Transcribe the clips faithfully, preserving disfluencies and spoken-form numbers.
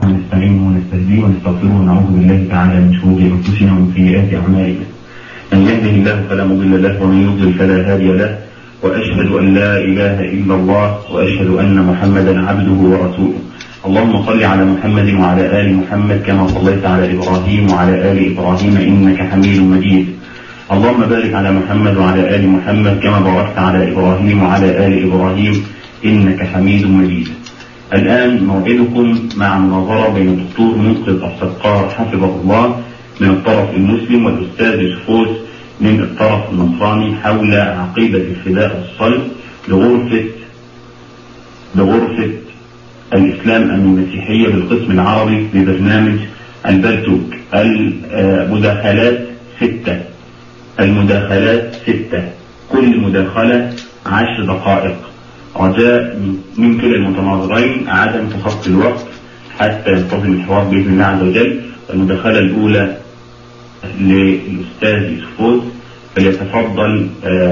ونستعينه ونستهديه ونستغفره ونعوذ بالله تعالى من شرور انفسنا ومن سيئات اعمالنا. من يهده الله فلا مضل له ومن يضلل فلا هادي له، واشهد ان لا اله الا الله واشهد ان محمدا عبده ورسوله. اللهم صل على محمد وعلى ال محمد كما صليت على ابراهيم وعلى ال ابراهيم انك حميد مجيد. اللهم بارك على محمد وعلى ال محمد كما باركت على ابراهيم وعلى ال ابراهيم انك حميد مجيد. الآن موعدكم مع مناظرة بين الدكتور منقذ السقار حفظه الله من الطرف المسلم والأستاذ يوسفوس من الطرف النصراني حول عقيدة الفداء والصلب لغرفة لغرفة الإسلام المسيحية بالقسم العربي ببرنامج البلتوك. المداخلات ستة المداخلات ستة كل مداخلة عشر دقائق. رجاء من كلا المتناظرين عدم تخطي الوقت حتى ينتظم الحوار بإذن الله عز وجل. المداخلة الأولى للأستاذ يوسفوس، فليتفضل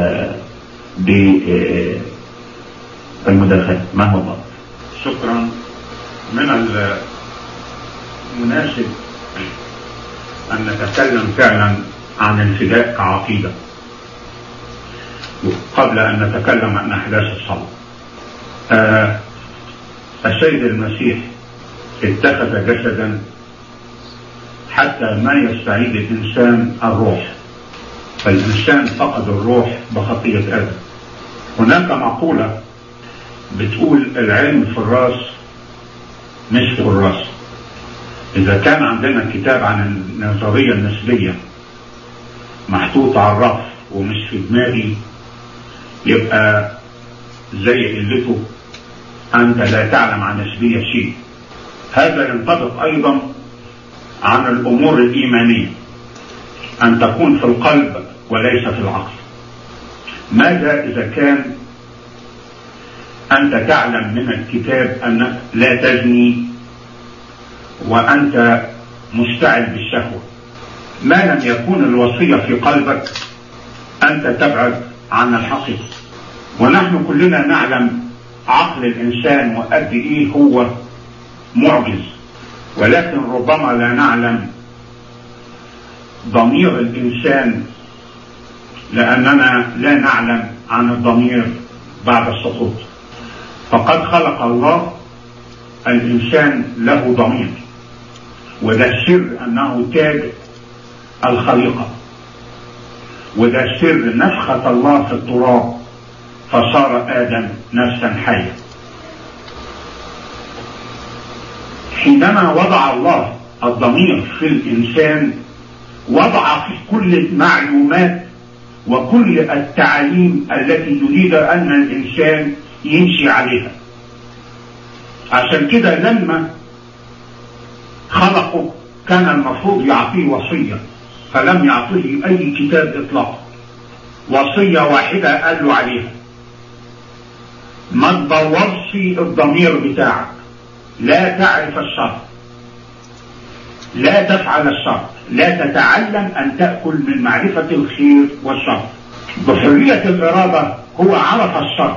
بالمداخلة. ما هو الله؟ شكرا. من المناسب أن نتكلم فعلا عن الفداء كعقيدة قبل أن نتكلم عن أحداث الصلاة. آه السيد المسيح اتخذ جسدا حتى ما يستعيد الإنسان الروح، فالإنسان فقد الروح بخطية آدم. هناك مقولة بتقول العلم في الراس مش في الراس. إذا كان عندنا كتاب عن النظرية النسبية محطوط على الرف ومش في دماغي، يبقى زي قلته أنت لا تعلم عن نسبية شيء. هذا ينطبق أيضا عن الأمور الإيمانية، أن تكون في القلب وليس في العقل. ماذا إذا كان أنت تعلم من الكتاب أنك لا تزني وأنت مشتعل بالشهوة؟ ما لم يكون الوصية في قلبك أنت تبعد عن الحقيقة. ونحن كلنا نعلم عقل الإنسان وقد إيه هو معجز، ولكن ربما لا نعلم ضمير الإنسان، لأننا لا نعلم عن الضمير بعد السقوط. فقد خلق الله الإنسان له ضمير، وده السر أنه تاج الخليقة، وده سر نفخة الله في التراب فصار آدم نفسا حية. حينما وضع الله الضمير في الإنسان وضع في كل المعلومات وكل التعاليم التي يريد أن الإنسان يمشي عليها. عشان كده لما خلقه كان المفروض يعطيه وصية، فلم يعطيه أي كتاب إطلاقا. وصية واحدة قال له عليها: ما تبوظش الضمير بتاعك، لا تعرف الشر، لا تفعل الشر، لا تتعلم أن تأكل من معرفة الخير والشر. بحرية الإرادة هو عرف الشر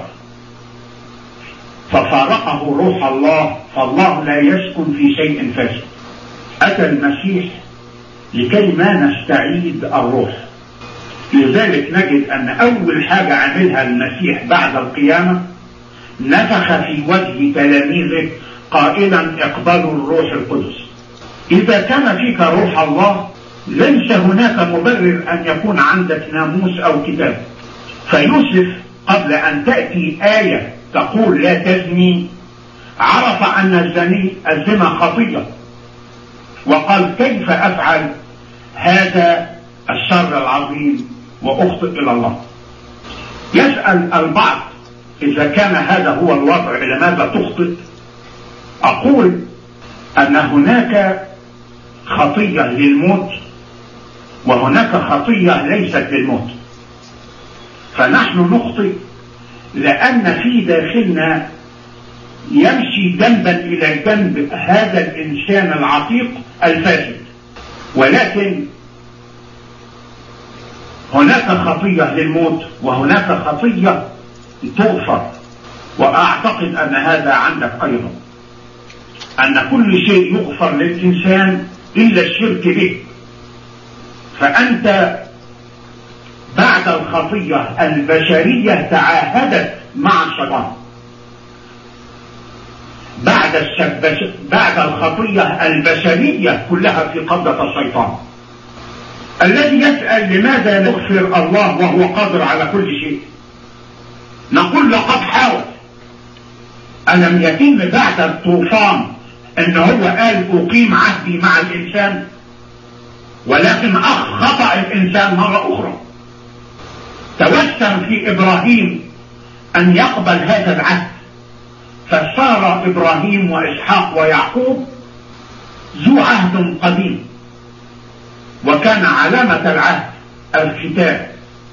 ففارقه روح الله، فالله لا يسكن في شيء فاسد. أتى المسيح لكي ما نستعيد الروح. لذلك نجد أن أول حاجة عملها المسيح بعد القيامة نفخ في وجه تلاميذه قائلا: اقبلوا الروح القدس. إذا كان فيك روح الله ليس هناك مبرر أن يكون عندك ناموس أو كتاب. فيوسف قبل أن تأتي آية تقول لا تزني عرف أن الزني الزنا خطية، وقال: كيف أفعل هذا الشر العظيم وأخطئ إلى الله؟ يسأل البعض: إذا كان هذا هو الوضع لماذا تخطئ؟ أقول أن هناك خطية للموت وهناك خطية ليست للموت. فنحن نخطئ لأن في داخلنا يمشي جنبا إلى جنب هذا الإنسان العتيق الفاسد، ولكن هناك خطية للموت وهناك خطية تغفر، وأعتقد أن هذا عندك أيضا. أن كل شيء يغفر للإنسان إلا الشرك به. فأنت بعد الخطية البشرية تعاهدت مع الشيطان. بعد الشبش... بعد الخطية البشرية كلها في قبضة الشيطان، الذي يسأل لماذا يغفر الله وهو قادر على كل شيء. نقول لقد حاول. ألم يتم بعد الطوفان أن هو قال أقيم عهدي مع الإنسان؟ ولكن أخطأ الإنسان مرة أخرى. توسم في إبراهيم أن يقبل هذا العهد، فصار إبراهيم وإسحاق ويعقوب ذو عهد قديم، وكان علامة العهد الختان.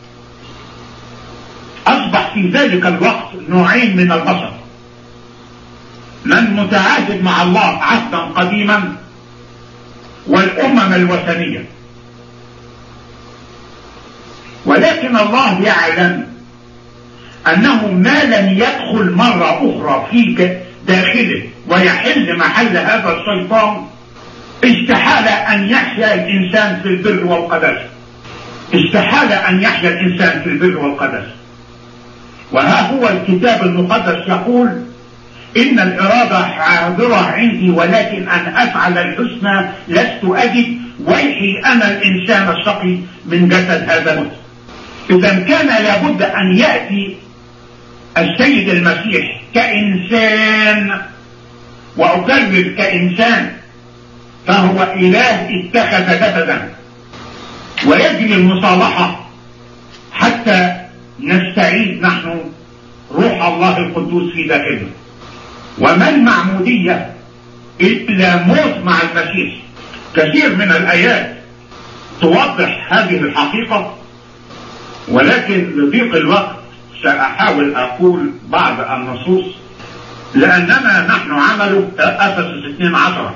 أصبح في ذلك الوقت نوعين من البشر: من متعاهد مع الله عهدا قديما، والأمم الوثنية. ولكن الله يعلم أنه ما لم يدخل مرة أخرى في داخله ويحل محل هذا الشيطان، استحال أن يحيا الإنسان في البر والقدس. استحال أن يحيا الإنسان في البر والقدس. وها هو الكتاب المقدس يقول: إن الإرادة حاضرة عندي، ولكن أن أفعل الحسنى لست أجد، ويحي أنا الإنسان الشقي من جسد هذا الموت. إذا كان لابد أن يأتي السيد المسيح كإنسان، وأكرر كإنسان، فهو إله اتخذ جسدا، ويجري المصالحة حتى نستعيد نحن روح الله القدوس في داخلنا. وما المعمودية إلا موت مع المسيح. كثير من الآيات توضح هذه الحقيقة، ولكن لضيق الوقت سأحاول أقول بعض النصوص، لأننا نحن عمل أفسس اثنين عشرة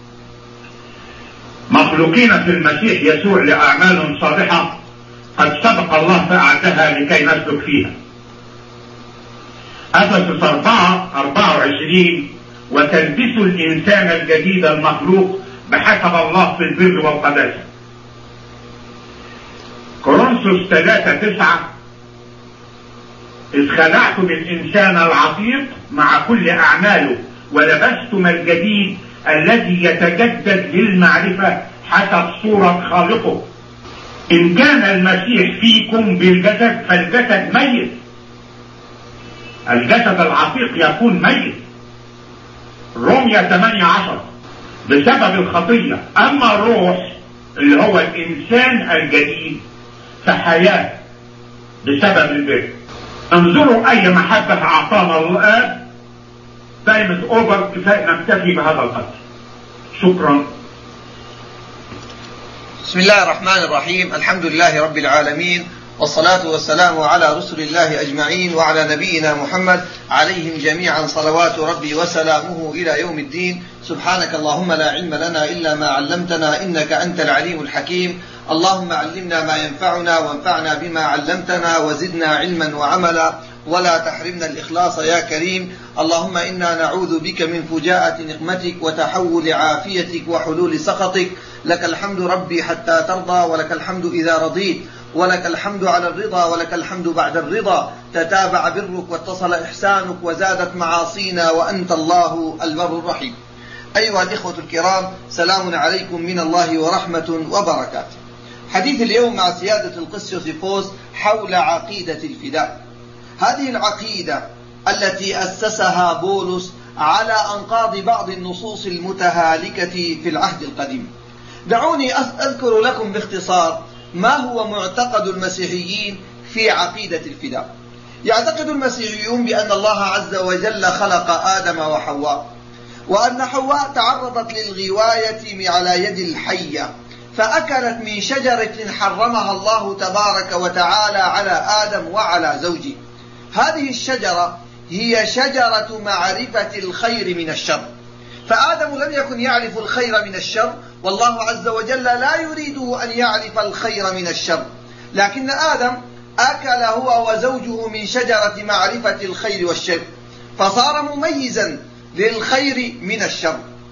مخلوقين في المسيح يسوع لأعمال صالحة قد سبق الله فأعدها لكي نسلك فيها. أفسس أربعة أربعة وعشرين وتلبسوا الإنسان الجديد المخلوق بحسب الله في البر والقداسة. كورنثوس ثلاثة تسعة إذ خلعتم الإنسان العتيق مع كل أعماله ولبستم الجديد الذي يتجدد للمعرفة حسب صورة خالقه. إن كان المسيح فيكم بالجسد فالجسد ميت. الجسد العتيق يكون ميت. رومية ثمانية عشر بسبب الخطية. أما الروح اللي هو الإنسان الجديد فحياة بسبب البر. انظروا أي محبة أعطانا الله. دائما أوبر كفاية نكتفي بهذا القدر. شكرا. بسم الله الرحمن الرحيم. الحمد لله رب العالمين، والصلاة والسلام على رسل الله أجمعين، وعلى نبينا محمد عليهم جميعا صلوات ربي وسلامه إلى يوم الدين. سبحانك اللهم لا علم لنا إلا ما علمتنا، إنك أنت العليم الحكيم. اللهم علمنا ما ينفعنا، وانفعنا بما علمتنا، وزدنا علما وعملا، ولا تحرمنا الإخلاص يا كريم. اللهم إنا نعوذ بك من فجاءة نقمتك وتحول عافيتك وحلول سخطك. لك الحمد ربي حتى ترضى، ولك الحمد إذا رضيت، ولك الحمد على الرضا، ولك الحمد بعد الرضا. تتابع برك واتصل إحسانك وزادت معاصينا، وأنت الله البر الرحيم. أيها الإخوة الكرام، سلام عليكم من الله ورحمة وبركاته. حديث اليوم مع سيادة القس يوسيفوس حول عقيدة الفداء. هذه العقيدة التي أسسها بولس على أنقاض بعض النصوص المتهالكة في العهد القديم. دعوني أذكر لكم باختصار ما هو معتقد المسيحيين في عقيدة الفداء. يعتقد المسيحيون بأن الله عز وجل خلق آدم وحواء، وأن حواء تعرضت للغواية على يد الحية، فأكلت من شجرة حرمها الله تبارك وتعالى على آدم وعلى زوجه. هذه الشجرة هي شجرة معرفة الخير من الشر، فآدم لم يكن يعرف الخير من الشر، والله عز وجل لا يريده أن يعرف الخير من الشر، لكن آدم أكل هو وزوجه من شجرة معرفة الخير والشر، فصار مميزا للخير من الشر.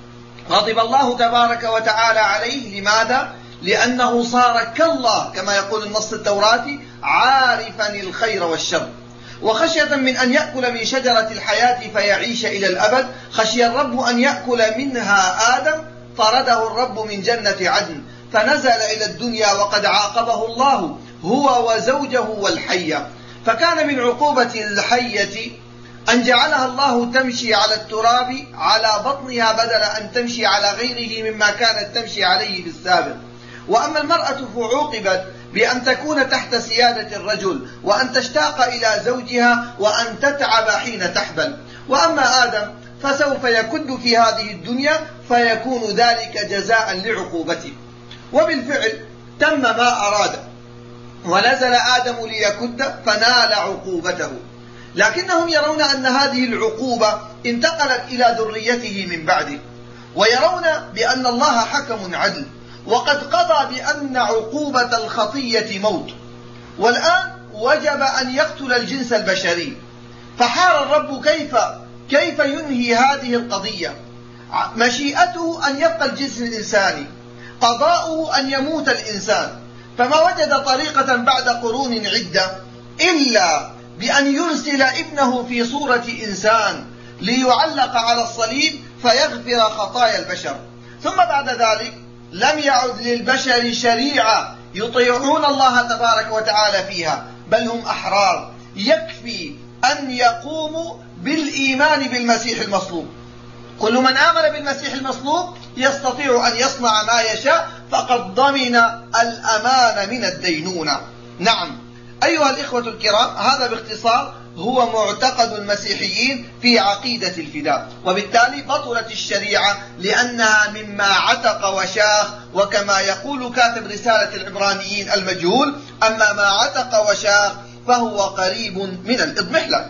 غضب الله تبارك وتعالى عليه. لماذا؟ لأنه صار كالله كما يقول النص التوراتي عارفا الخير والشر. وخشية من أن يأكل من شجرة الحياة فيعيش إلى الأبد، خشي الرب أن يأكل منها آدم طرده الرب من جنة عدن فنزل إلى الدنيا وقد عاقبه الله هو وزوجه والحية. فكان من عقوبة الحية أن جعلها الله تمشي على التراب على بطنها بدل أن تمشي على غيره مما كانت تمشي عليه بالسابق. وأما المرأة فعوقبت بأن تكون تحت سيادة الرجل وأن تشتاق إلى زوجها وأن تتعب حين تحبل. وأما آدم فسوف يكد في هذه الدنيا فيكون ذلك جزاء لعقوبته. وبالفعل تم ما أراد، ونزل آدم ليكد فنال عقوبته. لكنهم يرون أن هذه العقوبة انتقلت إلى ذريته من بعده، ويرون بأن الله حكم عدل وقد قضى بأن عقوبة الخطية موت، والآن وجب أن يقتل الجنس البشري. فحار الرب كيف كيف ينهي هذه القضية. مشيئته أن يبقى الجنس الإنساني، قضاؤه أن يموت الإنسان، فما وجد طريقة بعد قرون عدة إلا بأن يرسل ابنه في صورة إنسان ليعلق على الصليب فيغفر خطايا البشر. ثم بعد ذلك لم يعد للبشر شريعة يطيعون الله تبارك وتعالى فيها، بل هم أحرار. يكفي أن يقوموا بالإيمان بالمسيح المصلوب. كل من آمن بالمسيح المصلوب يستطيع أن يصنع ما يشاء، فقد ضمن الأمان من الدينونة. نعم أيها الإخوة الكرام، هذا باختصار هو معتقد المسيحيين في عقيدة الفداء. وبالتالي بطلت الشريعة لأنها مما عتق وشاخ، وكما يقول كاتب رسالة العبرانيين المجهول: أما ما عتق وشاخ فهو قريب من الإضمحلال.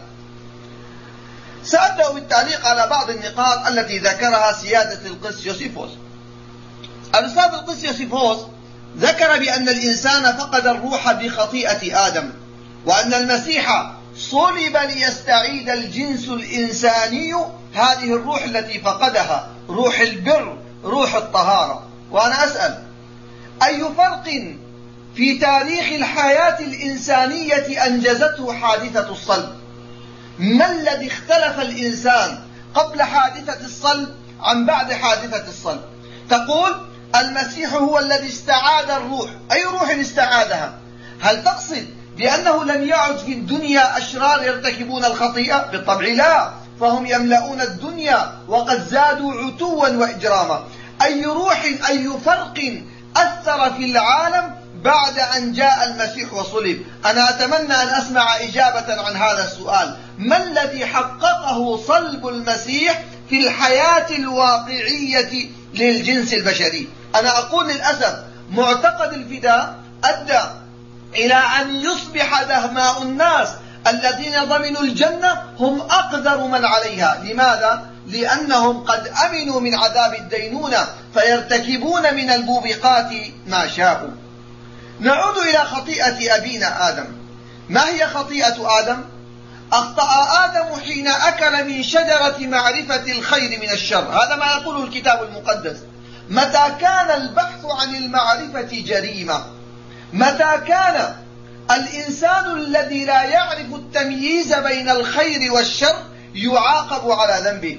سأبدأ بالتعليق على بعض النقاط التي ذكرها سيادة القس يوسيفوس. الأستاذ القس يوسيفوس ذكر بأن الإنسان فقد الروح بخطيئة آدم، وأن المسيح صلب ليستعيد الجنس الإنساني هذه الروح التي فقدها، روح البر، روح الطهارة. وأنا أسأل: أي فرق في تاريخ الحياة الإنسانية أنجزته حادثة الصلب؟ ما الذي اختلف الإنسان قبل حادثة الصلب عن بعد حادثة الصلب؟ تقول المسيح هو الذي استعاد الروح. أي روح استعادها؟ هل تقصد بأنه لم يعد في الدنيا أشرار يرتكبون الخطيئة؟ بالطبع لا، فهم يملؤون الدنيا وقد زادوا عتوا وإجراما. أي روح، أي فرق أثر في العالم بعد أن جاء المسيح وصلب؟ أنا أتمنى أن أسمع إجابة عن هذا السؤال. ما الذي حققه صلب المسيح في الحياة الواقعية للجنس البشري؟ أنا أقول للأسف معتقد الفداء أدى إلى أن يصبح دهماء الناس الذين ضمنوا الجنة هم أقدر من عليها. لماذا؟ لأنهم قد أمنوا من عذاب الدينونة فيرتكبون من الموبقات ما شاءوا. نعود إلى خطيئة أبينا آدم. ما هي خطيئة آدم؟ أخطأ آدم حين أكل من شجرة معرفة الخير من الشر. هذا ما يقوله الكتاب المقدس. متى كان البحث عن المعرفة جريمة، متى كان الإنسان الذي لا يعرف التمييز بين الخير والشر يعاقب على ذنبه.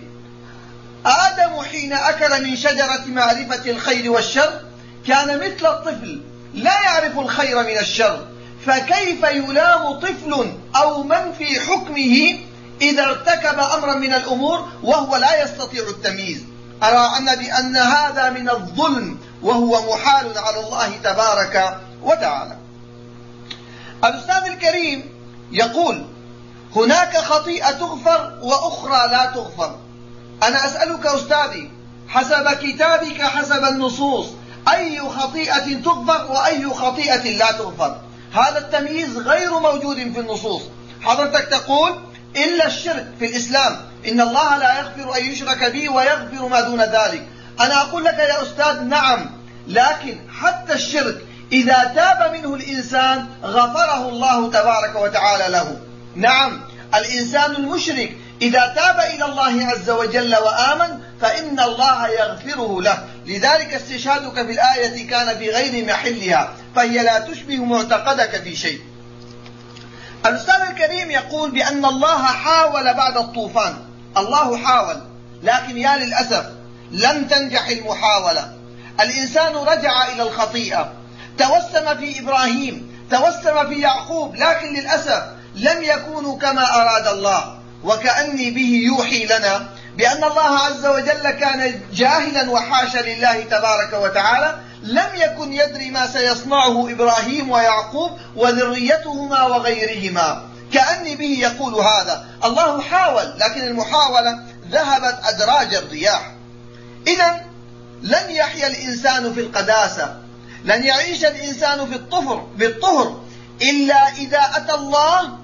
آدم حين أكل من شجرة معرفة الخير والشر كان مثل الطفل لا يعرف الخير من الشر، فكيف يلام طفل أو من في حكمه إذا ارتكب أمرا من الأمور وهو لا يستطيع التمييز؟ أرى أن بأن هذا من الظلم وهو محال على الله تبارك وتعالى. الأستاذ الكريم يقول: هناك خطيئة تغفر وأخرى لا تغفر. أنا أسألك أستاذي حسب كتابك، حسب النصوص، أي خطيئة تغفر وأي خطيئة لا تغفر؟ هذا التمييز غير موجود في النصوص. حضرتك تقول إلا الشرك في الإسلام، إن الله لا يغفر أن يشرك به ويغفر ما دون ذلك. أنا أقول لك يا أستاذ نعم، لكن حتى الشرك إذا تاب منه الإنسان غفره الله تبارك وتعالى له. نعم، الإنسان المشرك إذا تاب إلى الله عز وجل وآمن فإن الله يغفره له. لذلك استشهادك في الآية كان في غير محلها، فهي لا تشبه معتقدك في شيء. الأستاذ الكريم يقول بأن الله حاول بعد الطوفان. الله حاول، لكن يا للأسف لم تنجح المحاولة. الإنسان رجع إلى الخطيئة، توسم في إبراهيم، توسم في يعقوب، لكن للأسف لم يكونوا كما أراد الله. وكأني به يوحي لنا بأن الله عز وجل كان جاهلا وحاشا لله تبارك وتعالى، لم يكن يدري ما سيصنعه إبراهيم ويعقوب وذريتهما وغيرهما. كأني به يقول هذا. الله حاول، لكن المحاولة ذهبت أدراج الرياح. إذن لن يحيا الإنسان في القداسة، لن يعيش الإنسان في الطهر بالطهر إلا إذا أتى الله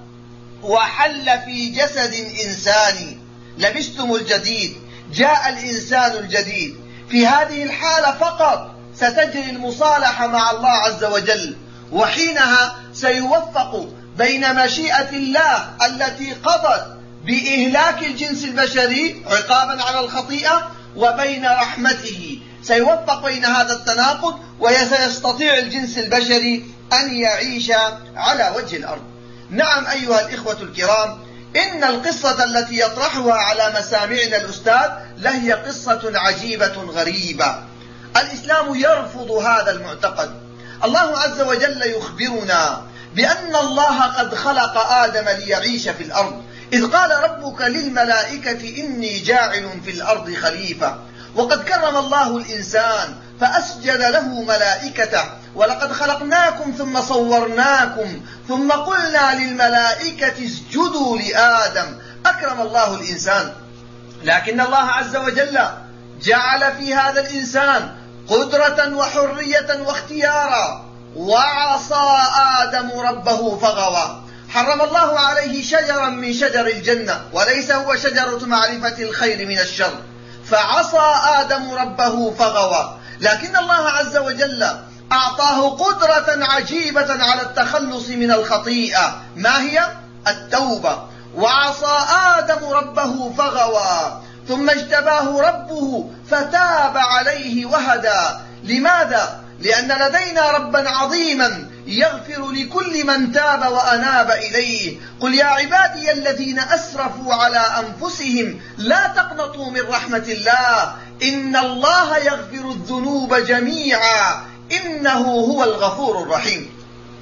وحل في جسد إنساني. لبستم الجديد، جاء الإنسان الجديد. في هذه الحالة فقط ستجري المصالحة مع الله عز وجل، وحينها سيوفق بين مشيئة الله التي قضت بإهلاك الجنس البشري عقابا على الخطيئة وبين رحمته. سيوفق بين هذا التناقض وسيستطيع الجنس البشري أن يعيش على وجه الأرض. نعم أيها الإخوة الكرام، إن القصة التي يطرحها على مسامعنا الأستاذ لهي قصة عجيبة غريبة. الإسلام يرفض هذا المعتقد. الله عز وجل يخبرنا بأن الله قد خلق آدم ليعيش في الأرض، إذ قال ربك للملائكة إني جاعل في الأرض خليفة. وقد كرم الله الإنسان فأسجد له ملائكته، ولقد خلقناكم ثم صورناكم ثم قلنا للملائكة اسجدوا لآدم. أكرم الله الإنسان، لكن الله عز وجل جعل في هذا الإنسان قدرة وحرية واختيارا. وعصى آدم ربه فغوى. حرم الله عليه شجرا من شجر الجنة، وليس هو شجرة معرفة الخير من الشر، فعصى آدم ربه فغوى. لكن الله عز وجل أعطاه قدرة عجيبة على التخلص من الخطيئة. ما هي؟ التوبة. وعصى آدم ربه فغوى ثم اجتباه ربه فتاب عليه وهدى. لماذا؟ لأن لدينا ربا عظيما يغفر لكل من تاب وأناب إليه. قل يا عبادي الذين أسرفوا على أنفسهم لا تقنطوا من رحمة الله إن الله يغفر الذنوب جميعا إنه هو الغفور الرحيم.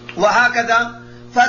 وهكذا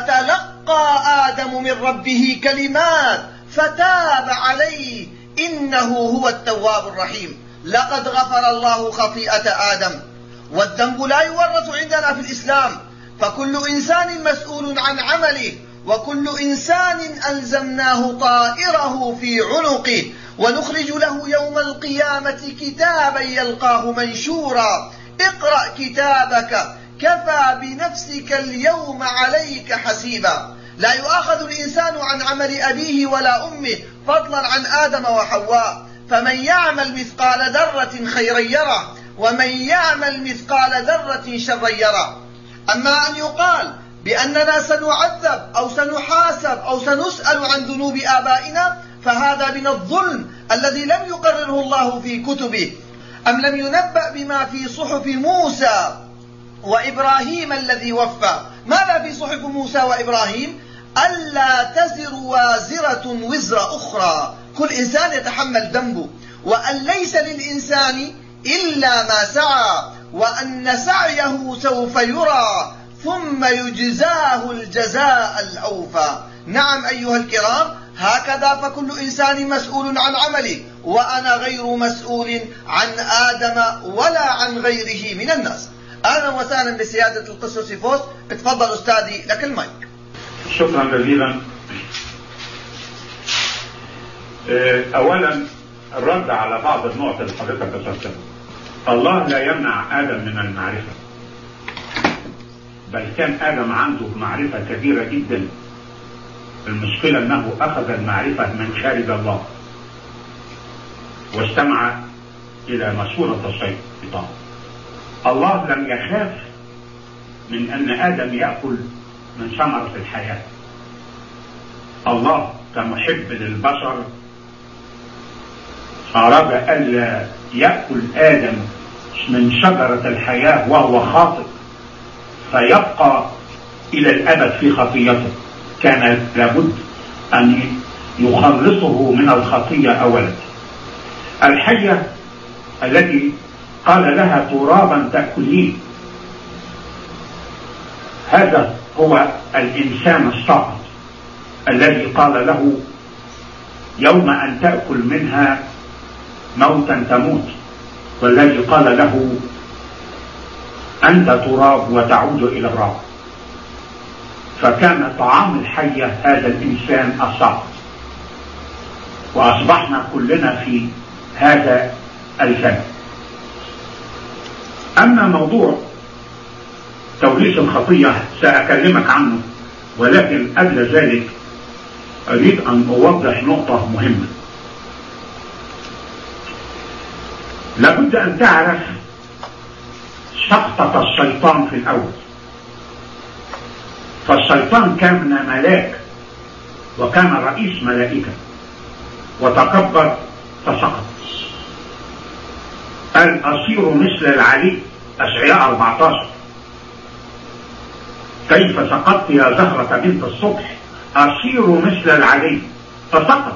فتلقى آدم من ربه كلمات فتاب عليه إنه هو التواب الرحيم. لقد غفر الله خطيئة آدم. والذنب لا يورث عندنا في الإسلام، فكل إنسان مسؤول عن عمله، وكل إنسان ألزمناه طائره في عنقه، ونخرج له يوم القيامة كتابا يلقاه منشورا. اقرأ كتابك كفى بنفسك اليوم عليك حسيبا. لا يؤاخذ الإنسان عن عمل أبيه ولا أمه فضلا عن آدم وحواء. فمن يعمل مثقال ذرة خيرا يره، ومن يعمل مثقال ذرة شرا يره. أما أن يقال بأننا سنعذب أو سنحاسب أو سنسأل عن ذنوب آبائنا فهذا من الظلم الذي لم يقرره الله في كتبه. أم لم ينبأ بما في صحف موسى وإبراهيم الذي وفى. ماذا في صحف موسى وإبراهيم؟ ألا تزر وازرة وزر أخرى، كل إنسان يتحمل ذنبه، وأن ليس للإنسان إلا ما سعى، وأن سعيه سوف يرى ثم يجزاه الجزاء الأوفى. نعم أيها الكرام، هكذا فكل إنسان مسؤول عن عمله، وأنا غير مسؤول عن آدم ولا عن غيره من الناس. أهلا وسهلا بسيادة القس سيفوس. اتفضل أستاذي، لك المايك. شكرا جزيلا. أولا الرد على بعض النقط اللي حضرتك ذكرتها. الله لا يمنع آدم من المعرفة، بل كان آدم عنده معرفة كبيرة جدا. المشكلة أنه أخذ المعرفة من خارج الله واستمع إلى مشورة الشيطان. الله لم يخاف من أن آدم يأكل من ثمرة الحياة. الله كمحب للبشر أراد ألا يأكل آدم من شجرة الحياة وهو خاطئ فيبقى إلى الأبد في خطيته، كان لابد أن يخلصه من الخطية أولا. الحية التي قال لها ترابا تأكلين، هذا هو الإنسان الساقط الذي قال له يوم أن تأكل منها موتا تموت، والذي قال له أنت تراب وتعود إلى الراب. فكان طعام الحية هذا الإنسان الساقط، وأصبحنا كلنا في هذا الفم. أما موضوع توريث الخطية سأكلمك عنه، ولكن قبل ذلك أريد أن أوضح نقطة مهمة. لابد أن تعرف سقطة الشيطان في الأول. فالشيطان كان ملاك وكان رئيس ملائكة وتكبر فسقط. قال أصير مثل العلي، أشعياء أربعة عشر. كيف سقطت يا زهرة بنت الصبح؟ أصير مثل العلي، فسقط.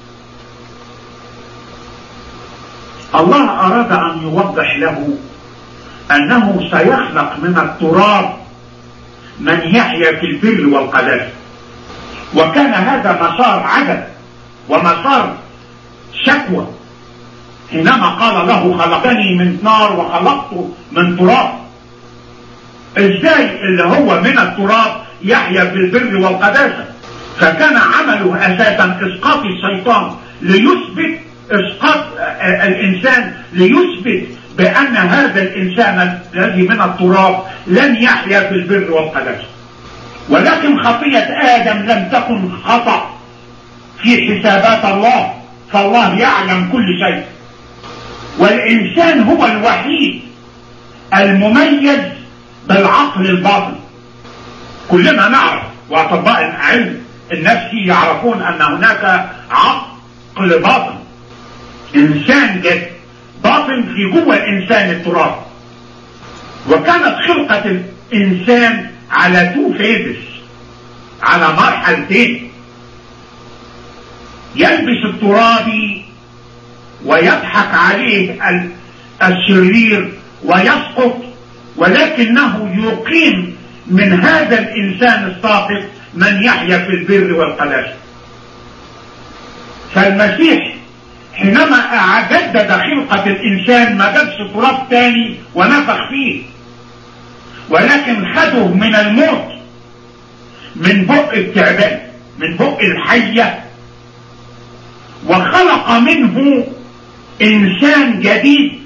الله أراد أن يوضح له أنه سيخلق من التراب من يحيا في البر والقداسة، وكان هذا مسار عجب ومسار شكوى حينما قال له خلقني من نار وخلقته من تراب. ازاي اللي هو من التراب يحيا في البر والقداسة؟ فكان عمله اساسا اسقاط الشيطان ليثبت اسقاط الانسان، ليثبت بان هذا الانسان الذي من التراب لن يحيا في البر والقداسة. ولكن خطية ادم لم تكن خطأ في حسابات الله، فالله يعلم كل شيء، والإنسان هو الوحيد المميز بالعقل الباطن. كلنا نعرف، وأطباء العلم النفسي يعرفون أن هناك عقل باطن، إنسان جد باطن في جوه الإنسان التراب. وكانت خلقة الإنسان على تو فيزز، على مرحلتين، يلبس الترابي ويضحك عليه الشرير ويسقط، ولكنه يقيم من هذا الإنسان الساقط من يحيا في البر والقداسة. فالمسيح حينما جدد خلقة الإنسان ما جابش تراب تاني ونفخ فيه، ولكن خده من الموت، من بق التعبان، من بق الحية، وخلق منه إنسان جديد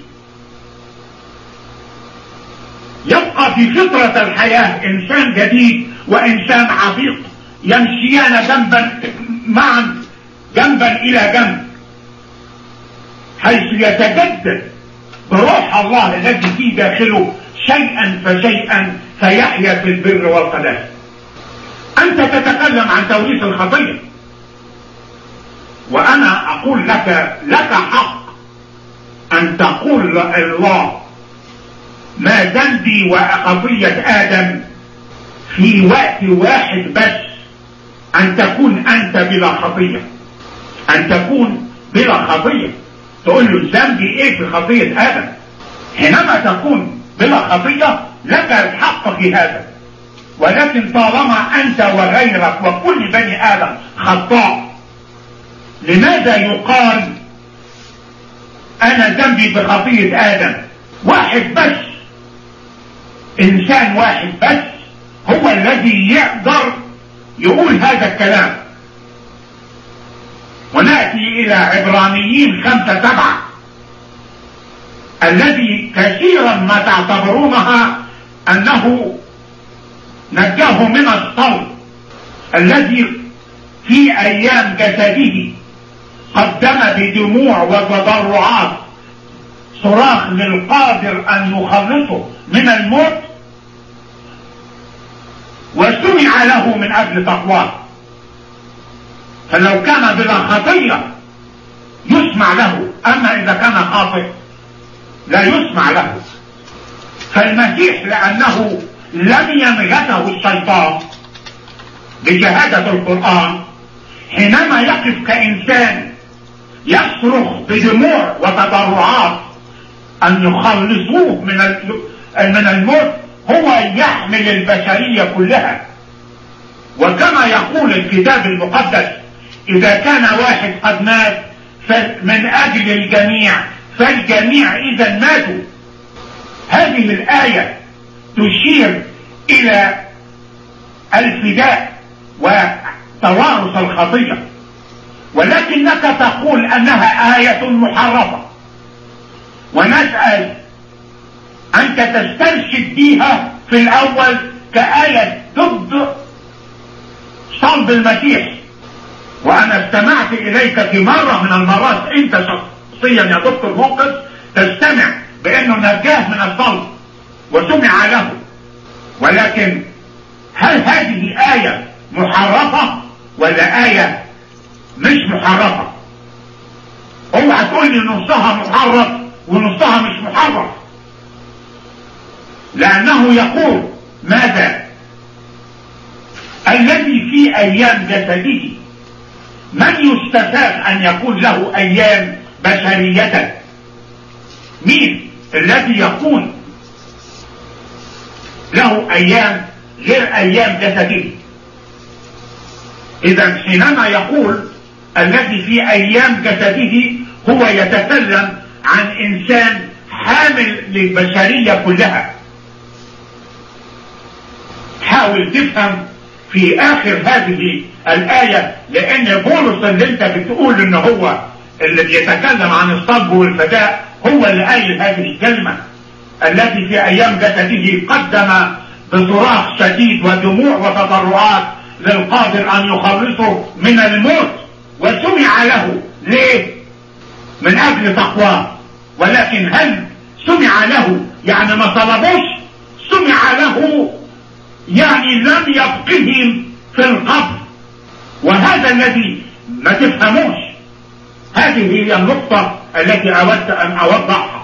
يبقى في فطرة الحياة، إنسان جديد وإنسان عتيق يمشيان جنبا معا، جنبا إلى جنب، حيث يتجدد بروح الله الذي في داخله شيئا فشيئا فيحيا في البر والقداسة. أنت تتكلم عن توريث الخطية، وأنا أقول لك لك حق أن تقول الله ما ذنبي وخطية آدم في وقت واحد بس، أن تكون أنت بلا خطية، أن تكون بلا خطية. تقول له ذنبي إيه في خطية آدم؟ حينما تكون بلا خطية لك الحق في هذا، ولكن طالما أنت وغيرك وكل بني آدم خطاء، لماذا يقال أنا ذنبي بخطية آدم؟ واحد بس، إنسان واحد بس هو الذي يقدر يقول هذا الكلام. ونأتي إلى عبرانيين خمسة سبعة الذي كثيرا ما تعتبرونها أنه نجاه من الصلب، الذي في أيام جسده قدم بدموع وتضرعات صراخ للقادر أن يخلصه من الموت، وسمع له من أجل تقواه. فلو كان بلا خطية يسمع له، أما إذا كان خاطئ لا يسمع له. فالمسيح لأنه لم يملكه الشيطان بشهادة القرآن، حينما يقف كإنسان يصرخ بدموع وتضرعات أن يخلصوه من من الموت، هو يحمل البشرية كلها. وكما يقول الكتاب المقدس إذا كان واحد قد مات من أجل الجميع فالجميع إذا ماتوا. هذه الآية تشير إلى الفداء وتوارث الخطية، ولكنك تقول أنها آية محرفة، ونسأل أنت تسترشد بها في الأول كآية ضد صلب المسيح. وأنا استمعت إليك في مرة من المرات أنت شخصيا يا دكتور موقف تستمع بأنه نجاه من الصلب وسمع له، ولكن هل هذه آية محرفة ولا آية مش محرفة؟ اوعى تقول لي نصها محرف ونصها مش محرف، لأنه يقول ماذا؟ الذي في أيام جسده. من يستفاد أن يكون له أيام بشرية؟ مين الذي يكون له أيام غير أيام جسده؟ إذا حينما يقول الذي في أيام جسده هو يتكلم عن إنسان حامل للبشرية كلها. حاول تفهم في آخر هذه الآية، لأن بولس اللي انت بتقول إن هو اللي بيتكلم عن الصلب والفداء هو اللي قايل هذه الكلمة. الذي في أيام جسده قدم بصراخ شديد ودموع وتضرعات للقادر أن يخلصه من الموت، وسمع له. ليه؟ من أجل تقواه. ولكن هل سمع له يعني ما طلبوش؟ سمع له يعني لم يبقهم في القبر، وهذا الذي ما تفهموش. هذه هي النقطة التي أردت أن أوضحها.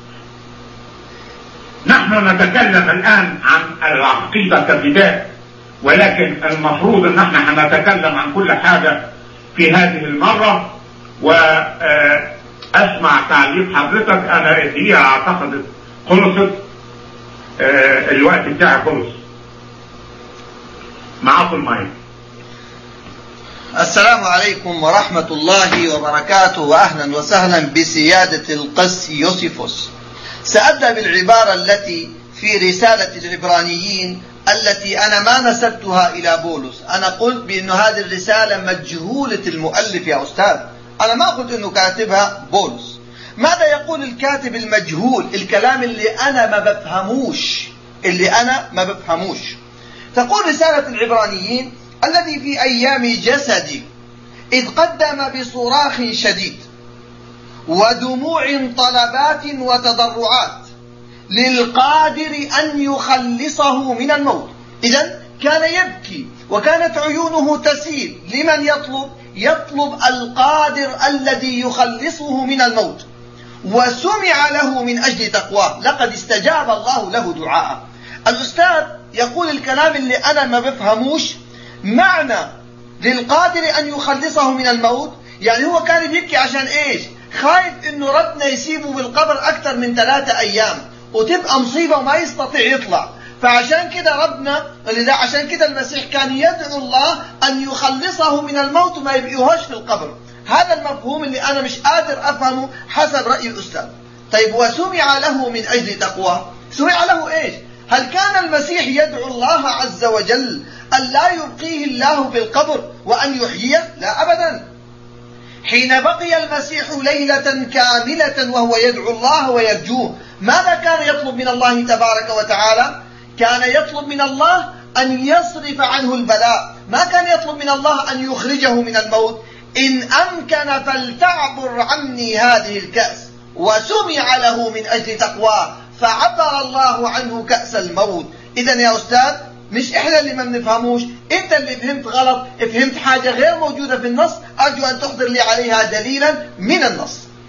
نحن نتكلم الآن عن العقيدة كبداية، ولكن المفروض ان احنا هنتكلم عن كل حاجة في هذه المرة. واسمع تعليق حضرتك. انا هي اعتقد خلصت، الوقت بتاعي خلص. معاكم المايك. السلام عليكم ورحمة الله وبركاته، وأهلا وسهلا بسيادة القس يوسيفوس. سأبدأ بالعبارة التي في رسالة العبرانيين التي أنا ما نسبتها إلى بولس. أنا قلت بأن هذه الرسالة مجهولة المؤلف يا أستاذ، أنا ما قلت أنه كاتبها بولس. ماذا يقول الكاتب المجهول؟ الكلام اللي أنا ما بفهموش، اللي أنا ما بفهموش. تقول رسالة العبرانيين الذي في أيام جسدي إذ قدم بصراخ شديد ودموع طلبات وتضرعات للقادر أن يخلصه من الموت. إذن كان يبكي وكانت عيونه تسيل. لمن يطلب؟ يطلب القادر الذي يخلصه من الموت، وسمع له من أجل تقواه. لقد استجاب الله له دعاءه. الأستاذ يقول الكلام اللي أنا ما بفهموش. معنى للقادر أن يخلصه من الموت يعني هو كان بيبكي عشان إيش؟ خايف إنه ربنا يسيبه بالقبر أكثر من ثلاثة أيام وتبقى مصيبة وما يستطيع يطلع. فعشان كده ربنا لذا عشان كده المسيح كان يدعو الله أن يخلصه من الموت وما يبقيهوش في القبر. هذا المفهوم اللي أنا مش قادر أفهمه حسب رأي الأستاذ. طيب وسمع له من أجل تقواه، سمع له إيش؟ هل كان المسيح يدعو الله عز وجل أن لا يبقيه الله في القبر وأن يحييه؟ لا أبدا. حين بقي المسيح ليلة كاملة وهو يدعو الله ويرجوه، ماذا كان يطلب من الله تبارك وتعالى؟ كان يطلب من الله أن يصرف عنه البلاء، ما كان يطلب من الله أن يخرجه من الموت. إن أمكن فلتعبر عني هذه الكأس، وسمع له من أجل تقواه فعبر الله عنه كأس الموت. إذن يا أستاذ مش إحنا اللي ما بنفهموش، أنت اللي فهمت غلط، فهمت حاجة غير موجودة في النص. أرجو أن تحضر لي عليها دليلا من النص.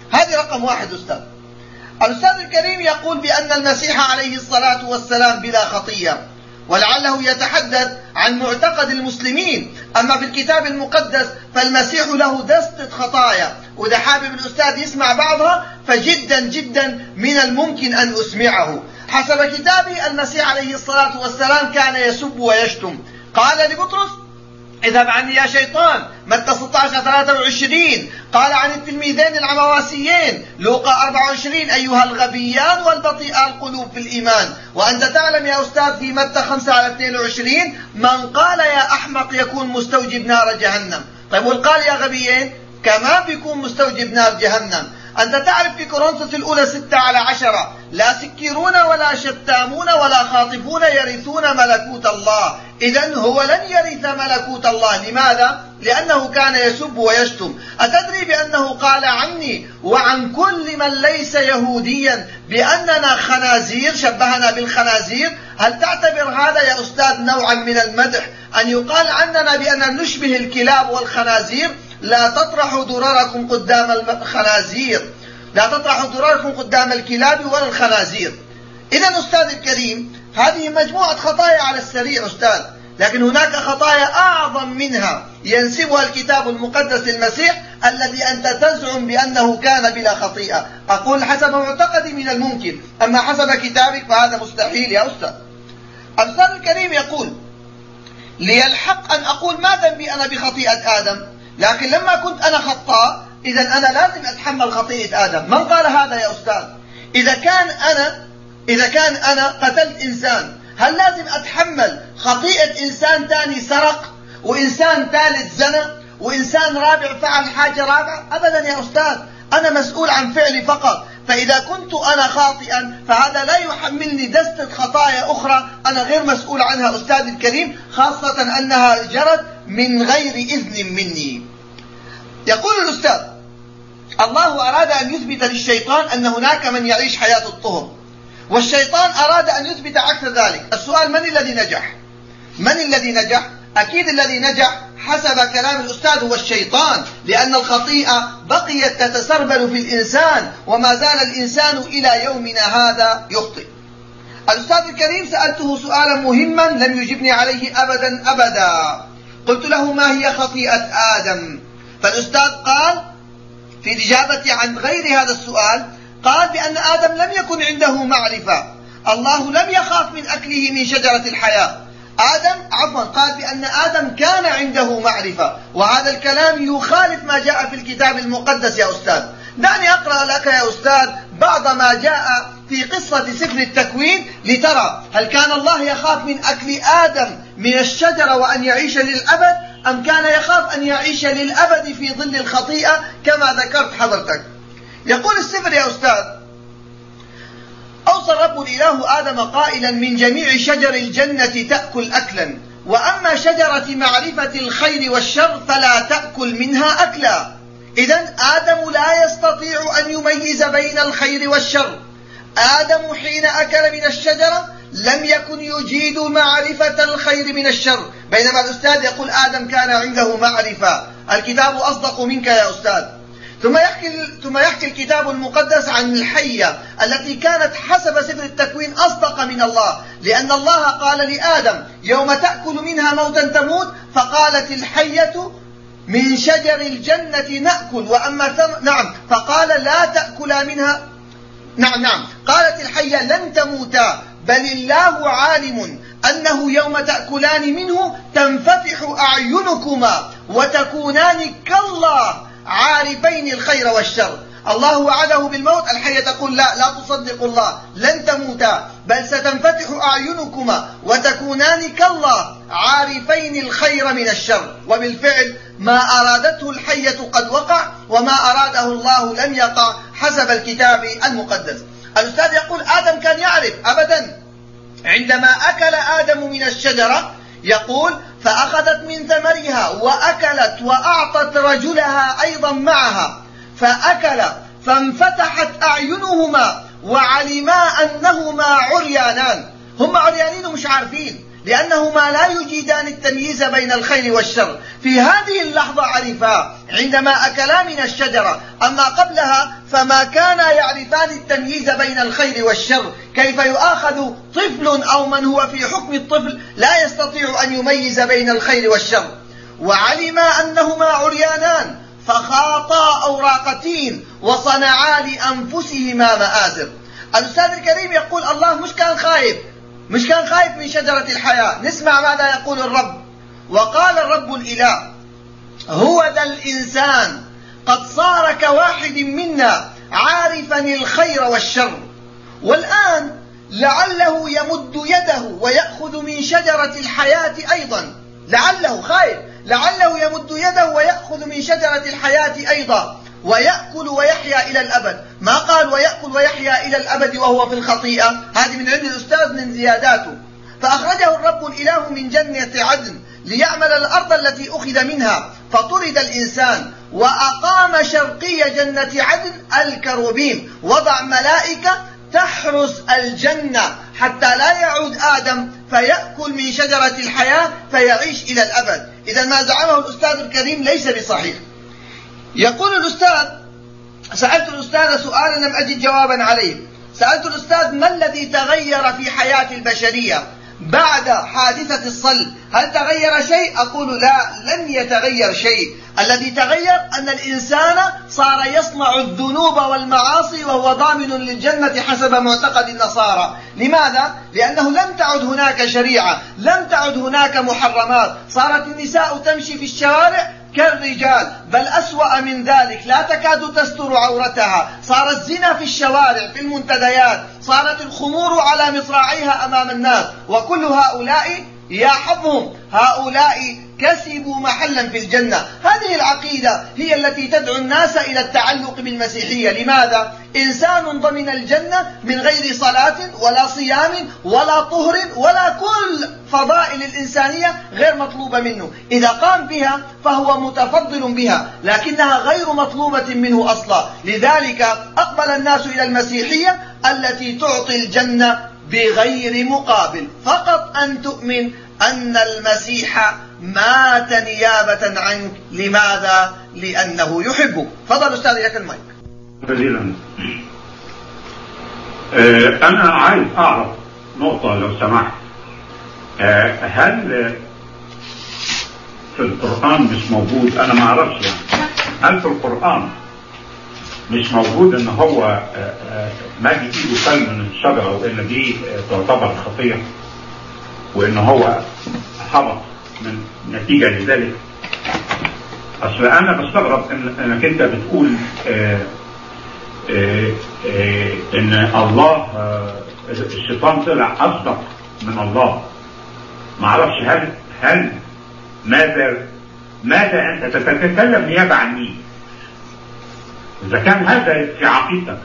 هذه رقم واحد أستاذ. الأستاذ الكريم يقول بأن المسيح عليه الصلاة والسلام بلا خطية، ولعله يتحدث عن معتقد المسلمين. أما في الكتاب المقدس فالمسيح له دستة خطايا، وإذا حابب الأستاذ يسمع بعضها فجدا جدا من الممكن أن أسمعه. حسب كتابي المسيح عليه الصلاة والسلام كان يسب ويشتم. قال لبطرس: اذهب عني يا شيطان، متى ستة عشر ثلاثة وعشرين. قال عن التلميذين العمواسيين لوقا أربعة وعشرين: أيها الغبيان والبطيئا القلوب في الإيمان. وأنت تعلم يا أستاذ في متى خمسة على اثنين وعشرين: من قال يا أحمق يكون مستوجب نار جهنم. طيب والقال يا غبيين كمان بيكون مستوجب نار جهنم. أنت تعرف في كورنثوس الأولى ستة على عشرة: لا سكرون ولا شتامون ولا خاطفون يرثون ملكوت الله. إذن هو لن يرث ملكوت الله. لماذا؟ لأنه كان يسب ويشتم. أتدري بأنه قال عني وعن كل من ليس يهوديا بأننا خنازير، شبهنا بالخنازير؟ هل تعتبر هذا يا أستاذ نوعا من المدح أن يقال عننا بأننا نشبه الكلاب والخنازير؟ لا تطرحوا ضرركم قدام الخنازير، لا تطرحوا ضرركم قدام الكلاب ولا الخنازير. إذن أستاذ الكريم هذه مجموعة خطايا على السريع أستاذ، لكن هناك خطايا أعظم منها ينسبها الكتاب المقدس للمسيح الذي أنت تزعم بأنه كان بلا خطيئة. أقول حسب معتقدي من الممكن، أما حسب كتابك فهذا مستحيل يا أستاذ. الأستاذ الكريم يقول: لي الحق أن أقول ما ذنبي أنا بخطيئة آدم، لكن لما كنت أنا خطاء إذا أنا لازم أتحمل خطيئة آدم. من قال هذا يا أستاذ؟ إذا كان أنا إذا كان أنا قتلت إنسان، هل لازم أتحمل خطيئة إنسان ثاني سرق، وإنسان ثالث زنى، وإنسان رابع فعل حاجة رابعة؟ أبدا يا أستاذ، أنا مسؤول عن فعلي فقط. فإذا كنت أنا خاطئا فهذا لا يحملني دستة خطايا أخرى أنا غير مسؤول عنها أستاذ الكريم، خاصة أنها جرت من غير إذن مني. يقول الأستاذ: الله أراد أن يثبت للشيطان أن هناك من يعيش حياة الطهر، والشيطان أراد أن يثبت عكس ذلك. السؤال: من الذي نجح؟ من الذي نجح؟ أكيد الذي نجح حسب كلام الأستاذ هو الشيطان، لأن الخطيئة بقيت تتسربل في الإنسان، وما زال الإنسان إلى يومنا هذا يخطئ. الأستاذ الكريم سألته سؤالا مهما لم يجبني عليه أبدا أبدا. قلت له: ما هي خطيئة آدم؟ فالأستاذ قال في الإجابة عن غير هذا السؤال، قال بأن آدم لم يكن عنده معرفة، الله لم يخاف من أكله من شجرة الحياة. آدم عفوا قال بأن آدم كان عنده معرفة، وهذا الكلام يخالف ما جاء في الكتاب المقدس يا أستاذ. دعني أقرأ لك يا أستاذ بعض ما جاء في قصة سفر التكوين لترى هل كان الله يخاف من أكل آدم من الشجرة وأن يعيش للأبد، أم كان يخاف أن يعيش للأبد في ظل الخطيئة كما ذكرت حضرتك. يقول السفر يا أستاذ: أوصى الرب الإله آدم قائلا: من جميع شجر الجنة تأكل أكلا، وأما شجرة معرفة الخير والشر فلا تأكل منها أكلا. إذن آدم لا يستطيع أن يميز بين الخير والشر. آدم حين أكل من الشجرة لم يكن يجيد معرفة الخير من الشر، بينما الأستاذ يقول آدم كان عنده معرفة. الكتاب أصدق منك يا أستاذ. ثم يحكي, ثم يحكي الكتاب المقدس عن الحية التي كانت حسب سفر التكوين أصدق من الله، لأن الله قال لآدم: يوم تأكل منها موتا تموت، فقالت الحية: من شجر الجنة نأكل وأما ثم... نعم فقال: لا تأكلا منها. نعم نعم قالت الحية: لن تموتا، بل الله عالم أنه يوم تأكلان منه تنفتح أعينكما وتكونان كالله عارفين الخير والشر. الله وعده بالموت، الحية تقول: لا لا تصدق الله، لن تموتا، بل ستنفتح أعينكما وتكونان كالله عارفين الخير من الشر. وبالفعل ما أرادته الحية قد وقع، وما أراده الله لم يقع حسب الكتاب المقدس. الأستاذ يقول آدم كان يعرف. أبدا، عندما أكل آدم من الشجرة يقول: فأخذت من ثمرها وأكلت وأعطت رجلها أيضا معها، فأكل فانفتحت أعينهما وعلما أنهما عريانان. هم عريانين ومش عارفين، لأنهما لا يجيدان التمييز بين الخير والشر. في هذه اللحظة عرفا عندما أكلا من الشجرة، أما قبلها فما كانا يعرفان التمييز بين الخير والشر. كيف يؤاخذ طفل أو من هو في حكم الطفل لا يستطيع أن يميز بين الخير والشر؟ وعلما أنهما عريانان فخاطا أوراقتين وصنعا لأنفسهما مآزر. الأستاذ الكريم يقول الله مش كان خايف مش كان خايف من شجرة الحياة. نسمع ماذا يقول الرب. وقال الرب الإله هو ذا الإنسان قد صار كواحد منا عارفا الخير والشر، والآن لعله يمد يده ويأخذ من شجرة الحياة أيضا. لعله خايف، لعله يمد يده ويأخذ من شجرة الحياة أيضا ويأكل ويحيا إلى الأبد. ما قال ويأكل ويحيا إلى الأبد وهو في الخطيئة، هذه من عند الأستاذ من زياداته. فأخرجه الرب الإله من جنة عدن ليعمل الأرض التي أخذ منها، فطرد الإنسان وأقام شرقي جنة عدن الكروبيم، وضع ملائكة تحرس الجنة حتى لا يعود آدم فيأكل من شجرة الحياة فيعيش إلى الأبد. إذا ما زعمه الأستاذ الكريم ليس بصحيح. يقول الأستاذ سألت الأستاذ سؤالا لم أجد جوابا عليه. سألت الأستاذ ما الذي تغير في حياة البشرية بعد حادثة الصلب؟ هل تغير شيء؟ أقول لا، لم يتغير شيء. الذي تغير أن الإنسان صار يصنع الذنوب والمعاصي وهو ضامن للجنة حسب معتقد النصارى. لماذا؟ لأنه لم تعد هناك شريعة، لم تعد هناك محرمات، صارت النساء تمشي في الشوارع كالرجال، بل أسوأ من ذلك، لا تكاد تستر عورتها، صار الزنا في الشوارع في المنتديات، صارت الخمور على مصراعيها أمام الناس. وكل هؤلاء يا حظهم هؤلاء كسبوا محلا في الجنة. هذه العقيدة هي التي تدعو الناس إلى التعلق بالمسيحية. لماذا؟ إنسان ضمن الجنة من غير صلاة ولا صيام ولا طهر ولا كل فضائل الإنسانية غير مطلوبة منه. إذا قام بها فهو متفضل بها، لكنها غير مطلوبة منه أصلا. لذلك أقبل الناس إلى المسيحية التي تعطي الجنة بغير مقابل، فقط أن تؤمن أن المسيح مات نيابة عنك. لماذا؟ لأنه يحبك. فضل أستاذ لك المايك. جزيلا. أه أنا عايز أعرف نقطة لو سمحت. أه هل في القرآن مش موجود؟ أنا ما أعرفش يعني. هل في القرآن مش موجود إن هو أه أه ما يجي إيده كل من الشجرة وإن دي تعتبر خطية وإن هو حبط من نتيجة لذلك؟ أصل أنا بستغرب إن إنك أنت بتقول آآ آآ آآ إن الله الشيطان طلع أصدق من الله. معرفش هل هل ماذا ماذا أنت تتكلم نيابة عن مين؟ إذا كان هذا في عقيدتك،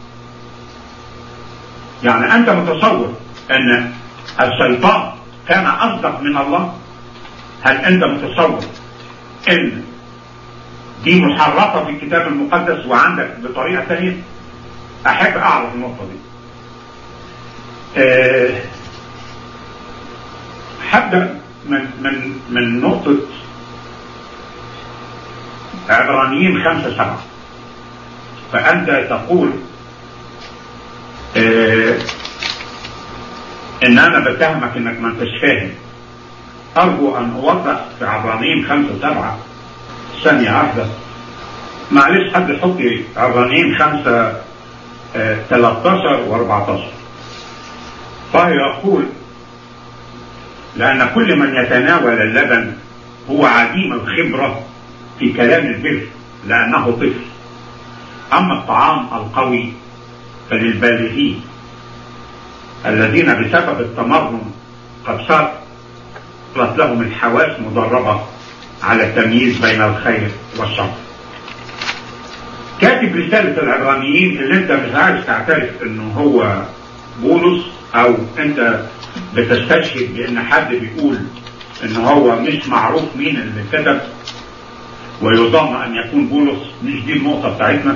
يعني أنت متصور أن الشيطان كان أصدق من الله؟ هل أنت متصور أن دي محرفة في الكتاب المقدس وعندك بطريقة ثانية؟ أحب أعرف النقطة دي. أه هبدأ من من من نقطة عبرانيين خمسة سبعة. فأنت تقول أه إن أنا بتهمك إنك ما أنتش فاهم. أرجو أن أوضح في عبرانيين خمسة سبعة ثانية واحدة. معلش حد يحط عبرانيين خمسة ثلاثة عشر وأربعة عشر. فيقول لأن كل من يتناول اللبن هو عديم الخبرة في كلام البر لأنه طفل، أما الطعام القوي فللبالغين الذين بسبب التمرن قد صارت لهم الحواس مدربة على التمييز بين الخير والشر. كاتب رسالة العبرانيين اللي انت مش عايز تعترف انه هو بولس، او انت بتستشهد بان حد بيقول ان هو مش معروف مين اللي كتب ويظن ان يكون بولس. مش دي النقطة بتاعتنا.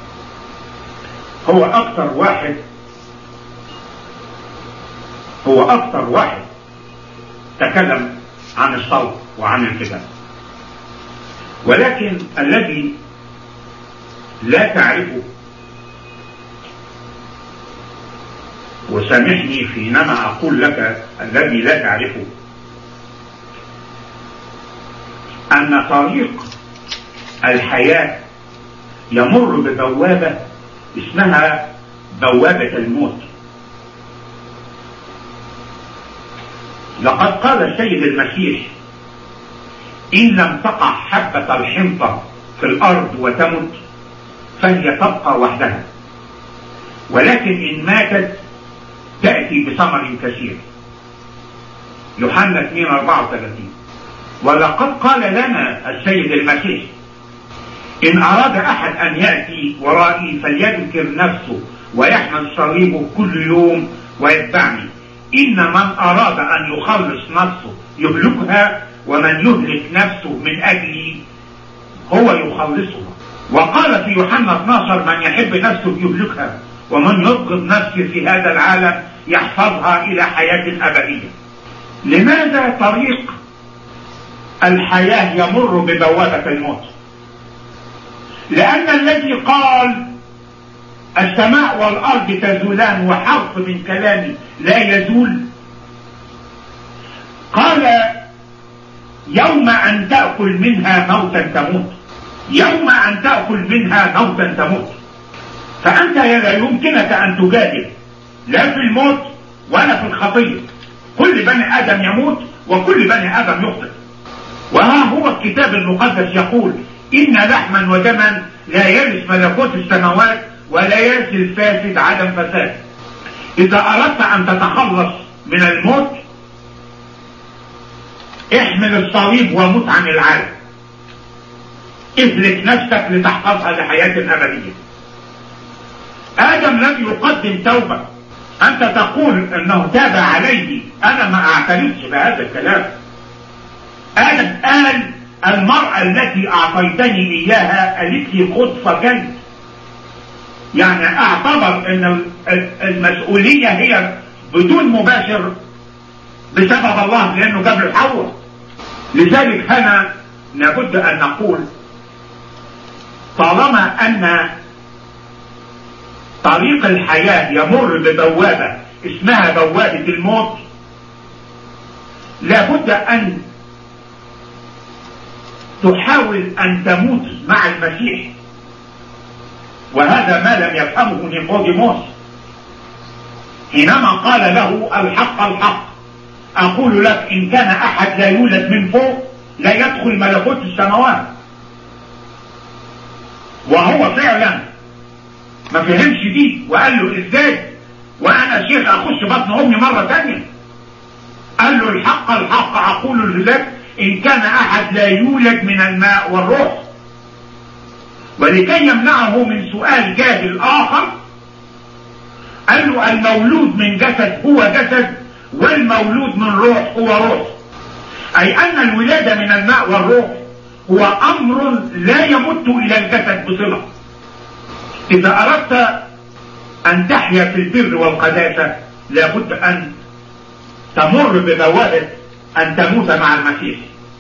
هو اكتر واحد هو اكتر واحد تكلم عن الصوت وعن الكتاب. ولكن الذي لا تعرفه، وسامحني حينما أقول لك الذي لا تعرفه، أن طريق الحياة يمر ببوابة اسمها بوابة الموت. لقد قال السيد المسيح: إن لم تقع حبة الحنطة في الأرض وتمت فهي تبقى وحدها، ولكن إن ماتت تأتي بثمر كثير. يوحنا اثنين أربعة وثلاثين. ولقد قال لنا السيد المسيح: إن أراد أحد أن يأتي ورائي فليذكر نفسه ويحمل صليبه كل يوم ويتبعني. إن من أراد أن يخلص نفسه يهلكها، ومن يهلك نفسه من أجلي هو يخلصها. وقال في يوحنا اثناشر: من يحب نفسه يهلكها، ومن يبغض نفسه في هذا العالم يحفظها إلى حياة أبدية. لماذا طريق الحياة يمر ببوابة الموت؟ لأن الذي قال السماء والأرض تزولان وحرف من كلامي لا يزول، قال: يوم أن تأكل منها موتا تموت. يوم أن تأكل منها موتا تموت. فأنت لا يمكنك أن تجادل لا في الموت ولا في الخطية. كل بني آدم يموت وكل بني آدم يخطئ. وها هو الكتاب المقدس يقول: إن لحما ودما لا يرث ملكوت السماوات ولا يرث الفاسد عدم فساد. إذا أردت أن تتخلص من الموت احمل الصليب ومت عن العالم. اهلك نفسك لتحفظها لحياة أبدية. آدم لم يقدم توبة. أنت تقول أنه تاب عليه، أنا ما أعترفش بهذا الكلام. آدم قال: المرأة التي أعطيتني إياها قالت لي خذ فكلت. يعني أعتبر أن المسؤولية هي بدون مباشر بسبب الله، لأنه جاب له حواء. لذلك هنا لابد أن نقول: طالما أن طريق الحياة يمر ببوابة اسمها بوابة الموت، لابد أن تحاول أن تموت مع المسيح. وهذا ما لم يفهمه نيقوديموس حينما قال له: الحق الحق أقول لك إن كان أحد لا يولد من فوق لا يدخل ملكوت السماوات. وهو فعلا ما فهمش دي، وقال له: ازاي وانا شيخ اخش بطن امي مرة تانية؟ قال له: الحق الحق اقول لك ان كان احد لا يولد من الماء والروح. ولكي يمنعه من سؤال جاهل اخر قال له: المولود من جسد هو جسد، والمولود من روح هو روح. اي ان الولادة من الماء والروح هو امر لا يمت الى الجسد بصلة. إذا أردت أن تحيا في البر والقداسة لابد أن تمر ببوابة أن تموت مع المسيح،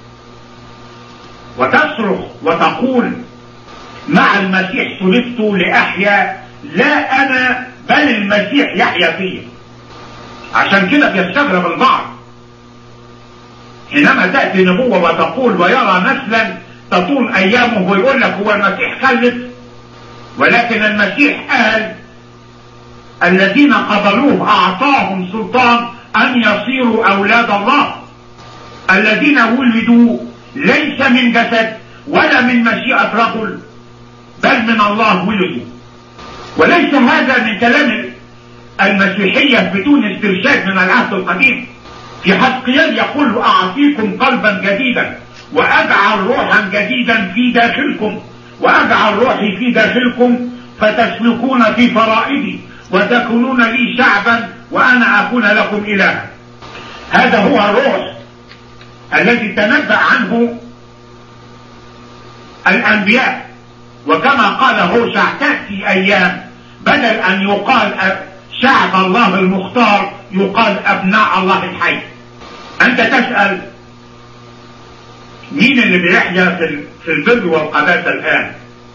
وتصرخ وتقول: مع المسيح صلبت لأحيا، لا أنا بل المسيح يحيا فيه. عشان كده بيستغرب البعض حينما تأتي نبوة وتقول: ويرى نسلا تطول أيامه، ويقول لك هو المسيح خلف. ولكن المسيح قال: الذين قبلوه أعطاهم سلطان أن يصيروا أولاد الله. الذين ولدوا ليس من جسد ولا من مشيئة رجل، بل من الله ولدوا. وليس هذا من كلام المسيحية بدون استرشاد من العهد القديم. في حزقيال يقول: أعطيكم قلبا جديدا وأجعل روحا جديدا في داخلكم، وأجعل روحي في داخلكم فتسلكون في فرائضي وتكونون لي شعبا وأنا أكون لكم إلها. هذا هو الروح الذي تنبأ عنه الأنبياء. وكما قال هوشع: تأتي أيام بدل أن يقال شعب الله المختار يقال أبناء الله الحي. أنت تسأل مين اللي بيحيا في البر والقداسة الآن؟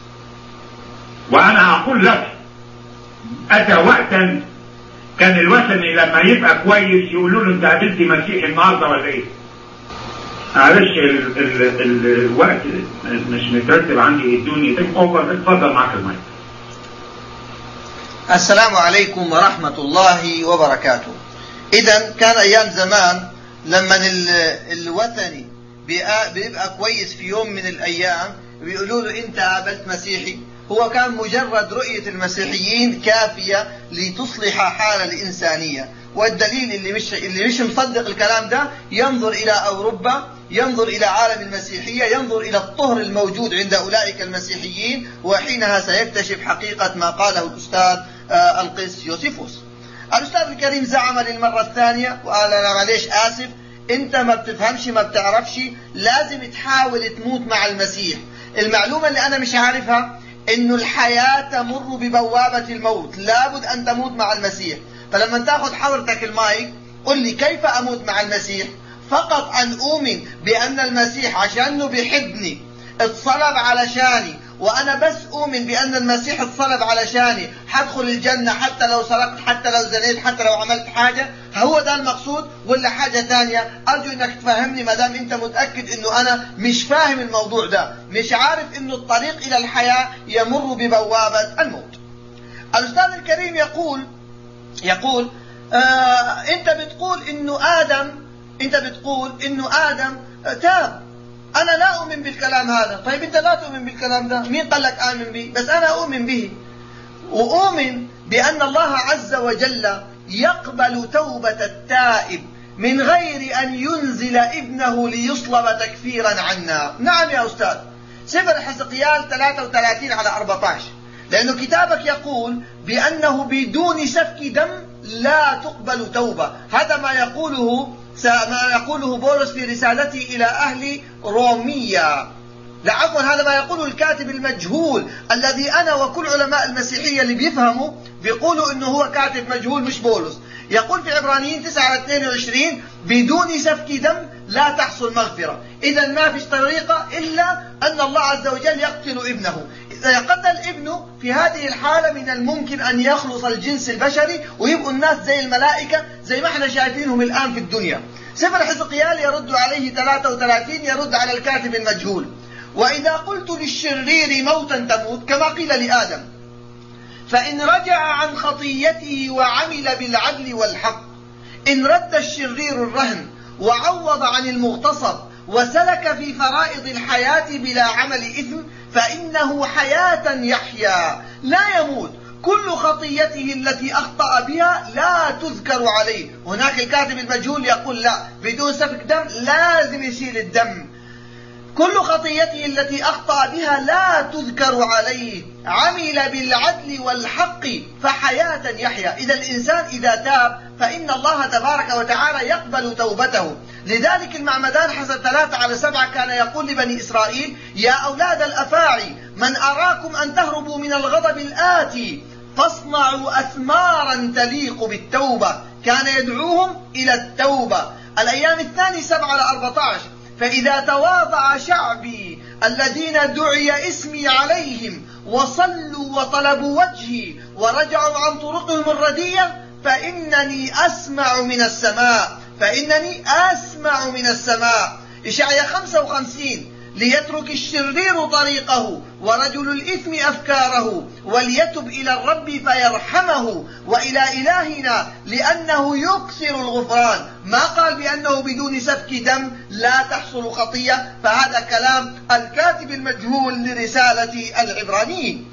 وأنا أقول لك أتى وقتا كان الوثني لما يبقى كويس يقولوا له أنت قابلت مسيح النهارده ولا إيه؟ معلش ال ال ال الوقت مش مترتب عندي، ادوني اتفضل معاك المايك. السلام عليكم ورحمة الله وبركاته. إذا كان أيام زمان لما الوثني بيبقى كويس في يوم من الأيام بيقولوا له أنت قابلت مسيحي. هو كان مجرد رؤية المسيحيين كافية لتصلح حال الإنسانية. والدليل اللي مش اللي مش مصدق الكلام ده ينظر إلى أوروبا، ينظر إلى عالم المسيحية، ينظر إلى الطهر الموجود عند أولئك المسيحيين، وحينها سيكتشف حقيقة ما قاله الأستاذ القس يوسيفوس. الأستاذ الكريم زعم للمرة الثانية وقال أنا معليش آسف، أنت ما بتفهمش ما بتعرفش، لازم تحاول تموت مع المسيح. المعلومة اللي أنا مش عارفها إنه الحياة تمر ببوابة الموت، لابد أن تموت مع المسيح. فلما تاخذ حضرتك المايك قل لي كيف أموت مع المسيح؟ فقط أن أؤمن بأن المسيح عشانه بيحبني اتصلب علشاني، وأنا بس أؤمن بأن المسيح اتصلب علشاني حدخل الجنة حتى لو سرقت، حتى لو زنيت، حتى لو عملت حاجة. هو ده المقصود ولا حاجة تانية؟ أرجو أنك تفهمني ما دام أنت متأكد أنه أنا مش فاهم الموضوع ده، مش عارف أنه الطريق إلى الحياة يمر ببوابة الموت. الأستاذ الكريم يقول يقول آه أنت بتقول أنه آدم أنت بتقول أنه آدم تاب. أنا لا أؤمن بالكلام هذا. طيب أنت لا تؤمن بالكلام ده، مين قال لك آمن به؟ بس أنا أؤمن به، وأؤمن بأن الله عز وجل يقبل توبة التائب من غير أن ينزل ابنه ليصلب تكفيرا عنا. نعم يا أستاذ، سفر حزقيال ثلاثة وثلاثين على أربعة عشر، لأنه كتابك يقول بأنه بدون سفك دم لا تقبل توبة. هذا ما يقوله ما يقوله بولس في رسالته إلى أهل رومية. لا عفوا، هذا ما يقوله الكاتب المجهول الذي أنا وكل علماء المسيحية اللي بيفهموا بيقولوا إنه هو كاتب مجهول مش بولس. يقول في عبرانيين تسعة على اثنين وعشرين بدون سفك دم لا تحصل مغفرة. إذا ما فيش طريقة إلا أن الله عز وجل يقتل ابنه. إذا قتل ابنه في هذه الحالة من الممكن أن يخلص الجنس البشري ويبقوا الناس زي الملائكة زي ما احنا شايفينهم الآن في الدنيا. سفر حزقيال يرد عليه ثلاثة وثلاثين يرد على الكاتب المجهول: وإذا قلت للشرير موتا تموت كما قيل لآدم، فإن رجع عن خطيته وعمل بالعدل والحق، إن رد الشرير الرهن وعوض عن المغتصب وسلك في فرائض الحياة بلا عمل إثم، فإنه حياة يحيا لا يموت، كل خطيته التي أخطأ بها لا تذكر عليه. هناك الكاتب المجهول يقول لا، بدون سفك دم لازم يشيل الدم. كل خطيته التي أخطأ بها لا تذكر عليه، عمل بالعدل والحق فحياة يحيا. إذا الإنسان إذا تاب فإن الله تبارك وتعالى يقبل توبته. لذلك المعمدان حسب ثلاثة على سبعة كان يقول لبني إسرائيل: يا أولاد الأفاعي من أراكم أن تهربوا من الغضب الآتي فاصنعوا أثمارا تليق بالتوبة. كان يدعوهم إلى التوبة. الأيام الثاني سبعة على أربعة عشر: فإذا تواضع شعبي الذين دعي اسمي عليهم وصلوا وطلبوا وجهي ورجعوا عن طرقهم الردية فإنني أسمع من السماء فإنني أسمع من السماء. إشعياء خمسة وخمسين: ليترك الشرير طريقه ورجل الإثم أفكاره وليتب إلى الرب فيرحمه وإلى إلهنا لأنه يكثر الغفران. ما قال بأنه بدون سفك دم لا تحصل خطية، فهذا كلام الكاتب المجهول لرسالة العبرانيين.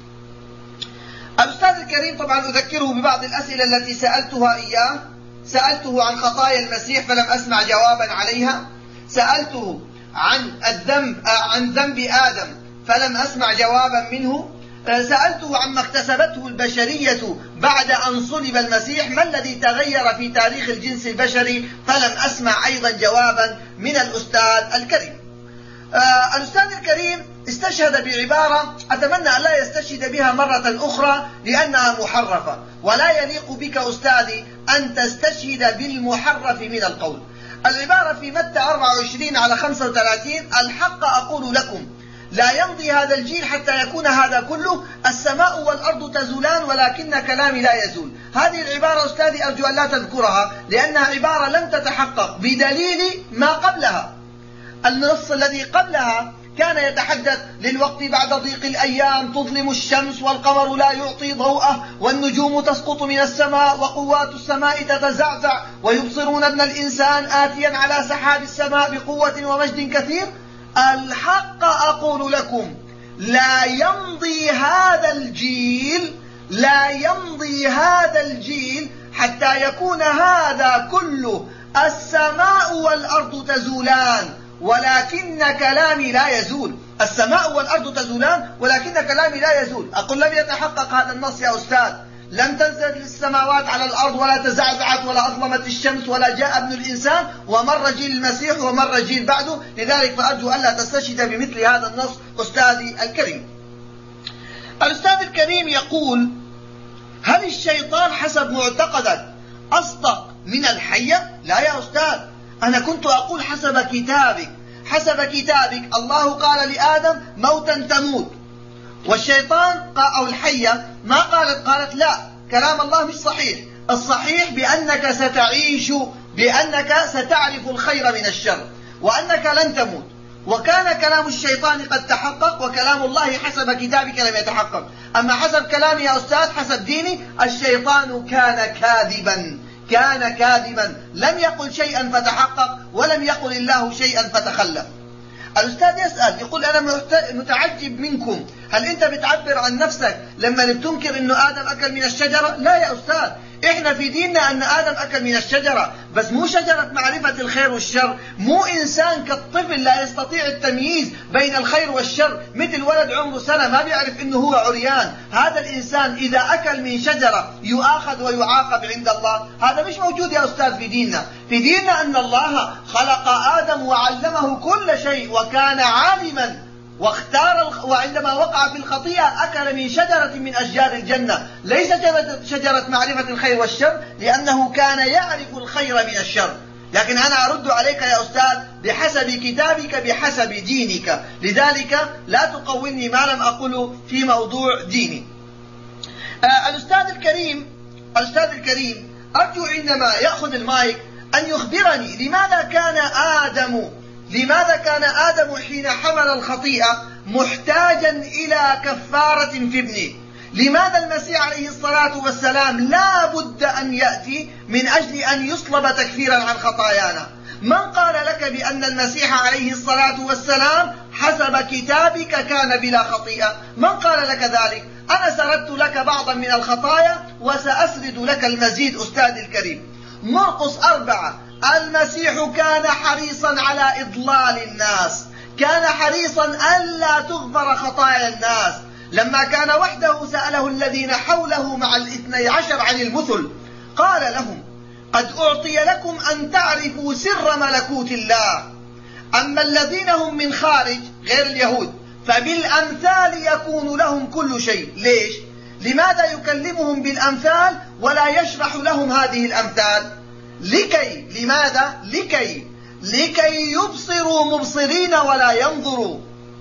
الأستاذ الكريم طبعا أذكره ببعض الأسئلة التي سألتها إياه. سألته عن خطايا المسيح فلم أسمع جوابا عليها. سألته عن الذنب عن ذنب آدم فلم أسمع جوابا منه. سألته عما اكتسبته البشرية بعد أن صلب المسيح، ما الذي تغير في تاريخ الجنس البشري، فلم أسمع أيضا جوابا من الأستاذ الكريم. آه الأستاذ الكريم استشهد بعبارة أتمنى أن لا يستشهد بها مرة أخرى لأنها محرفة، ولا يليق بك أستاذي أن تستشهد بالمحرف من القول. العبارة في متى أربعة وعشرين على خمسة وثلاثين: الحق أقول لكم لا يمضي هذا الجيل حتى يكون هذا كله، السماء والأرض تزولان ولكن كلامي لا يزول. هذه العبارة أستاذي أرجو أن لا تذكرها، لأنها عبارة لم تتحقق بدليل ما قبلها. النص الذي قبلها كان يتحدث: للوقت بعد ضيق الأيام تظلم الشمس والقمر لا يعطي ضوءه والنجوم تسقط من السماء وقوات السماء تتزعزع ويبصرون ابن الإنسان آتيا على سحاب السماء بقوة ومجد كثير. الحق أقول لكم لا يمضي هذا الجيل لا يمضي هذا الجيل حتى يكون هذا كله السماء والأرض تزولان ولكن كلامي لا يزول. السماء والأرض تزولان ولكن كلامي لا يزول. أقول لم يتحقق هذا النص يا أستاذ. لم تنزل السماوات على الأرض ولا تزعزعت ولا أظلمت الشمس ولا جاء ابن الإنسان ومر جيل المسيح ومر جيل بعده. لذلك فأرجو ألا تستشهد بمثل هذا النص أستاذي الكريم. الأستاذ الكريم يقول: هل الشيطان حسب معتقدك أصدق من الحية؟ لا يا أستاذ، أنا كنت أقول حسب كتابك. حسب كتابك الله قال لآدم موتا تموت، والشيطان أو الحية ما قالت قالت لا، كلام الله مش صحيح. الصحيح بأنك ستعيش، بأنك ستعرف الخير من الشر، وأنك لن تموت. وكان كلام الشيطان قد تحقق وكلام الله حسب كتابك لم يتحقق. أما حسب كلامي يا أستاذ، حسب ديني، الشيطان كان كاذبا، كان كاذبا، لم يقل شيئا فتحقق ولم يقل الله شيئا فتخلف. الأستاذ يسأل يقول: أنا متعجب منكم، هل أنت بتعبر عن نفسك لما بتنكر أنه آدم أكل من الشجرة؟ لا يا أستاذ، إحنا في ديننا أن آدم أكل من الشجرة، بس مو شجرة معرفة الخير والشر. مو إنسان كالطفل لا يستطيع التمييز بين الخير والشر، مثل ولد عمره سنة ما بيعرف أنه هو عريان. هذا الإنسان إذا أكل من شجرة يؤاخذ ويعاقب عند الله. هذا مش موجود يا أستاذ في ديننا. في ديننا أن الله خلق آدم وعلمه كل شيء وكان عالما واختار، وعندما وقع في الخطيئة أكل من شجرة من أشجار الجنة، ليس شجرة معرفة الخير والشر، لأنه كان يعرف الخير من الشر. لكن أنا أرد عليك يا أستاذ بحسب كتابك بحسب دينك، لذلك لا تقولني ما لم أقله في موضوع ديني. آه الأستاذ الكريم الأستاذ الكريم أرجو عندما يأخذ المايك أن يخبرني لماذا كان آدم لماذا كان آدم حين حمل الخطيئة محتاجا إلى كفارة في ابنه؟ لماذا المسيح عليه الصلاة والسلام لا بد أن يأتي من أجل أن يصلب تكفيرا عن خطايانا؟ من قال لك بأن المسيح عليه الصلاة والسلام حسب كتابك كان بلا خطيئة؟ من قال لك ذلك؟ أنا سردت لك بعضا من الخطايا وسأسرد لك المزيد أستاذ الكريم. مرقس أربعة: المسيح كان حريصا على إضلال الناس، كان حريصا ألا تغفر خطايا الناس. لما كان وحده سأله الذين حوله مع الاثني عشر عن المثل، قال لهم: قد أعطي لكم أن تعرفوا سر ملكوت الله، أما الذين هم من خارج غير اليهود فبالأمثال يكون لهم كل شيء. ليش؟ لماذا يكلمهم بالأمثال ولا يشرح لهم هذه الأمثال؟ لكي لماذا؟ لكي لكي يبصروا مبصرين ولا ينظروا،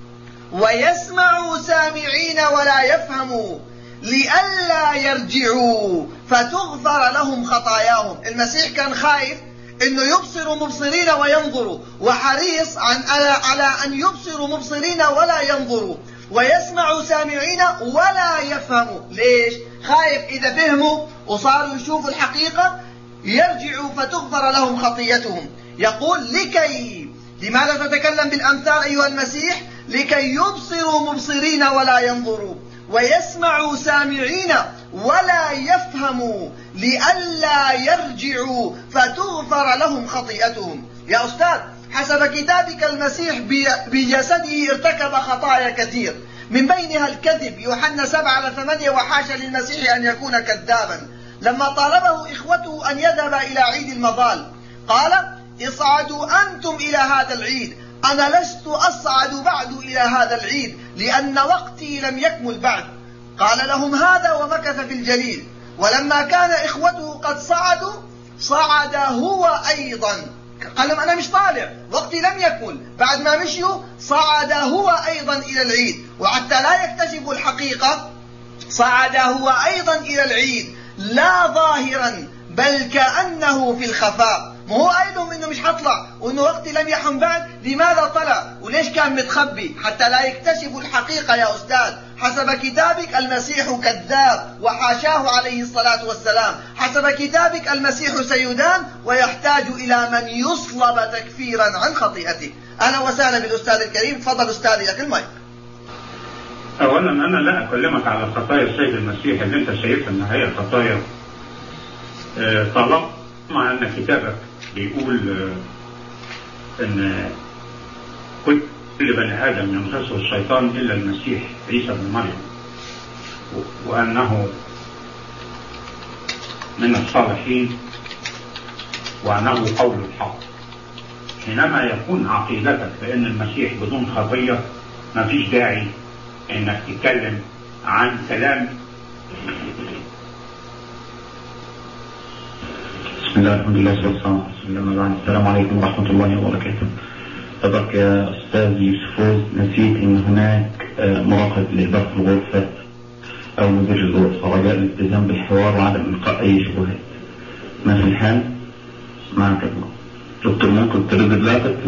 ويسمعوا سامعين ولا يفهموا، لئلا يرجعوا فتغفر لهم خطاياهم. المسيح كان خايف انه يبصروا مبصرين وينظروا، وحريص عن على ان يبصروا مبصرين ولا ينظروا، ويسمعوا سامعين ولا يفهموا. ليش؟ خايف اذا فهموا وصاروا يشوفوا الحقيقة يرجعوا فتغفر لهم خطيتهم. يقول لكي، لماذا تتكلم بالأمثال أيها المسيح؟ لكي يبصروا مبصرين ولا ينظروا، ويسمعوا سامعين ولا يفهموا، لئلا يرجعوا فتغفر لهم خطيئتهم. يا أستاذ، حسب كتابك المسيح بجسده ارتكب خطايا كثير، من بينها الكذب. يوحنا سبعة على ثمانية: وحاشا للمسيح أن يكون كذابا. لما طالبه إخوته أن يذهب إلى عيد المظال قال: اصعدوا أنتم إلى هذا العيد، أنا لست أصعد بعد إلى هذا العيد لأن وقتي لم يكمل بعد. قال لهم هذا ومكث في الجليل. ولما كان إخوته قد صعدوا صعد هو أيضا قال لهم أنا مش طالع، وقتي لم يكن. بعد ما مشيوا صعد هو أيضا إلى العيد، وحتى لا يكتشفوا الحقيقة صعد هو أيضا إلى العيد لا ظاهرا بل كأنه في الخفاء. ما هو قايلهم انه مش هطلع وانه وقتي لم يحن بعد، لماذا طلع وليش كان متخبي؟ حتى لا يكتشفوا الحقيقة يا أستاذ. حسب كتابك المسيح كذاب وحاشاه عليه الصلاة والسلام، حسب كتابك المسيح سيدان ويحتاج إلى من يصلب تكفيرا عن خطيئته. أهلا وسهلا بالأستاذ الكريم، تفضل أستاذي لك المايك. أولا أنا لا أكلمك على خطايا السيد المسيح اللي أنت شايفها أنها هي خطايا، طالما أن كتابك بيقول أن كل بني آدم يمسسه الشيطان إلا المسيح عيسى بن مريم، وأنه من الصالحين وأنه قول الحق. حينما يكون عقيدتك بأن المسيح بدون خطية ما فيش داعي أنك تتكلم عن كلام. بسم الله الحمد لله والصلاة والسلام على رسول الله. السلام عليكم ورحمة الله وبركاته. طبعا يا أستاذ يوسف نسيت أن هناك مراقب لإدارة الغرفة أو مدير الغرفة، رجاء الالتزام بالحوار وعدم إلقاء أي شبهات. ما في الحال معك الله دكتور، ممكن ترد لاتك؟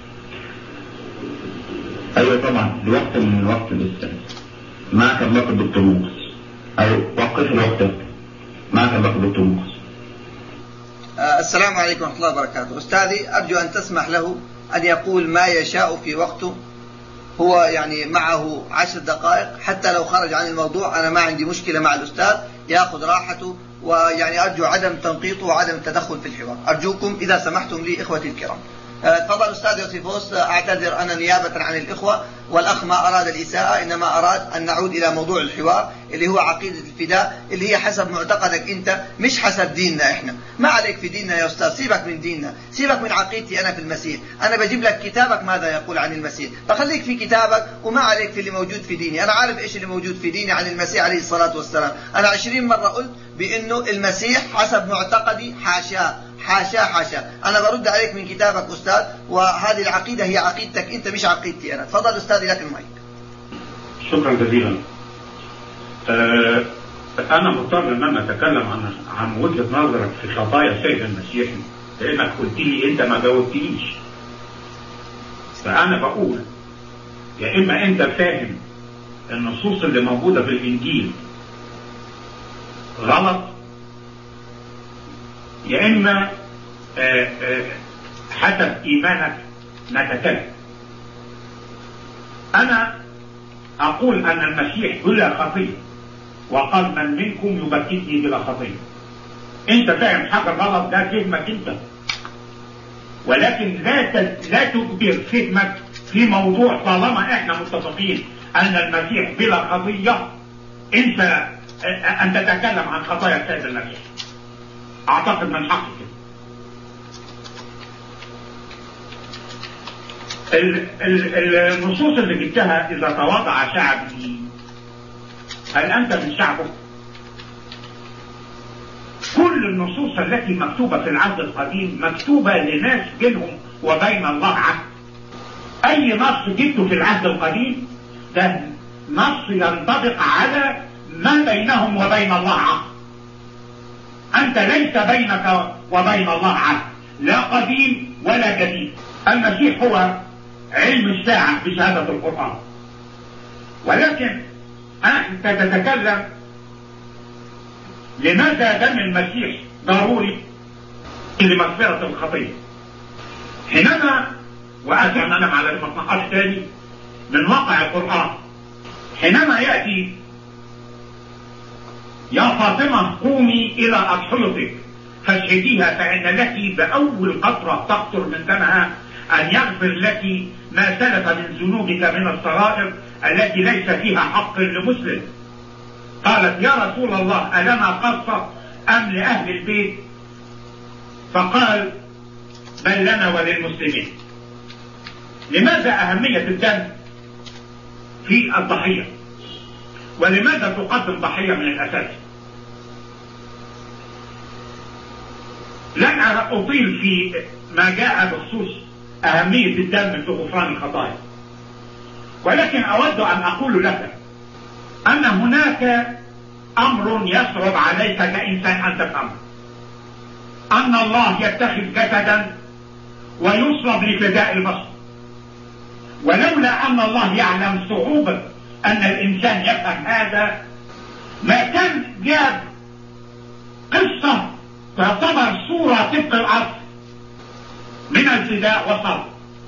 أيوة طبعا لوقت من وقت الأستاذ. معك الله الدكتور موسى، أو وقف الوقت. معك الله الدكتور موسى. السلام عليكم ورحمة الله وبركاته. أستاذي أرجو أن تسمح له أن يقول ما يشاء في وقته، هو يعني معه عشر دقائق، حتى لو خرج عن الموضوع أنا ما عندي مشكلة مع الأستاذ، يأخذ راحته، ويعني أرجو عدم تنقيطه وعدم التدخل في الحوار. أرجوكم إذا سمحتم لي إخوتي الكرام. تفضل أستاذ يوسيفوس. أعتذر أنا نيابة عن الإخوة، والأخ ما أراد الإساءة، إنما أراد أن نعود إلى موضوع الحوار اللي هو عقيدة الفداء، اللي هي حسب معتقدك أنت مش حسب ديننا إحنا. ما عليك في ديننا يا أستاذ، سيبك من ديننا، سيبك من عقيدتي أنا في المسيح. أنا بجيب لك كتابك ماذا يقول عن المسيح، فخليك في كتابك وما عليك في اللي موجود في ديني. أنا عارف إيش اللي موجود في ديني عن المسيح عليه الصلاة والسلام. أنا عشرين مرة قلت بأنه المسيح حسب معتقدي حاشاه حاشا حاشا. أنا برد عليك من كتابك أستاذ، وهذه العقيدة هي عقيدتك أنت مش عقيدتي أنا. تفضل أستاذي لك المايك. شكرا جزيلا. أه أنا مضطر أن أنا أتكلم عن عن وجهة نظرك في خطايا السيد المسيح، لأنك قلت لي أنت ما جاوبتنيش. فأنا بقول يا إما أنت فاهم النصوص اللي موجودة في الإنجيل غلط، يا إما آآ آآ حسب إيمانك نتكلم. أنا أقول أن المسيح بلا خطية، وقال من منكم يبكتني بلا خطية. أنت فاهم حاجة غلط، ده فهمك أنت، ولكن لا لا تجبر فهمك في موضوع طالما إحنا متفقين أن المسيح بلا خطية أنت أن تتكلم عن خطايا السيد المسيح. أعتقد من حقك. النصوص اللي جبتها إذا تواضع شعبي، هل أنت من شعبه؟ كل النصوص التي مكتوبة في العهد القديم مكتوبة لناس بينهم وبين الله عهد. أي نص جبته في العهد القديم ده نص ينطبق على ما بينهم وبين الله عهد. أنت ليس بينك وبين الله عهد، لا قديم ولا جديد. المسيح هو علم الساعة بشهادة القرآن، ولكن أنت تتكلم لماذا دم المسيح ضروري لمغفرة الخطية. حينما وأرجع أنا على المصنعات تاني من واقع القرآن، حينما يأتي يا فاطمة قومي إلى أضحيتك فاشهديها فإن لك بأول قطرة تقطر من دمها أن يغفر لك ما سلف من ذنوبك من الصغائر التي ليس فيها حق لمسلم. قالت يا رسول الله ألنا قصة أم لأهل البيت؟ فقال بل لنا وللمسلمين. لماذا أهمية الدم في الضحية؟ ولماذا تقدم ضحية من الأساس؟ لن أطيل في ما جاء بخصوص أهمية الدم في غفران الخطايا، ولكن أود أن أقول لك أن هناك أمر يصعب عليك كإنسان أن تفهمه، أن الله يتخذ جسدا ويصلب لفداء البشر. ولولا أن الله يعلم صعوبة أن الإنسان يفهم هذا ما كان جاب قصة تعتبر صورة طبق الأرض من الفداء والصلب.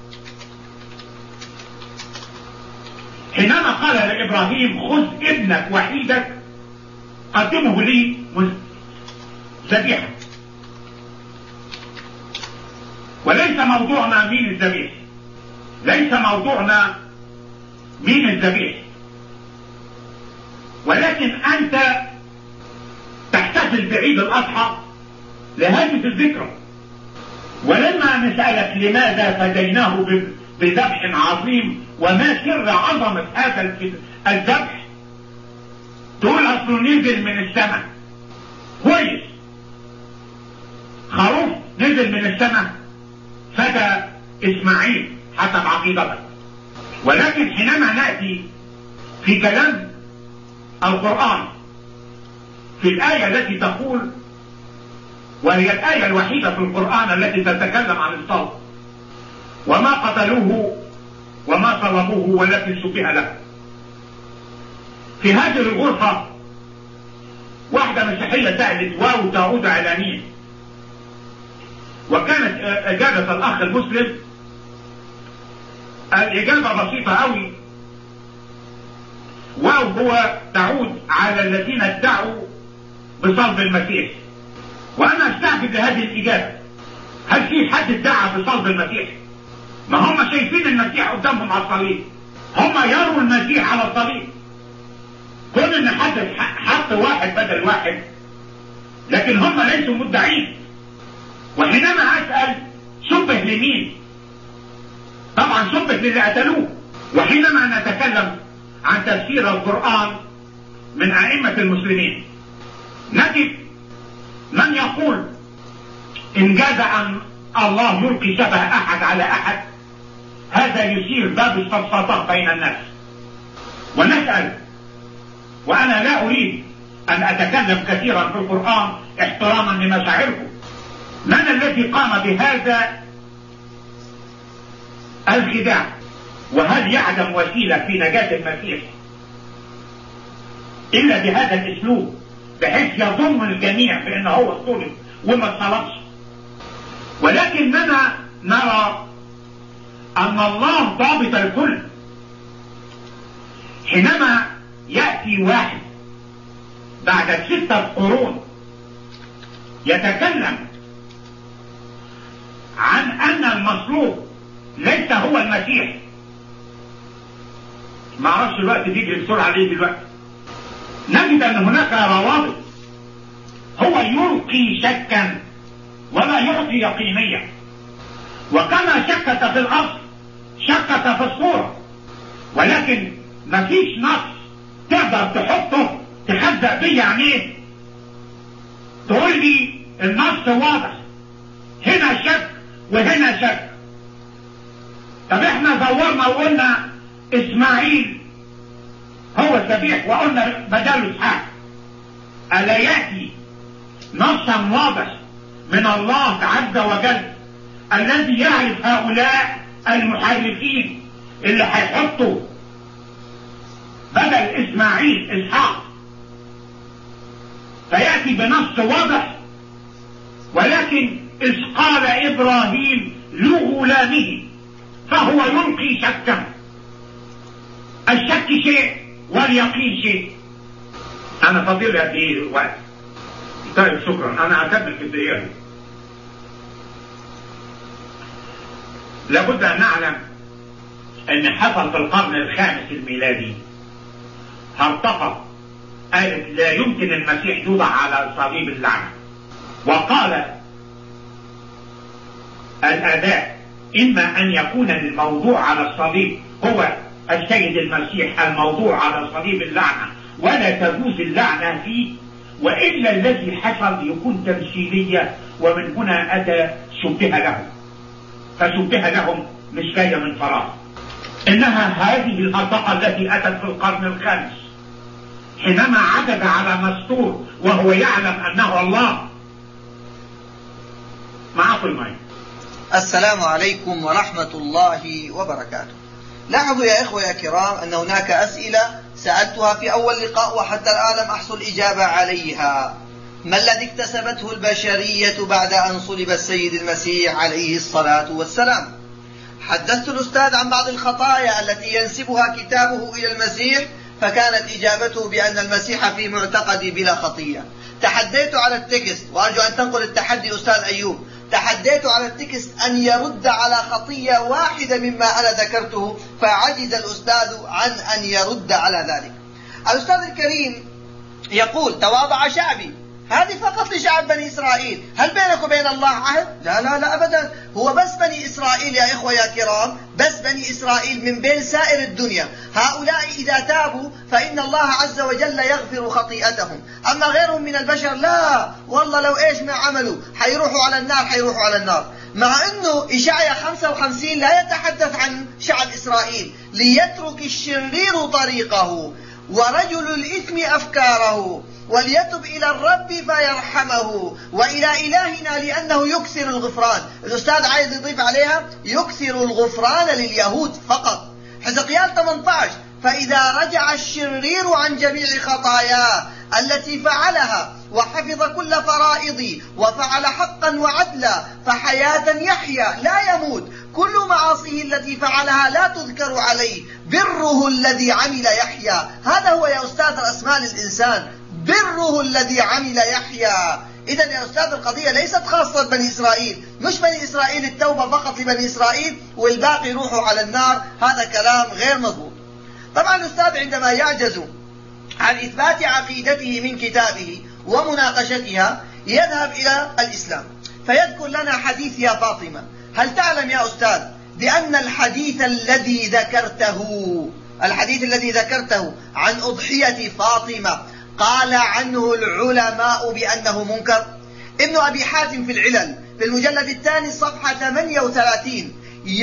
حينما قال لإبراهيم خذ ابنك وحيدك قدمه لي ذبيحة، وليس موضوعنا مين الذبيح، ليس موضوعنا مين الذبيح، ولكن أنت تحتفل بعيد الأضحى لهذه الذكرى. ولما نسألك لماذا فديناه بذبح عظيم وما سر عظمة هذا الذبح، تقول أصله نزل من السماء. كويس، خروف نزل من السماء فدى إسماعيل حسب عقيدتك. ولكن حينما نأتي في كلام القرآن في الآية التي تقول، وهي الآية الوحيدة في القرآن التي تتكلم عن الصلب، وما قتلوه وما صلبوه ولكن شبه له. في هذه الغرفة واحدة مسيحية سألت واو تعود على مين، وكانت إجابة الأخ المسلم الإجابة بسيطة أوي، واو هو تعود على الذين ادعوا بصلب المسيح. وأنا أستعجب لهذه الإجابة، هل في حد ادعى بصلب المسيح؟ ما هم شايفين المسيح قدامهم على الصليب، هم يروا المسيح على الصليب، كون ان حد حط واحد بدل واحد، لكن هم ليسوا مدعين. وحينما أسأل شبه لمين؟ طبعا شبه للي قتلوه. وحينما نتكلم عن تفسير القرآن من أئمة المسلمين نجد من يقول إن جاز أن الله يلقي شبه أحد على أحد، هذا يثير باب الفلسفة بين الناس. ونسأل، وأنا لا أريد أن أتكلم كثيرا في القرآن احتراما لمشاعركم، من الذي قام بهذا الخداع؟ وهل يعدم وسيلة في نجاة المسيح إلا بهذا الأسلوب بحيث يضم الجميع بأنه هو الصلب وما اتصلبش؟ ولكننا نرى أن الله ضابط الكل. حينما يأتي واحد بعد ستة قرون يتكلم عن أن المصلوب ليس هو المسيح، ما اعرفش الوقت بيجري بسرعة ليه دلوقتي، نجد أن هناك روابط. هو يلقي شكا ولا يعطي يقينيا، وكما شكت في الأصل شكت في الصورة، ولكن مفيش نص تقدر تحطه تخزق بيه عينيه تقول لي النص واضح، هنا شك وهنا شك. طب احنا دورنا وقلنا اسماعيل هو الذبيح وقلنا بداله اسحاق، ألا يأتي نصا واضح من الله عز وجل الذي يعرف هؤلاء المحرفين اللي هيحطوا بدل اسماعيل اسحاق، فيأتي بنص واضح؟ ولكن إذ قال إبراهيم لغلامه فهو يلقي شكا. الشك شيء واليقين شيء. أنا فضيل هذه الوقت. طيب شكرا، أنا أكمل في الدقيقة. لابد أن نعلم أن حصل في القرن الخامس الميلادي هرطقة قالت لا يمكن المسيح يوضع على صليب اللعنة، وقال الآباء إما أن يكون الموضوع على الصليب هو السيد المسيح الموضوع على صليب اللعنة ولا تجوز اللعنة فيه، وإلا الذي حصل يكون تمثيلية ومن هنا أتى شبه لهم، فشبه لهم مش جاية من فراغ، إنها هذه الهرطقة التي أتت في القرن الخامس حينما عتب على مسطور وهو يعلم أنه الله. معكم المايك. السلام عليكم ورحمة الله وبركاته. لاحظوا يا إخوة يا كرام أن هناك أسئلة سألتها في أول لقاء وحتى الآن لم أحصل إجابة عليها. ما الذي اكتسبته البشرية بعد أن صلب السيد المسيح عليه الصلاة والسلام؟ حدثت الأستاذ عن بعض الخطايا التي ينسبها كتابه إلى المسيح، فكانت إجابته بأن المسيح في معتقدي بلا خطية. تحديت على التكست، وأرجو أن تنقل التحدي أستاذ أيوب، تحديت على التكست أن يرد على خطية واحدة مما أنا ذكرته، فعجز الأستاذ عن أن يرد على ذلك. الأستاذ الكريم يقول تواضع شعبي، هذه فقط لشعب بني إسرائيل، هل بينك وبين الله عهد؟ لا لا لا أبدا، هو بس بني إسرائيل يا إخوة يا كرام، بس بني إسرائيل من بين سائر الدنيا. هؤلاء إذا تابوا فإن الله عز وجل يغفر خطيئتهم، أما غيرهم من البشر لا، والله لو إيش ما عملوا حيروحوا على النار حيروحوا على النار. مع أنه إشعياء خمسة وخمسين لا يتحدث عن شعب إسرائيل، ليترك الشرير طريقه ورجل الإثم أفكاره وليتب إلى الرب فيرحمه وإلى إلهنا لأنه يكثر الغفران. الأستاذ عايز يضيف عليها يكثر الغفران لليهود فقط. حزقيال ثمانية عشر فإذا رجع الشرير عن جميع خطاياه التي فعلها وحفظ كل فرائضي وفعل حقا وعدلا فحياة يحيا لا يموت، كل معاصيه التي فعلها لا تذكر عليه، بره الذي عمل يحيا. هذا هو يا أستاذ أسماء الإنسان، بره الذي عمل يحيا. إذا يا أستاذ القضية ليست خاصة بني إسرائيل، مش بني إسرائيل التوبة فقط لبني إسرائيل والباقي يروحوا على النار، هذا كلام غير مضبوط. طبعا الأستاذ عندما يعجز عن إثبات عقيدته من كتابه ومناقشتها يذهب إلى الإسلام فيذكر لنا حديث يا فاطمة. هل تعلم يا أستاذ بأن الحديث الذي ذكرته الحديث الذي ذكرته عن أضحية فاطمة قال عنه العلماء بأنه منكر؟ ابن أبي حاتم في العلل في المجلد الثاني صفحة ثمانية وثلاثين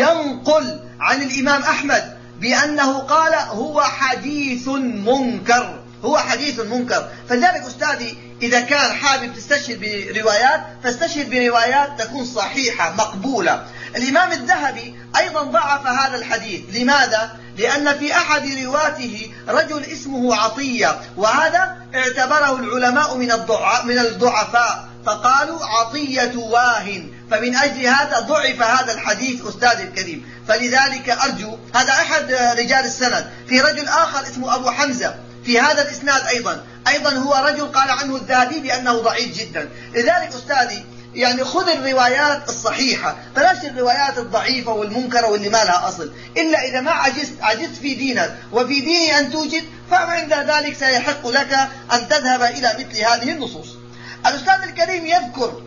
ينقل عن الإمام أحمد بأنه قال هو حديث منكر، هو حديث منكر. فلذلك أستاذي إذا كان حابب تستشهد بروايات فاستشهد بروايات تكون صحيحة مقبولة. الإمام الذهبي أيضا ضعف هذا الحديث. لماذا؟ لأن في أحد رواته رجل اسمه عطية، وهذا اعتبره العلماء من الضعفاء فقالوا عطية واهن، فمن أجل هذا ضعف هذا الحديث أستاذ الكريم. فلذلك أرجو، هذا أحد رجال السند. في رجل آخر اسمه أبو حمزة في هذا الإسناد أيضا أيضا هو رجل قال عنه الذهبي بأنه ضعيف جدا. لذلك أستاذي يعني خذ الروايات الصحيحة، بلاش الروايات الضعيفة والمنكرة واللي ما لها أصل، إلا إذا ما عجزت عجزت في دينك وفي ديني أن توجد، فعند ذلك سيحق لك أن تذهب إلى مثل هذه النصوص. الأستاذ الكريم يذكر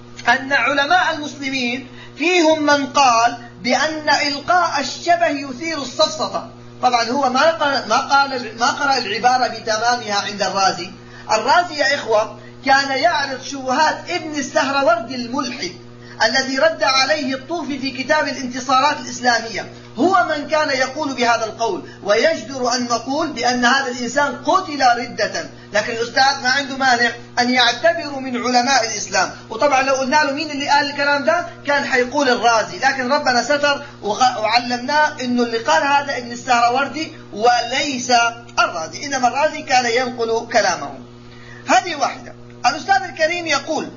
أن علماء المسلمين فيهم من قال بأن إلقاء الشبه يثير السفسطة. طبعا هو ما قال ما قال ما قرأ العبارة بتمامها عند الرازي. الرازي يا إخوة كان يعرض شبهات ابن السهروردي الملحد الذي رد عليه الطوفي في كتاب الانتصارات الإسلامية، هو من كان يقول بهذا القول، ويجدر أن نقول بأن هذا الإنسان قتل ردة. لكن الأستاذ ما عنده مانع أن يعتبر من علماء الإسلام، وطبعا لو قلنا له مين اللي قال الكلام ده كان حيقول الرازي، لكن ربنا ستر وعلمناه أنه اللي قال هذا ابن السهروردي وليس الرازي، إنما الرازي كان ينقل كلامه. هذه واحدة. الأستاذ الكريم يقول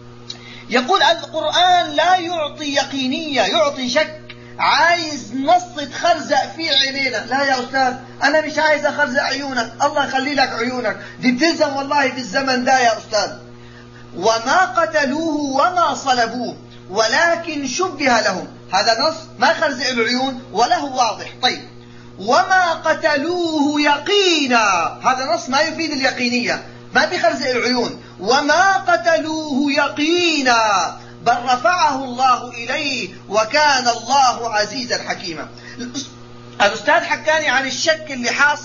يقول القرآن لا يعطي يقينية، يعطي شك، عايز نص تخرزق في عينينا. لا يا أستاذ أنا مش عايز أخرزق عيونك، الله يخلي لك عيونك، دي بتلزم والله في الزمن ده يا أستاذ. وما قتلوه وما صلبوه ولكن شبه لهم، هذا نص ما خرزق العيون وله واضح. طيب وما قتلوه يقينا، هذا نص ما يفيد اليقينية، ما بخرزق العيون. وما قتلوه يقينا بل رفعه الله إليه وكان الله عزيزا حكيما. الأستاذ حكاني عن الشك اللي حاصل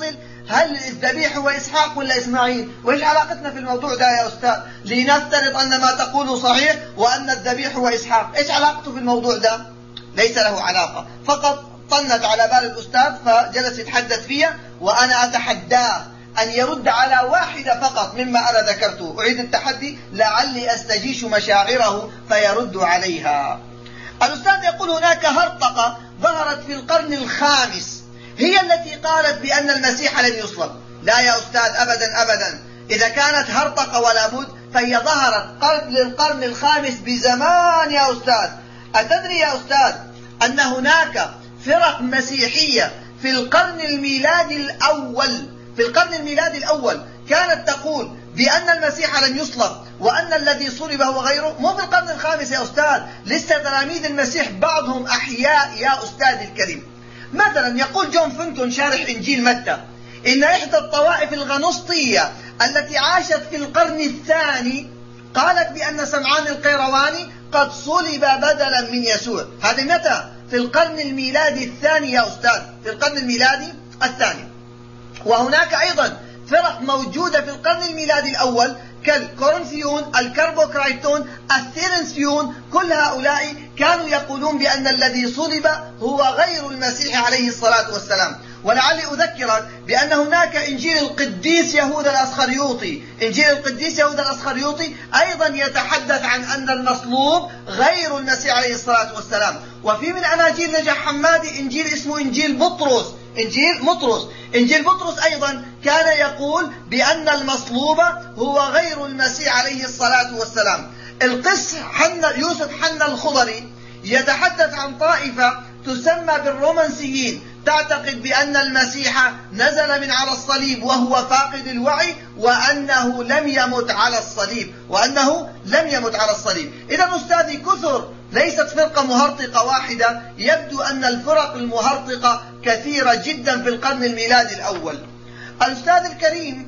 هل الذبيح هو إسحاق ولا إسماعيل؟ وإيش علاقتنا في الموضوع ده يا أستاذ؟ لنفترض أن ما تقوله صحيح وأن الذبيح هو إسحاق، إيش علاقته في الموضوع ده؟ ليس له علاقة، فقط طنت على بال الأستاذ فجلس يتحدث فيها، وأنا أتحداه أن يرد على واحدة فقط مما أنا ذكرته. أعيد التحدي لعلي أستجيش مشاعره فيرد عليها. الأستاذ يقول هناك هرطقة ظهرت في القرن الخامس هي التي قالت بأن المسيح لن يصلب. لا يا أستاذ، أبدا أبدا، إذا كانت هرطقة ولا بد فهي ظهرت قبل القرن الخامس بزمان يا أستاذ. أتدري يا أستاذ أن هناك فرق مسيحية في القرن الميلادي الأول في القرن الميلادي الأول كانت تقول بأن المسيح لن يصلب وأن الذي صلب هو غيره؟ مو في القرن الخامس يا أستاذ، لسه تلاميذ المسيح بعضهم أحياء يا أستاذ الكريم. مثلا يقول جون فنتون شارح إنجيل متى إن إحدى الطوائف الغنوصية التي عاشت في القرن الثاني قالت بأن سمعان القيرواني قد صلب بدلا من يسوع. هذا متى؟ في القرن الميلادي الثاني يا أستاذ، في القرن الميلادي الثاني. وهناك أيضا فرق موجودة في القرن الميلادي الأول كالكورنثيون، الكربوكرايتون، الثيرنسيون، كل هؤلاء كانوا يقولون بأن الذي صلب هو غير المسيح عليه الصلاة والسلام. ولعلي أذكرك بأن هناك إنجيل القديس يهوذا الأسخريوطي، إنجيل القديس يهوذا الأسخريوطي أيضا يتحدث عن أن المصلوب غير المسيح عليه الصلاة والسلام. وفي من أناجيل نجح حمادي إنجيل اسمه إنجيل بطرس، إنجيل بطرس إنجيل بطرس أيضا كان يقول بأن المصلوب هو غير المسيح عليه الصلاة والسلام. القس حنا يوسف حنا الخضري يتحدث عن طائفة تسمى بالرومانسيين تعتقد بأن المسيح نزل من على الصليب وهو فاقد الوعي وأنه لم يمت على الصليب وأنه لم يمت على الصليب. إذا أستاذي كثر، ليست فرقة مهرطقة واحدة، يبدو أن الفرق المهرطقة كثيرة جدا في القرن الميلادي الأول. الأستاذ الكريم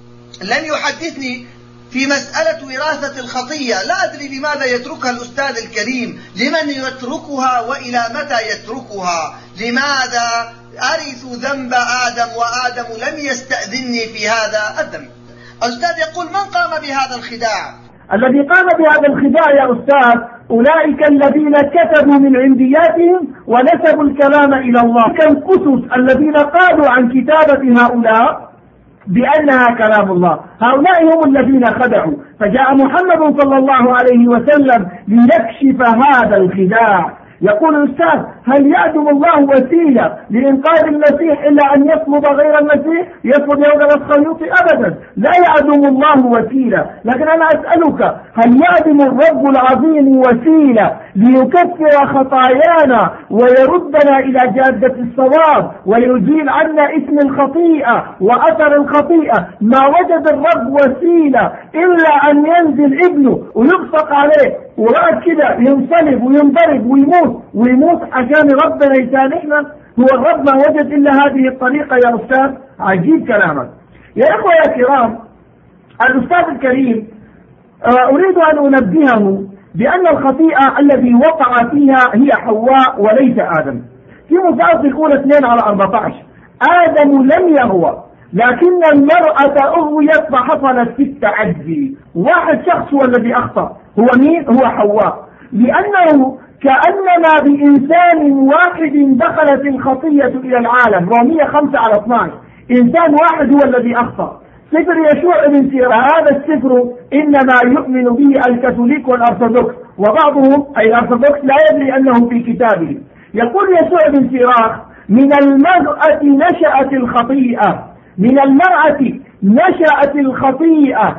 لم يحدثني في مسألة وراثة الخطية، لا أدري لماذا يتركها الأستاذ الكريم، لمن يتركها وإلى متى يتركها؟ لماذا أرث ذنب آدم وآدم لم يستأذني في هذا الذنب؟ الأستاذ يقول من قام بهذا الخداع؟ الذي قام بهذا الخداع يا أستاذ أولئك الذين كتبوا من عندياتهم ونسبوا الكلام إلى الله، كالقسس الذين قالوا عن كتابة هؤلاء بأنها كلام الله. هؤلاء هم الذين خدعوا، فجاء محمد صلى الله عليه وسلم ليكشف هذا الخداع. يقول الأستاذ هل يعدم الله وسيلة لإنقاذ المسيح إلا أن يطلب غير المسيح؟ يطلب يهوذا الأسخريوطي؟ أبدا، لا يعدم الله وسيلة. لكن أنا أسألك هل يعدم الرب العظيم وسيلة ليكفر خطايانا ويردنا إلى جادة الصواب ويزيل عنا اسم الخطيئة وأثر الخطيئة؟ ما وجد الرب وسيلة إلا أن ينزل ابنه ويبصق عليه وبعد كده ينصلب وينضرب ويموت ويموت عشان ربنا يسامحنا. هو الرب ما وجد إلا هذه الطريقة يا أستاذ؟ عجيب كلامك يا إخوة يا كرام. الأستاذ الكريم أريد أن أنبهه بأن الخطيئة الذي وقع فيها هي حواء وليس آدم. في مصحف الأولى اثنين على أربعة عشر آدم لم يغوى لكن المرأة أغويت فحصلت في التعدي. واحد شخص هو الذي أخطأ، هو مين؟ هو حواء، لأنه كأنما بإنسان واحد دخلت الخطية إلى العالم. رومية خمسة على اثناشر إنسان واحد هو الذي أخطأ. سفر يشوع بن سيرة هذا السفر إنما يؤمن به الكاثوليك والأرثوذكس، وبعضهم أي الأرثوذكس لا يدري أنه في كتابه. يقول يشوع بن سيرة من المرأة نشأت الخطيئة، من المرأة نشأت الخطيئة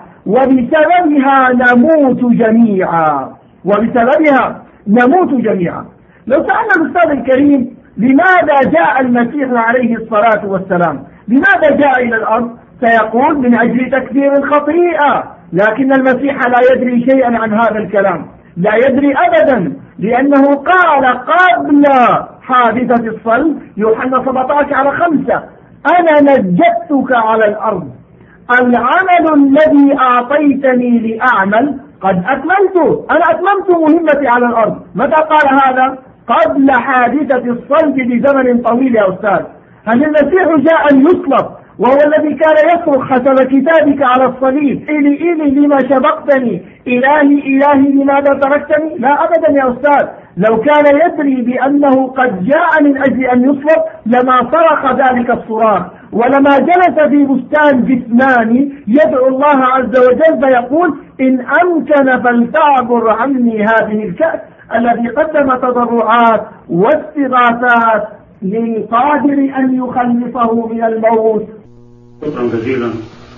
وبسببها نموت جميعا، وبسببها نموت جميعا. لو سألنا الأستاذ الكريم لماذا جاء المسيح عليه الصلاة والسلام، لماذا جاء إلى الأرض؟ سيقول من أجل تكفير الخطيئة. لكن المسيح لا يدري شيئا عن هذا الكلام، لا يدري أبدا، لأنه قال قبل حادثة الصلب يوحنا سبعة عشر على خمسة أنا نجدتك على الأرض، العمل الذي أعطيتني لأعمل قد أكملته، أنا أتممت مهمتي على الأرض. متى قال هذا؟ قبل حادثة الصلب بزمن طويل يا أستاذ. هل المسيح جاء أن يصلب وهو الذي كان يصرخ حسب كتابك على الصليب: إلي إلي لما شبقتني، إلهي إلهي لماذا تركتني؟ لا أبدا يا أستاذ، لو كان يدري بأنه قد جاء من أجل أن يصلب لما صرخ ذلك الصراخ، ولما جلس في بستان جثماني يدعو الله عز وجل فيقول: إن أمكن فلتعبر عني هذه الكأس، الذي قدم تضرعات واستغاثات للقادر أن يخلصه من الموت. شكرا جزيلا.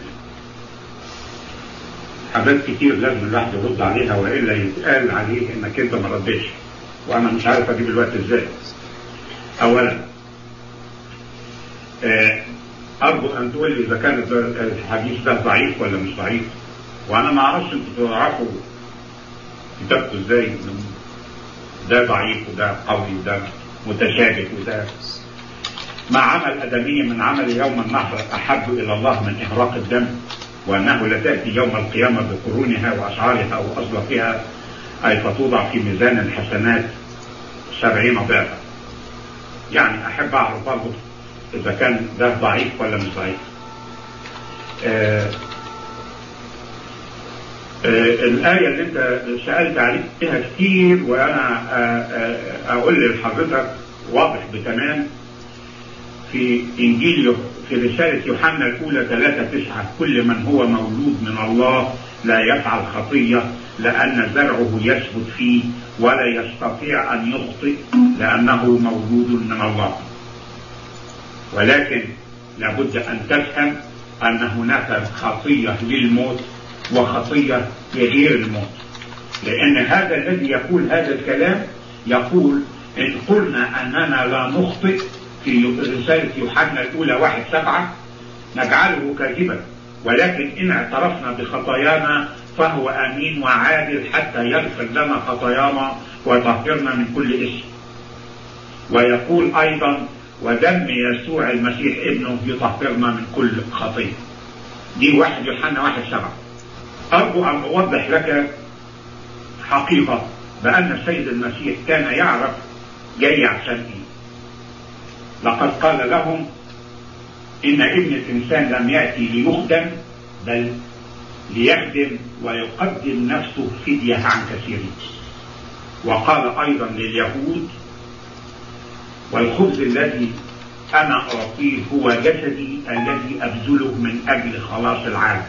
حاجات كتير لازم الواحد يرد عليها والا يتقال عليه انك انت ما ردتش، وانا مش عارف اجيب الوقت ازاي. اولا ارجو ان تقول لي اذا كان الحديث ده ضعيف ولا مش ضعيف، وانا ما اعرفش انتوا تعرفوا كتابته ازاي، ده ضعيف وده قوي وده متشابه وده ما عمل ادمي من عمل يوم النحر احب الى الله من اهراق الدم، وانه لتاتي يوم القيامه بقرونها واشعارها واصلافها، اي فتوضع في ميزان الحسنات سبعين ضعفا. يعني احب اعرف برضه اذا كان ده ضعيف ولا مش ضعيف. آه آه الايه اللي انت سالت عليها كتير، وانا آه آه اقول لحضرتك واضح بتمام في انجيل في رساله يوحنا الاولى ثلاثة تسعة: كل من هو مولود من الله لا يفعل خطيه، لان زرعه يثبت فيه ولا يستطيع ان يخطئ لانه مولود من الله. ولكن لابد ان تفهم ان هناك خطيه للموت وخطيه لغير الموت، لان هذا الذي يقول هذا الكلام يقول: ان قلنا اننا لا نخطئ في رسالة يوحنا الأولى واحد سبعة نجعله كاذبا، ولكن إن اعترفنا بخطايانا فهو أمين وعادل حتى يغفر لنا خطايانا ويطهرنا من كل إثم. ويقول أيضا: ودم يسوع المسيح ابنه يطهرنا من كل خطية. دي واحد يوحنا واحد سبعة. أرجو أن أوضح لك حقيقة بأن السيد المسيح كان يعرف جاي عشان إيه. لقد قال لهم: إن ابن الإنسان لم يأتي ليخدم بل ليخدم ويقدم نفسه فدية عن كثيرين. وقال أيضا لليهود: والخبز الذي أنا أعطيه هو جسدي الذي أبذله من أجل خلاص العالم.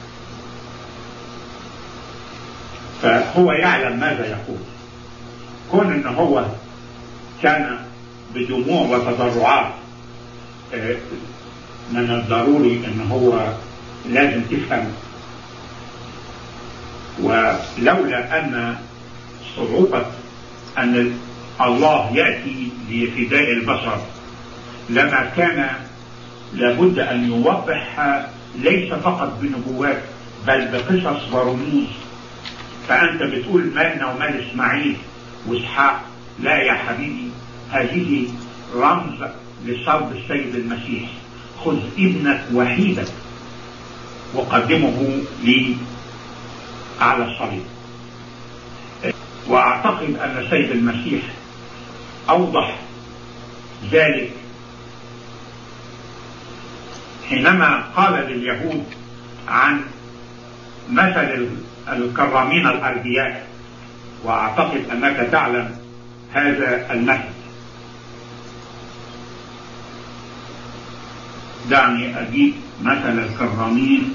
فهو يعلم ماذا يقول. كون إن هو كان بدموع وتضرعات، من الضروري ان هو لازم تفهم. ولولا ان صعوبة ان الله يأتي لفداء البشر لما كان لابد ان يوضح ليس فقط بنبوات بل بقصص ورموز. فانت بتقول مالنا ومال اسماعيل واسحاق، لا يا حبيبي، هذه رمز لصلب السيد المسيح. خذ ابنك وحيدك وقدمه لي على الصليب. واعتقد ان السيد المسيح اوضح ذلك حينما قال لليهود عن مثل الكرامين الأربياء، واعتقد انك تعلم هذا المثل. دعني أجيب مثل الكرامين.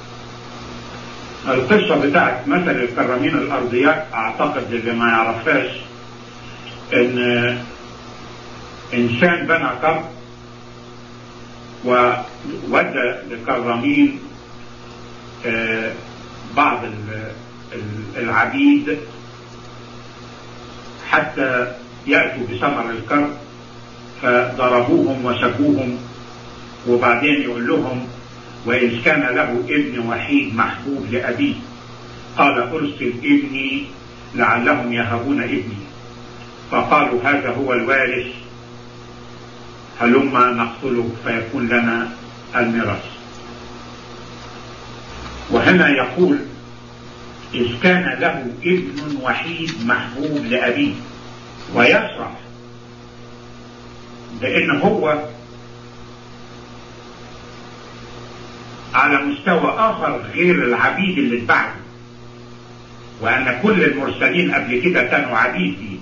القصة بتاعت مثل الكرامين الأرضياء أعتقد اللي ما يعرفهاش إن إنسان بنى كرم وودى للكرامين بعض العبيد حتى يأتوا بثمر الكرم، فضربوهم وشكوهم، وبعدين يقول لهم: وإن كان له ابن وحيد محبوب لأبيه قال أرسل ابني لعلهم يهبون ابني. فقالوا: هذا هو الوارث، هلما نقتله فيكون لنا الميراث. وهنا يقول: إذ كان له ابن وحيد محبوب لأبيه، ويشرح بأن هو على مستوى آخر غير العبيد اللي اتبعوا، وأن كل المرسلين قبل كده كانوا عبيد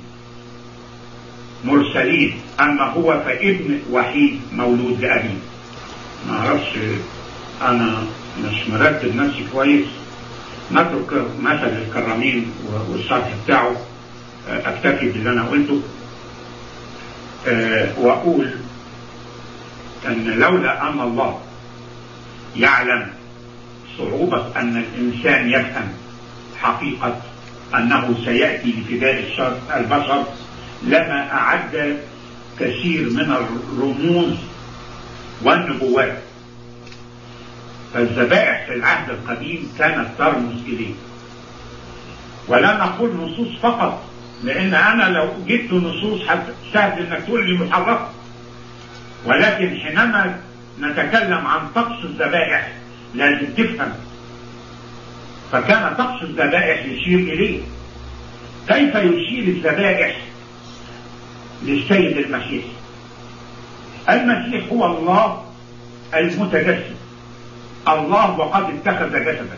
مرسلين، أما هو فابن وحيد مولود لأبيه. ما أعرفش، أنا مش مرتب نفسي كويس. نترك مثل الكرامين والشرح بتاعه، أكتفي باللي أنا قلته وأقول أن لولا أن الله يعلم صعوبة أن الإنسان يفهم حقيقة أنه سيأتي لفداء البشر لما أعد كثير من الرموز والنبوات. فالذبائح في العهد القديم كانت ترمز إليه، ولا نقول نصوص فقط، لأن أنا لو جبت نصوص سهل إنك تقول لي محرفة، ولكن حينما نتكلم عن طقس الذبائح لازم تفهم. فكان طقس الذبائح يشير إليه. كيف يشير الذبائح للسيد المسيح؟ المسيح هو الله المتجسد، الله وقد اتخذ جسدا.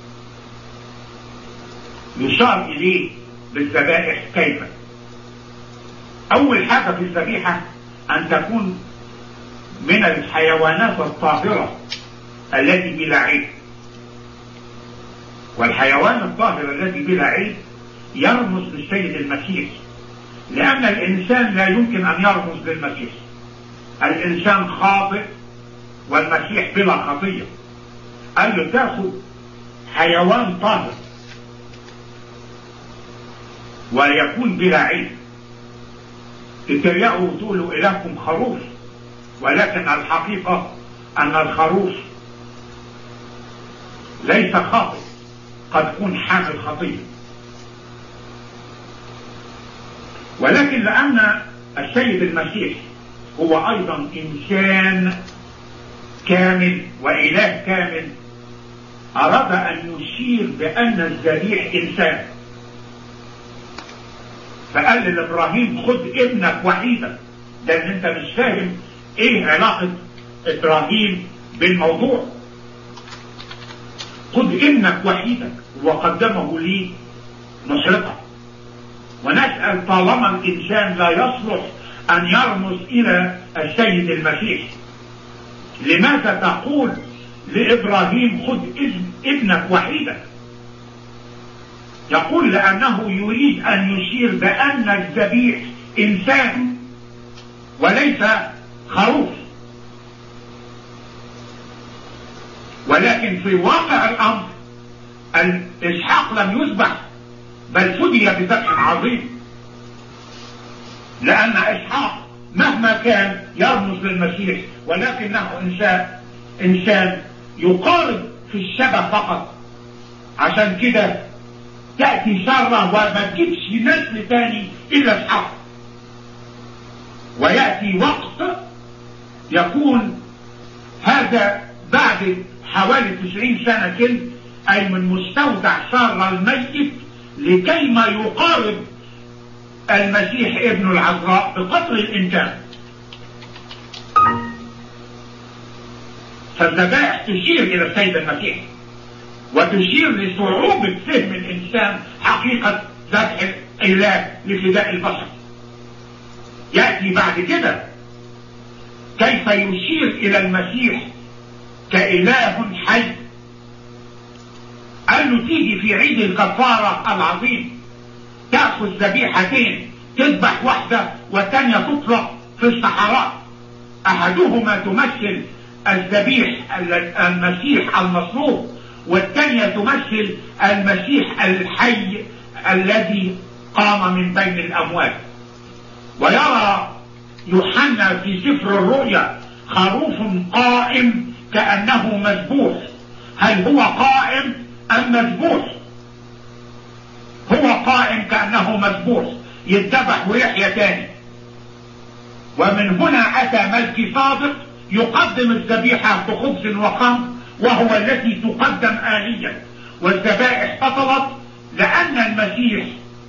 يشار إليه بالذبائح كيف؟ أول حاجة في الذبيحة أن تكون من الحيوانات الطاهرة التي بلا عيب، والحيوان الطاهر الذي بلا عيب يرمز للسيد المسيح، لأن الإنسان لا يمكن أن يرمز للمسيح. الإنسان خاطئ والمسيح بلا خطية. قال له تاخذ حيوان طاهر ويكون بلا عيب. تتريقوا وتقولوا إلهكم خروف، ولكن الحقيقة أن الخروف ليس خاطئ، قد يكون حامل خطية. ولكن لأن السيد المسيح هو أيضا إنسان كامل وإله كامل، أراد أن يشير بأن الذبيح إنسان. فقال لإبراهيم خذ ابنك وحيدك. لأن أنت مش فاهم إيه علاقة إبراهيم بالموضوع. خذ ابنك وحيدك وقدمه لي نصرته. ونسأل طالما الإنسان لا يصلح أن يرمز إلى السيد المسيح، لماذا تقول لإبراهيم خذ ابنك وحيدك؟ يقول لأنه يريد أن يشير بأن الذبيح إنسان وليس خروف. ولكن في واقع الأمر إسحاق لم يذبح، بل فدي بذبح عظيم، لأن إسحاق مهما كان يرمز للمسيح ولكنه إنسان إنسان يقارب في الشبه فقط. عشان كده تأتي سارة وما تجيبش نسل تاني إلا إسحاق، ويأتي وقت يكون هذا بعد حوالي تسعين سنة كده، أي من مستودع سارة الميت، لكي ما يقارب المسيح ابن العذراء بقدر الإنجاب. فالذبائح تشير إلى السيد المسيح، وتشير لصعوبة فهم الإنسان حقيقة ذبح الإله لفداء البشر. يأتي بعد كده كيف يشير إلى المسيح كإله حي. قال له تيجي في عيد الكفارة العظيم تأخذ ذبيحتين، تذبح واحدة والثانية تطلق في الصحراء. أحدهما تمثل الذبيح المسيح المصلوب، والثانية تمثل المسيح الحي الذي قام من بين الأموات. ويرى يوحنا في سفر الرؤيا خروف قائم كأنه مذبوح. هل هو قائم أم مذبوح؟ هو قائم كأنه مذبوح، يذبح ويحيى تاني. ومن هنا أتى ملكي صادق يقدم الذبيحة بخبز وخمر، وهو التي تقدم آليا. والذبائح بطلت لأن المسيح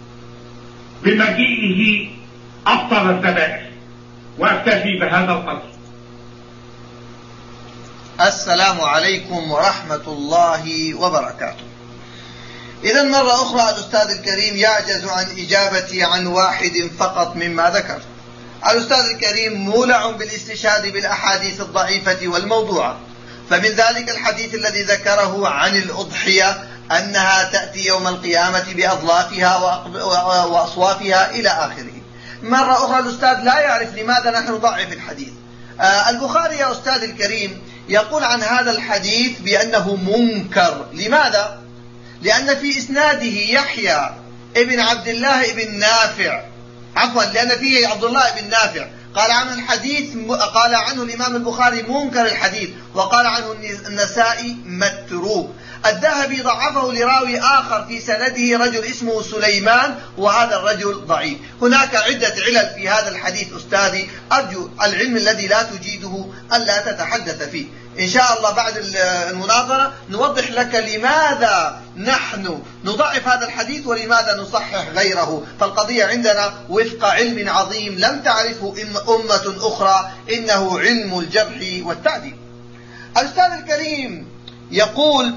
بمجيئه أبطل الذبائح. وأكتفي بهذا القدر. السلام عليكم ورحمة الله وبركاته. إذا مرة أخرى الأستاذ الكريم يعجز عن إجابتي عن واحد فقط مما ذكر. الأستاذ الكريم مولع بالاستشهاد بالأحاديث الضعيفة والموضوعة، فمن ذلك الحديث الذي ذكره عن الأضحية أنها تأتي يوم القيامة بأضلافها وأصوافها إلى آخره. مرة أخرى الأستاذ لا يعرف لماذا نحن نضعف الحديث. آه البخاري يا أستاذ الكريم يقول عن هذا الحديث بأنه منكر. لماذا؟ لأن في إسناده يحيى ابن عبد الله ابن نافع، عفوا لأن فيه عبد الله ابن نافع قال عنه الحديث، قال عنه الإمام البخاري منكر الحديث، وقال عنه النسائي متروك. الذهبي ضعفه لراوي آخر في سنده رجل اسمه سليمان، وهذا الرجل ضعيف. هناك عدة علل في هذا الحديث أستاذي، أرجو العلم الذي لا تجيده ألا تتحدث فيه. إن شاء الله بعد المناظرة نوضح لك لماذا نحن نضعف هذا الحديث ولماذا نصحح غيره. فالقضية عندنا وفق علم عظيم لم تعرفه أمة أخرى، إنه علم الجرح والتعديل. الأستاذ الكريم يقول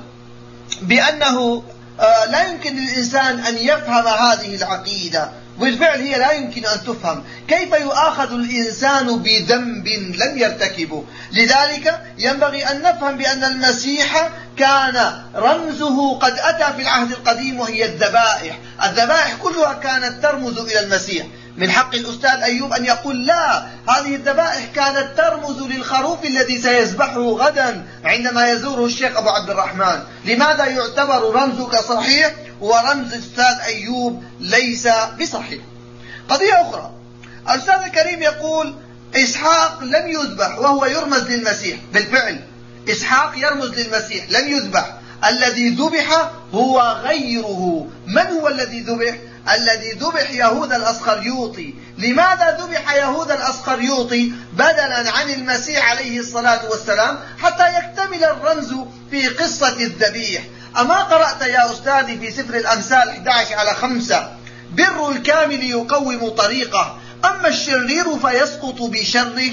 بأنه لا يمكن للإنسان أن يفهم هذه العقيدة، بالفعل هي لا يمكن أن تفهم. كيف يؤاخذ الإنسان بذنب لم يرتكبه؟ لذلك ينبغي أن نفهم بأن المسيح كان رمزه قد أتى في العهد القديم، وهي الذبائح. الذبائح كلها كانت ترمز إلى المسيح. من حق الأستاذ أيوب أن يقول لا، هذه الذبائح كانت ترمز للخروف الذي سيذبحه غدا عندما يزوره الشيخ أبو عبد الرحمن. لماذا يعتبر رمزك صحيح ورمز الأستاذ أيوب ليس بصحيح؟ قضية أخرى، الأستاذ الكريم يقول إسحاق لم يذبح وهو يرمز للمسيح. بالفعل إسحاق يرمز للمسيح، لم يذبح. الذي ذبح هو غيره. من هو الذي ذبح؟ الذي ذبح يهوذا الأسخريوطي. لماذا ذبح يهوذا الأسخريوطي بدلا عن المسيح عليه الصلاة والسلام؟ حتى يكتمل الرمز في قصة الذبيح. أما قرأت يا أستاذي في سفر الأمثال أحد عشر على خمسة: بر الكامل يقوم طريقه، أما الشرير فيسقط بشره.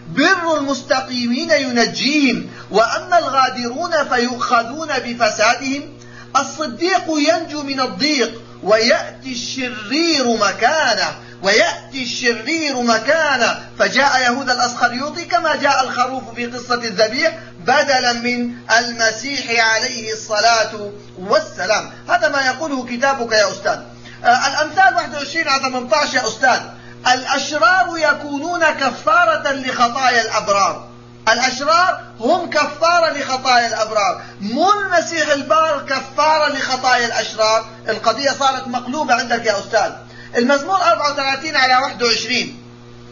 بر المستقيمين ينجيهم، وأما الغادرون فيؤخذون بفسادهم. الصديق ينجو من الضيق، ويأتي الشرير مكانه ويأتي الشرير مكانه. فجاء يهوذا الأسخريوطي كما جاء الخروف في قصة الذبيح بدلا من المسيح عليه الصلاة والسلام. هذا ما يقوله كتابك يا أستاذ. آه الأمثال واحد وعشرين على ثمانية عشر يا أستاذ: الأشرار يكونون كفارة لخطايا الأبرار. الأشرار هم كفارة لخطايا الأبرار، مو المسيح البار كفارة لخطايا الأشرار. القضية صارت مقلوبة عندك يا أستاذ. المزمور أربعة وثلاثين على واحد وعشرين: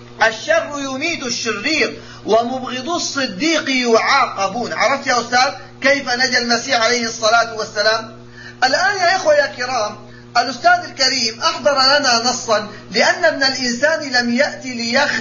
الشر يميت الشرير، ومبغضو الصديق يعاقبون. عرفت يا أستاذ كيف نجا المسيح عليه الصلاة والسلام؟ الآن يا إخوة يا كرام، الأستاذ الكريم أحضر لنا نصا لأن ابن الإنسان لم يأتي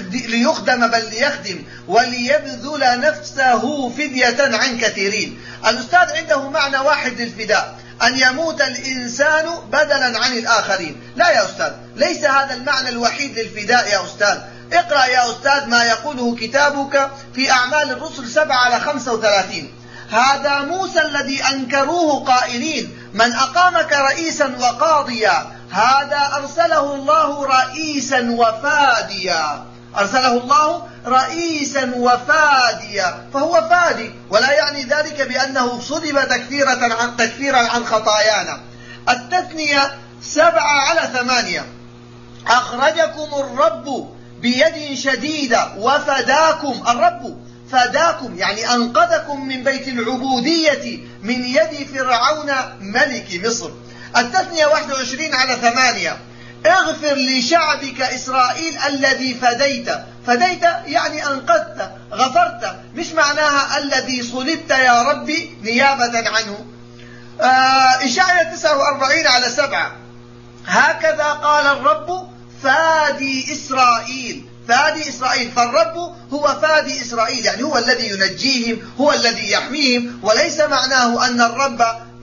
ليخدم بل ليخدم وليبذل نفسه فدية عن كثيرين. الأستاذ عنده معنى واحد للفداء: أن يموت الإنسان بدلا عن الآخرين. لا يا أستاذ، ليس هذا المعنى الوحيد للفداء يا أستاذ. اقرأ يا أستاذ ما يقوله كتابك في أعمال الرسل سبعة على خمسة وثلاثين: هذا موسى الذي أنكروه قائلين من أقامك رئيسا وقاضيا، هذا أرسله الله رئيسا وفاديا. أرسله الله رئيسا وفاديا، فهو فادي، ولا يعني ذلك بأنه صلب تكفيرا عن تكفيرا عن خطايانا. التثنية سبعة على ثمانية: أخرجكم الرب بيد شديدة وفداكم. الرب فداكم يعني أنقذكم من بيت العبودية من يد فرعون ملك مصر. التثنية واحد وعشرين على ثمانية: اغفر لشعبك إسرائيل الذي فديت. فديت يعني أنقذت، غفرت، مش معناها الذي صلبت يا ربي نيابة عنه. آه إشعياء تسعة وأربعين على سبعة: هكذا قال الرب فادي إسرائيل. فادي إسرائيل، فالرب هو فادي إسرائيل، يعني هو الذي ينجيهم، هو الذي يحميهم. وليس معناه أن الرب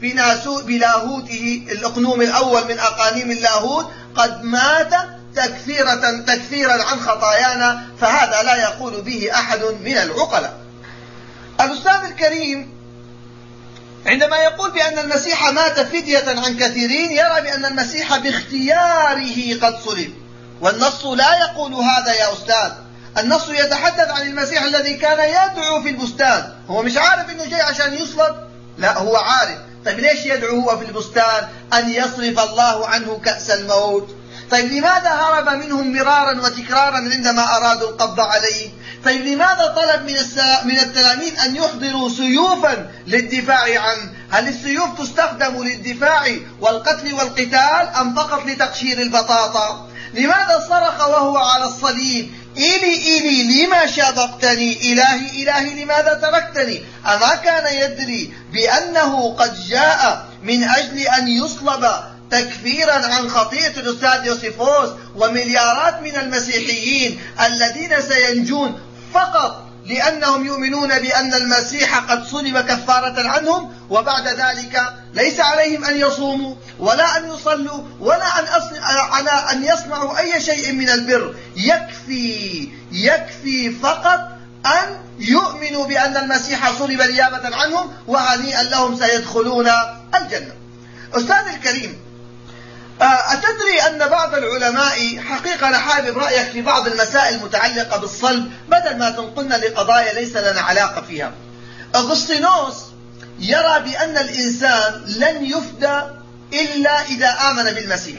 بلاهوته الأقنوم الأول من أقانيم اللاهوت قد مات تكفيرة تكفيرا عن خطايانا، فهذا لا يقول به أحد من العقلاء. الأستاذ الكريم عندما يقول بأن المسيح مات فدية عن كثيرين يرى بأن المسيح باختياره قد صلب، والنص لا يقول هذا يا أستاذ. النص يتحدث عن المسيح الذي كان يدعو في البستان. هو مش عارف أنه جاي عشان يصلب؟ لا، هو عارف. طيب ليش يدعو هو في البستان أن يصرف الله عنه كأس الموت؟ طيب لماذا هرب منهم مرارا وتكرارا عندما أرادوا القبض عليه؟ طيب لماذا طلب من من التلاميذ أن يحضروا سيوفا للدفاع عنه؟ هل السيوف تستخدم للدفاع والقتل والقتال أم فقط لتقشير البطاطا؟ لماذا صرخ وهو على الصليب: إيلي إيلي لما شابقتني، إلهي إلهي لماذا تركتني؟ أما كان يدري بأنه قد جاء من أجل أن يصلب تكفيرا عن خطيئة الأستاذ يوسيفوس ومليارات من المسيحيين الذين سينجون فقط لأنهم يؤمنون بأن المسيح قد صلب كفارة عنهم، وبعد ذلك ليس عليهم أن يصوموا ولا أن يصلوا ولا أن, أصنع أن يصنعوا أي شيء من البر. يكفي يكفي فقط أن يؤمنوا بأن المسيح صلب نيابة عنهم، وهنيئا لهم سيدخلون الجنة. أستاذ الكريم، أتدري أن بعض العلماء، حقيقة أنا حابب رأيك في بعض المسائل المتعلقة بالصلب بدل ما تنقلنا لقضايا ليس لنا علاقة فيها. أغسطينوس يرى بأن الإنسان لن يفدى إلا إذا آمن بالمسيح،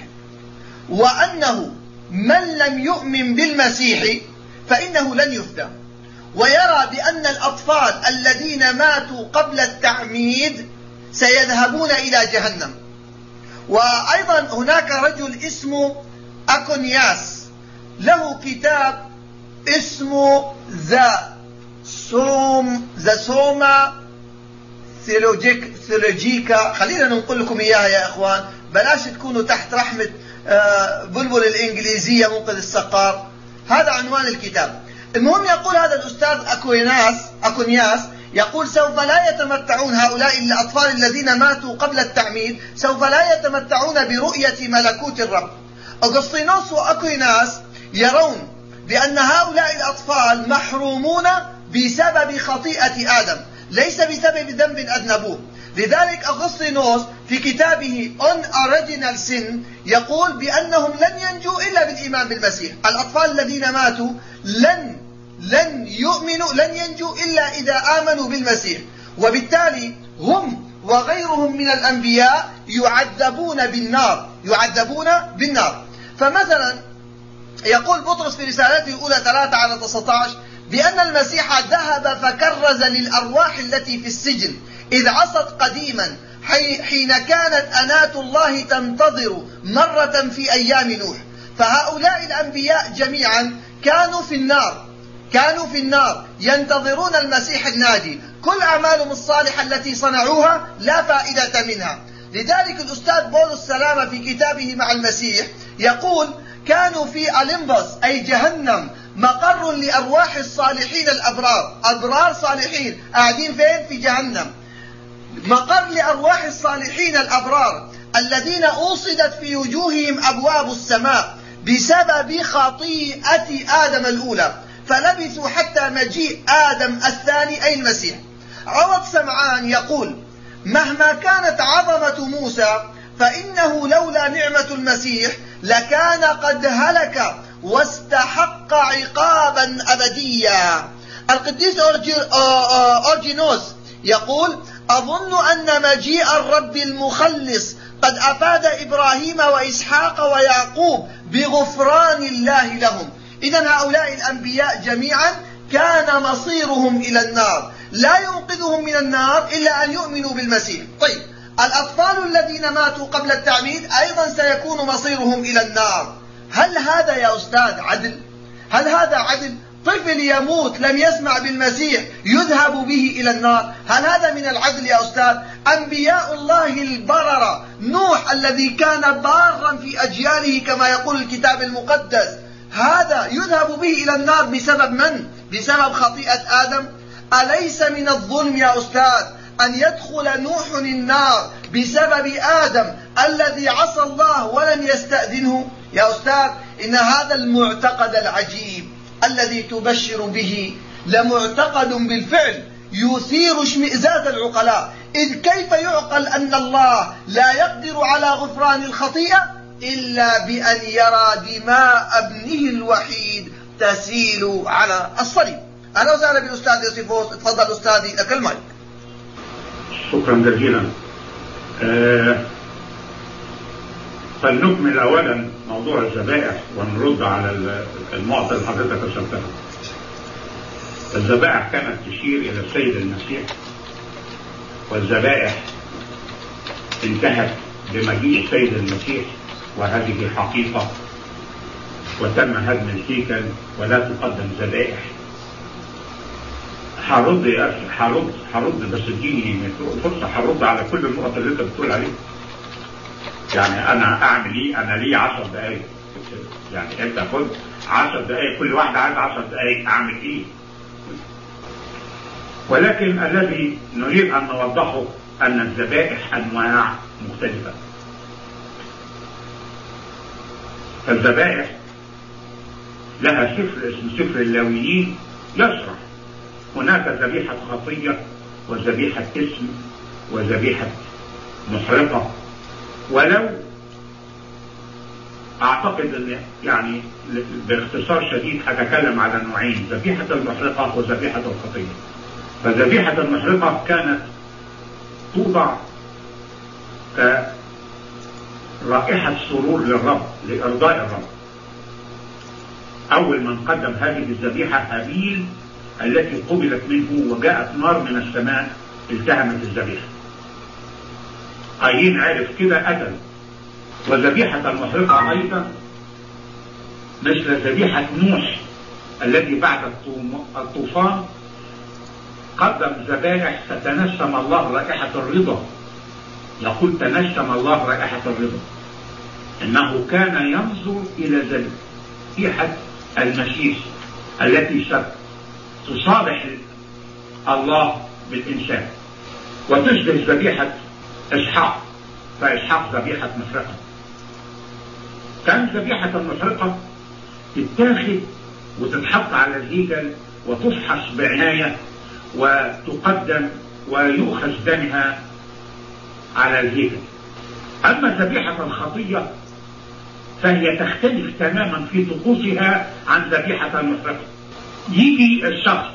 وأنه من لم يؤمن بالمسيح فإنه لن يفدى، ويرى بأن الأطفال الذين ماتوا قبل التعميد سيذهبون إلى جهنم. وأيضا هناك رجل اسمه أكونياس له كتاب اسمه ذا سوم ذا سوما ثيولوجيك ثيولوجيكا. خلينا نقول لكم إياها يا إخوان، بلاش تكونوا تحت رحمة بلبل الإنجليزية منقذ السقار. هذا عنوان الكتاب. المهم يقول هذا الأستاذ أكونياس أكونياس يقول: سوف لا يتمتعون هؤلاء الأطفال الذين ماتوا قبل التعميد، سوف لا يتمتعون برؤية ملكوت الرب. أغسطينوس وأكويناس يرون بأن هؤلاء الأطفال محرومون بسبب خطيئة آدم، ليس بسبب ذنب أذنبوه. لذلك أغسطينوس في كتابه On Original Sin يقول بأنهم لن ينجوا إلا بالإيمان بالمسيح. الأطفال الذين ماتوا لن لن يؤمنوا لن ينجوا إلا إذا آمنوا بالمسيح، وبالتالي هم وغيرهم من الأنبياء يعذبون بالنار يعذبون بالنار. فمثلا يقول بطرس في رسالته الأولى ثلاثة على تسعة عشر بأن المسيح ذهب فكرز للأرواح التي في السجن إذ عصت قديما حين كانت أناة الله تنتظر مرة في أيام نوح. فهؤلاء الأنبياء جميعا كانوا في النار كانوا في النار ينتظرون المسيح الناجي. كل أعمالهم الصالحة التي صنعوها لا فائدة منها. لذلك الأستاذ بولس سلامة في كتابه مع المسيح يقول: كانوا في أليمبوس أي جهنم مقر لأرواح الصالحين الأبرار. أبرار صالحين قاعدين فين؟ في جهنم. مقر لأرواح الصالحين الأبرار الذين أوصدت في وجوههم أبواب السماء بسبب خطيئة آدم الأولى، فلبثوا حتى مجيء آدم الثاني أي المسيح. عوض سمعان يقول: مهما كانت عظمة موسى فإنه لولا نعمة المسيح لكان قد هلك واستحق عقابا أبديا. القديس أورجينوس يقول: أظن أن مجيء الرب المخلص قد أفاد إبراهيم وإسحاق ويعقوب بغفران الله لهم. إذن هؤلاء الأنبياء جميعا كان مصيرهم إلى النار، لا ينقذهم من النار إلا أن يؤمنوا بالمسيح. طيب الأطفال الذين ماتوا قبل التعميد أيضا سيكون مصيرهم إلى النار. هل هذا يا أستاذ عدل؟ هل هذا عدل؟ طفل يموت لم يسمع بالمسيح يذهب به إلى النار، هل هذا من العدل يا أستاذ؟ أنبياء الله البررة، نوح الذي كان بارا في أجياله كما يقول الكتاب المقدس، هذا يذهب به إلى النار بسبب من؟ بسبب خطيئة آدم. أليس من الظلم يا أستاذ أن يدخل نوح النار بسبب آدم الذي عصى الله ولم يستأذنه؟ يا أستاذ إن هذا المعتقد العجيب الذي تبشر به لمعتقد بالفعل يثير اشمئزاز العقلاء، إذ كيف يعقل أن الله لا يقدر على غفران الخطيئة إلا بأن يرى دماء ابنه الوحيد تسيل على الصليب. أهلا وسهلا بالأستاذ يوسيفوس، تفضل أستاذي لك المايك. شكرا جزيلا. أه فلنكمل أولا موضوع الذبائح ونرد على النقطة اللي حضرتك أشرتها. الذبائح كانت تشير إلى السيد المسيح، والذبائح انتهت بمجيء السيد المسيح، وهذه حقيقة، وتم هدم الهيكل ولا تقدم ذبائح. هرد يا أخي، هرد هرد بس اديني فرصة، هرد على كل النقط اللي أنت بتقول عليها. يعني أنا أعمل إيه؟ أنا لي عشر دقايق، يعني أنت خد عشر دقايق، كل واحد عايز عشر دقايق، أعمل إيه؟ ولكن الذي نريد أن نوضحه أن الذبائح أنواع مختلفة. الذبائح لها سفر اسمه سفر اللاويين يشرح هناك ذبيحة خطية وذبيحة اسم وذبيحة محرقة. ولو أعتقد أن يعني باختصار شديد أتكلم على نوعين، ذبيحة المحرقة وذبيحة الخطية. فذبيحة المحرقة كانت توضع كرائحة سرور للرب، لإرضاء الرب. أول من قدم هذه الذبيحة هابيل التي قبلت منه، وجاءت نار من السماء التهمت الذبيحة. قايين عرف كده قتل. وذبيحة المحرقة أيضا مثل ذبيحة نوح الذي بعد الطوفان قدم ذبائح فتنسم الله رائحة الرضا. يقول تنسم الله رائحة الرضا، إنه كان ينظر إلى ذبيحة المسيح التي تصالح الله بالإنسان، وتشبه ذبيحة إسحاق، فإسحاق ذبيحة محرقة. كان ذبيحة المحرقة تتاخد وتتحط على الهيكل وتفحص بعناية وتقدم ويؤخذ دمها على الهيكل. أما ذبيحة الخطية فهي تختلف تماما في طقوسها عن ذبيحة المحرقة. يجي الشخص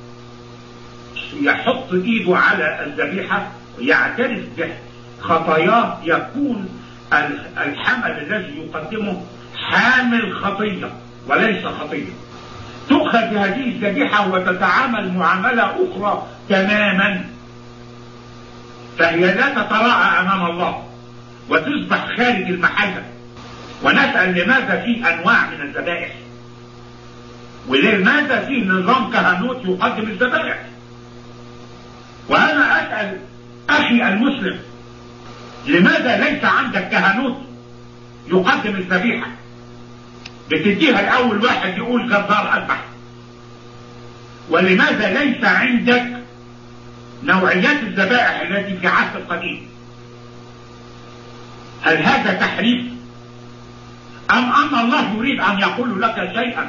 يحط ايده على الذبيحة ويعترف بخطاياه، يكون الحمل الذي يقدمه حامل خطية وليس خطية. تؤخذ هذه الذبيحة وتتعامل معاملة أخرى تماما، فهي لا تتراءى أمام الله وتصبح خارج المحلة. ونسأل لماذا في أنواع من الذبائح، ولماذا في نظام كهنوت يقدم الذبائح. وأنا أسأل أخي المسلم، لماذا ليس عندك كهنوت يقدم الذبيحة؟ بتديها الأول واحد يقول جزار أذبح. ولماذا ليس عندك نوعيات الذبائح التي في عهد القديم؟ هل هذا تحريف أم أن الله يريد أن يقول لك شيئا؟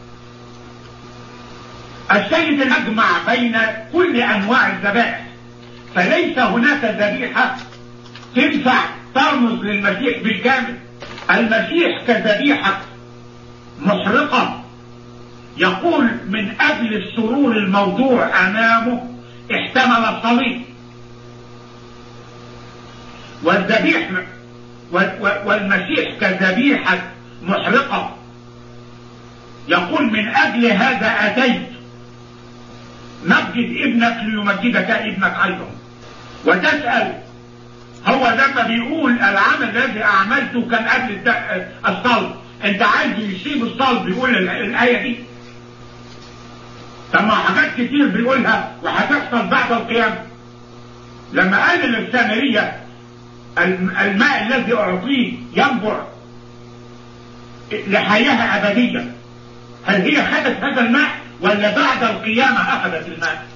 السيد يجمع بين كل أنواع الذبائح، فليس هناك ذبيحة تنفع ترمز للمسيح بالكامل. المسيح كذبيحة محرقة يقول من أجل السرور الموضوع أمامه احتمل الصليب. والذبيح والمسيح كذبيحة محرقة يقول من أجل هذا أتيت، مجد ابنك ليمجدك ابنك أيضا. وتسأل هو لما بيقول العمل الذي أعملته كان أجل الصلب، أنت عايز يسيب الصلب بيقول الآية دي؟ طب ما حاجات كتير بيقولها وهتحصل بعد القيامة. لما قال للسامرية الماء الذي أعطيه ينبع لحياة أبدية، هل هي خدت هذا الماء ولا بعد القيامة أخذت الماء؟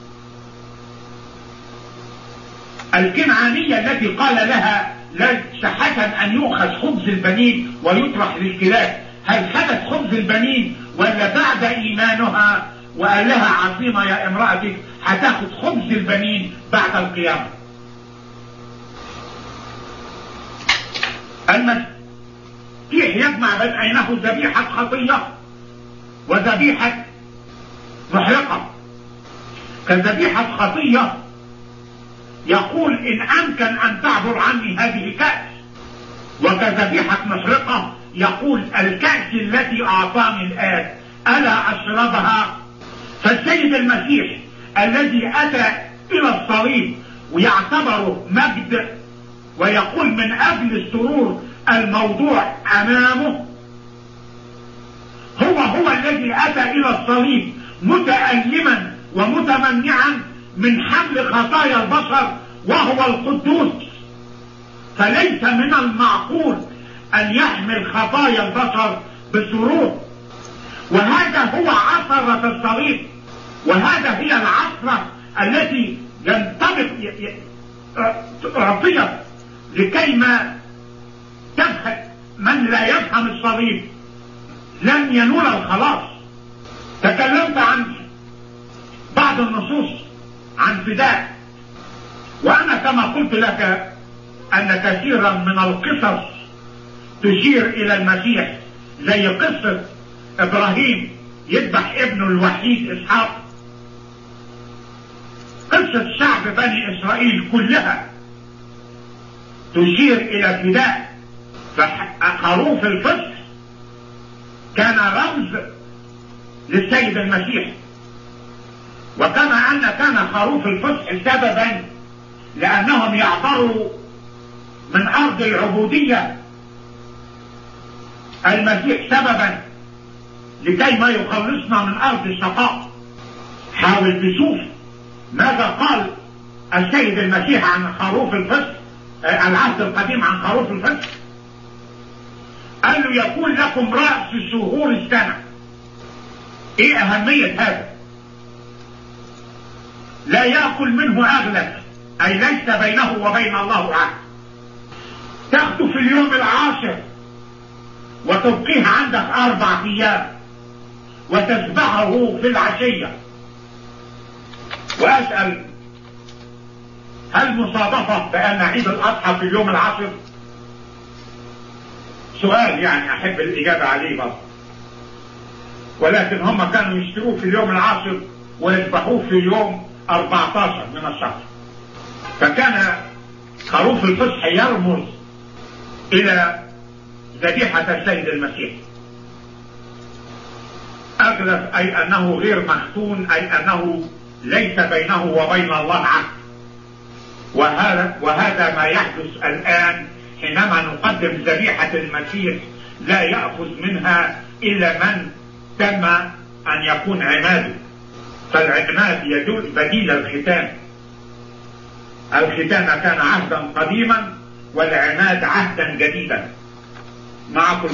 الكنعانية التي قال لها ليس حسن أن يؤخذ خبز البنين ويطرح للكلاب، هل خدت خبز البنين ولا بعد إيمانها وقال لها عظيمة يا امرأتي هتاخد خبز البنين بعد القيامة. المسيح يجمع بينه ذبيحة خطية وذبيحة محرقة. كذبيحة خطية يقول إن أمكن أن تعبر عني هذه الكأس، وكذبيحة محرقة يقول الكأس التي أعطاني الآب ألا أشربها. فالسيد المسيح الذي أتى إلى الصليب ويعتبره مجد ويقول من أجل السرور الموضوع أمامه، هو هو الذي أتى إلى الصليب متألما ومتمنعا من حمل خطايا البشر وهو القدوس. فليس من المعقول أن يحمل خطايا البشر بسرور. وهذا هو عثرة الصليب، وهذا هي العثرة التي ينطبق أعطيت لكيما تفهم من لا يفهم الصليب لن ينول الخلاص. تكلمت عن بعض النصوص عن فداء، وأنا كما قلت لك أن كثيرا من القصص تشير إلى المسيح، زي قصة إبراهيم يذبح ابنه الوحيد إسحاق، قصة شعب بني إسرائيل كلها تشير إلى فداء. فخروف الفصح كان رمز للسيد المسيح، وكما أن كان خروف الفصح سببا لأنهم يعبروا من أرض العبودية، المسيح سببا لكي ما يخلصنا من أرض الشقاء. حاول تشوف ماذا قال السيد المسيح عن خروف الفصح، العهد القديم عن خروف الفصح. قال له يكون لكم رأس شهور السنة. ايه اهمية هذا؟ لا يأكل منه اغلب، اي ليس بينه وبين الله عهد. تاخده في اليوم العاشر وتبقيه عندك اربع ايام وتذبحه في العشية. واسأل هل مصادفة بأن عيد الأضحى في اليوم العاشر؟ سؤال يعني أحب الإجابة عليه بس. ولكن هم كانوا يشتروه في اليوم العاشر ويذبحوه في يوم أربعة عشر من الشهر. فكان خروف الفصح يرمز إلى ذبيحة السيد المسيح. أغلب أي أنه غير مختون، أي أنه ليس بينه وبين الله عهد. وهذا, وهذا ما يحدث الآن حينما نقدم ذبيحة المسيح، لا يأخذ منها إلا من تم أن يكون عماده. فالعماد يدل بديل الختان. الختان كان عهدا قديما والعماد عهدا جديدا. معكم.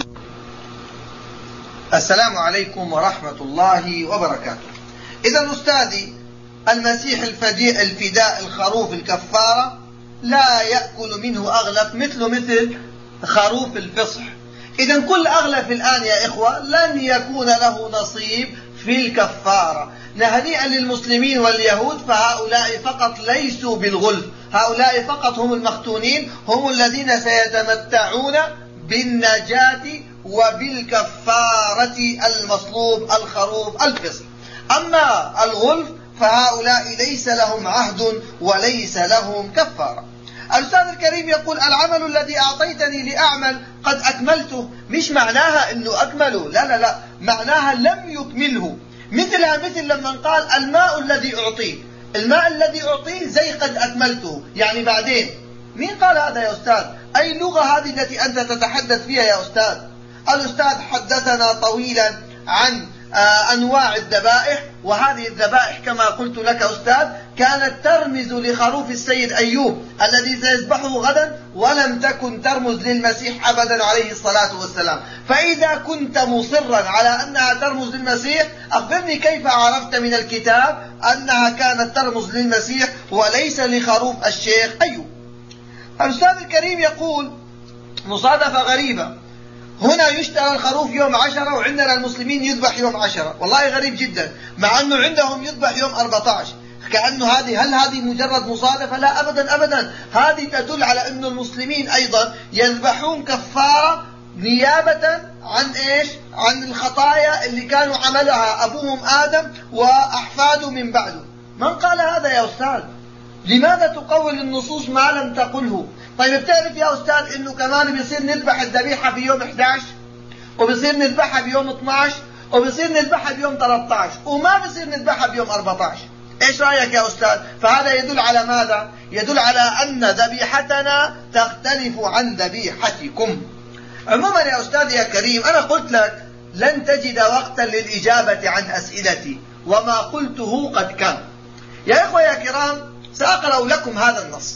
السلام عليكم ورحمة الله وبركاته. إذا أستاذي المسيح الفداء الفداء الخروف الكفارة لا يأكل منه أغلب مثله مثل خروف الفصح. إذا كل أغلب الآن يا إخوة لن يكون له نصيب في الكفارة. هنيئا للمسلمين واليهود، فهؤلاء فقط ليسوا بالغلف، هؤلاء فقط هم المختونين، هم الذين سيتمتعون بالنجاة وبالكفارة المصلوب الخروف الفصح. أما الغلف فهؤلاء ليس لهم عهد وليس لهم كفارة. الأستاذ الكريم يقول العمل الذي أعطيتني لأعمل قد أكملته. مش معناها أنه أكمله، لا لا لا، معناها لم يكمله. مثلها مثل لما قال الماء الذي أعطيه، الماء الذي أعطيه زي قد أكملته، يعني بعدين. مين قال هذا يا أستاذ؟ أي لغة هذه التي أنت تتحدث فيها يا أستاذ؟ الأستاذ حدثنا طويلا عن أنواع الذبائح، وهذه الذبائح كما قلت لك أستاذ كانت ترمز لخروف السيد أيوب الذي سيذبحه غدا، ولم تكن ترمز للمسيح أبدا عليه الصلاة والسلام. فإذا كنت مصرا على أنها ترمز للمسيح، أخبرني كيف عرفت من الكتاب أنها كانت ترمز للمسيح وليس لخروف الشيخ أيوب. الأستاذ الكريم يقول مصادفة غريبة، هنا يشترى الخروف يوم عشرة وعندنا المسلمين يذبح يوم عشرة. والله غريب جدا، مع أنه عندهم يذبح يوم أربعة عشر. كأنه هذه هل هذه مجرد مصادفة؟ لا أبدا أبدا، هذه تدل على أن المسلمين أيضا يذبحون كفارة نيابة عن إيش؟ عن الخطايا اللي كانوا عملها أبوهم آدم وأحفاده من بعده. من قال هذا يا أستاذ؟ لماذا تقول النصوص ما لم تقله؟ طيب بتعرف يا أستاذ إنه كمان بيصير نذبح الذبيحة في يوم إحدى عشر، وبيصير نذبحها بيوم اثني عشر، وبيصير نذبحها بيوم ثلاثة عشر، وما بيصير نذبحها بيوم أربعة عشر. إيش رأيك يا أستاذ؟ فهذا يدل على ماذا؟ يدل على أن ذبيحتنا تختلف عن ذبيحتكم. عموما يا أستاذ يا كريم، أنا قلت لك لن تجد وقتا للإجابة عن أسئلتي، وما قلته قد كان. يا إخوة يا كرام، سأقرأ لكم هذا النص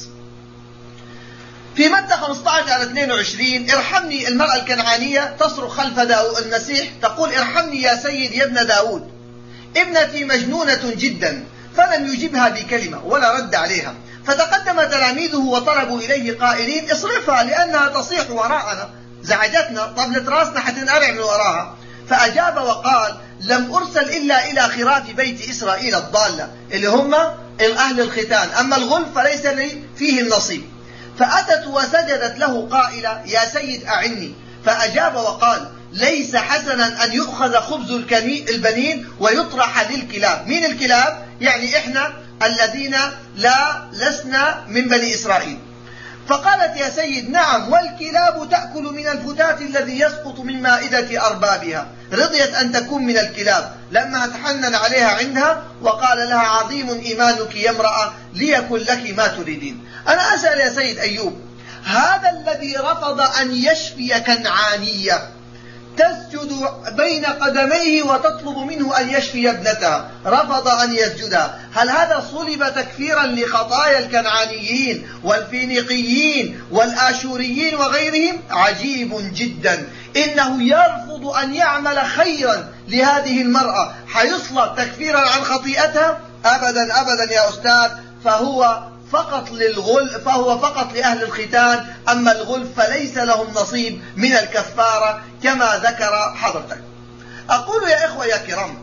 في متى خمسة عشر على اثنين وعشرين. ارحمني، المرأة الكنعانية تصرخ خلف المسيح تقول: ارحمني يا سيد يا ابن داود، ابنتي مجنونة جدا. فلم يجبها بكلمة ولا رد عليها، فتقدم تلاميذه وطلبوا إليه قائلين: اصرفها لأنها تصيح وراءنا، زعجتنا، طبلت راسنا حتنقرع من وراها. فأجاب وقال: لم أرسل إلا إلى خراف بيت إسرائيل الضالة، اللي هم أهل الختان، أما الغلف فليس لي فيهم نصيب. فأتت وسجدت له قائلة: يا سيد أعني. فأجاب وقال: ليس حسنا أن يؤخذ خبز البنين ويطرح للكلاب. مين الكلاب؟ يعني إحنا الذين لا لسنا من بني إسرائيل. فقالت: يا سيد نعم، والكلاب تأكل من الفتات الذي يسقط من مائدة أربابها. رضيت أن تكون من الكلاب لما تحنن عليها عندها وقال لها: عظيم إيمانك يا امرأة، ليكن لك ما تريدين. أنا أسأل يا سيد أيوب، هذا الذي رفض أن يشفي كنعانية تسجد بين قدميه وتطلب منه أن يشفي ابنتها، رفض أن يسجدها، هل هذا صلب تكفيرا لخطايا الكنعانيين والفينيقيين والآشوريين وغيرهم؟ عجيب جدا، إنه يرفض أن يعمل خيرا لهذه المرأة حيصلب تكفيرا عن خطيئتها؟ أبدا أبدا يا أستاذ، فهو فقط للغل فهو فقط لأهل الختان، أما الغلف فليس لهم نصيب من الكفارة كما ذكر حضرتك. أقول يا إخوة يا كرام،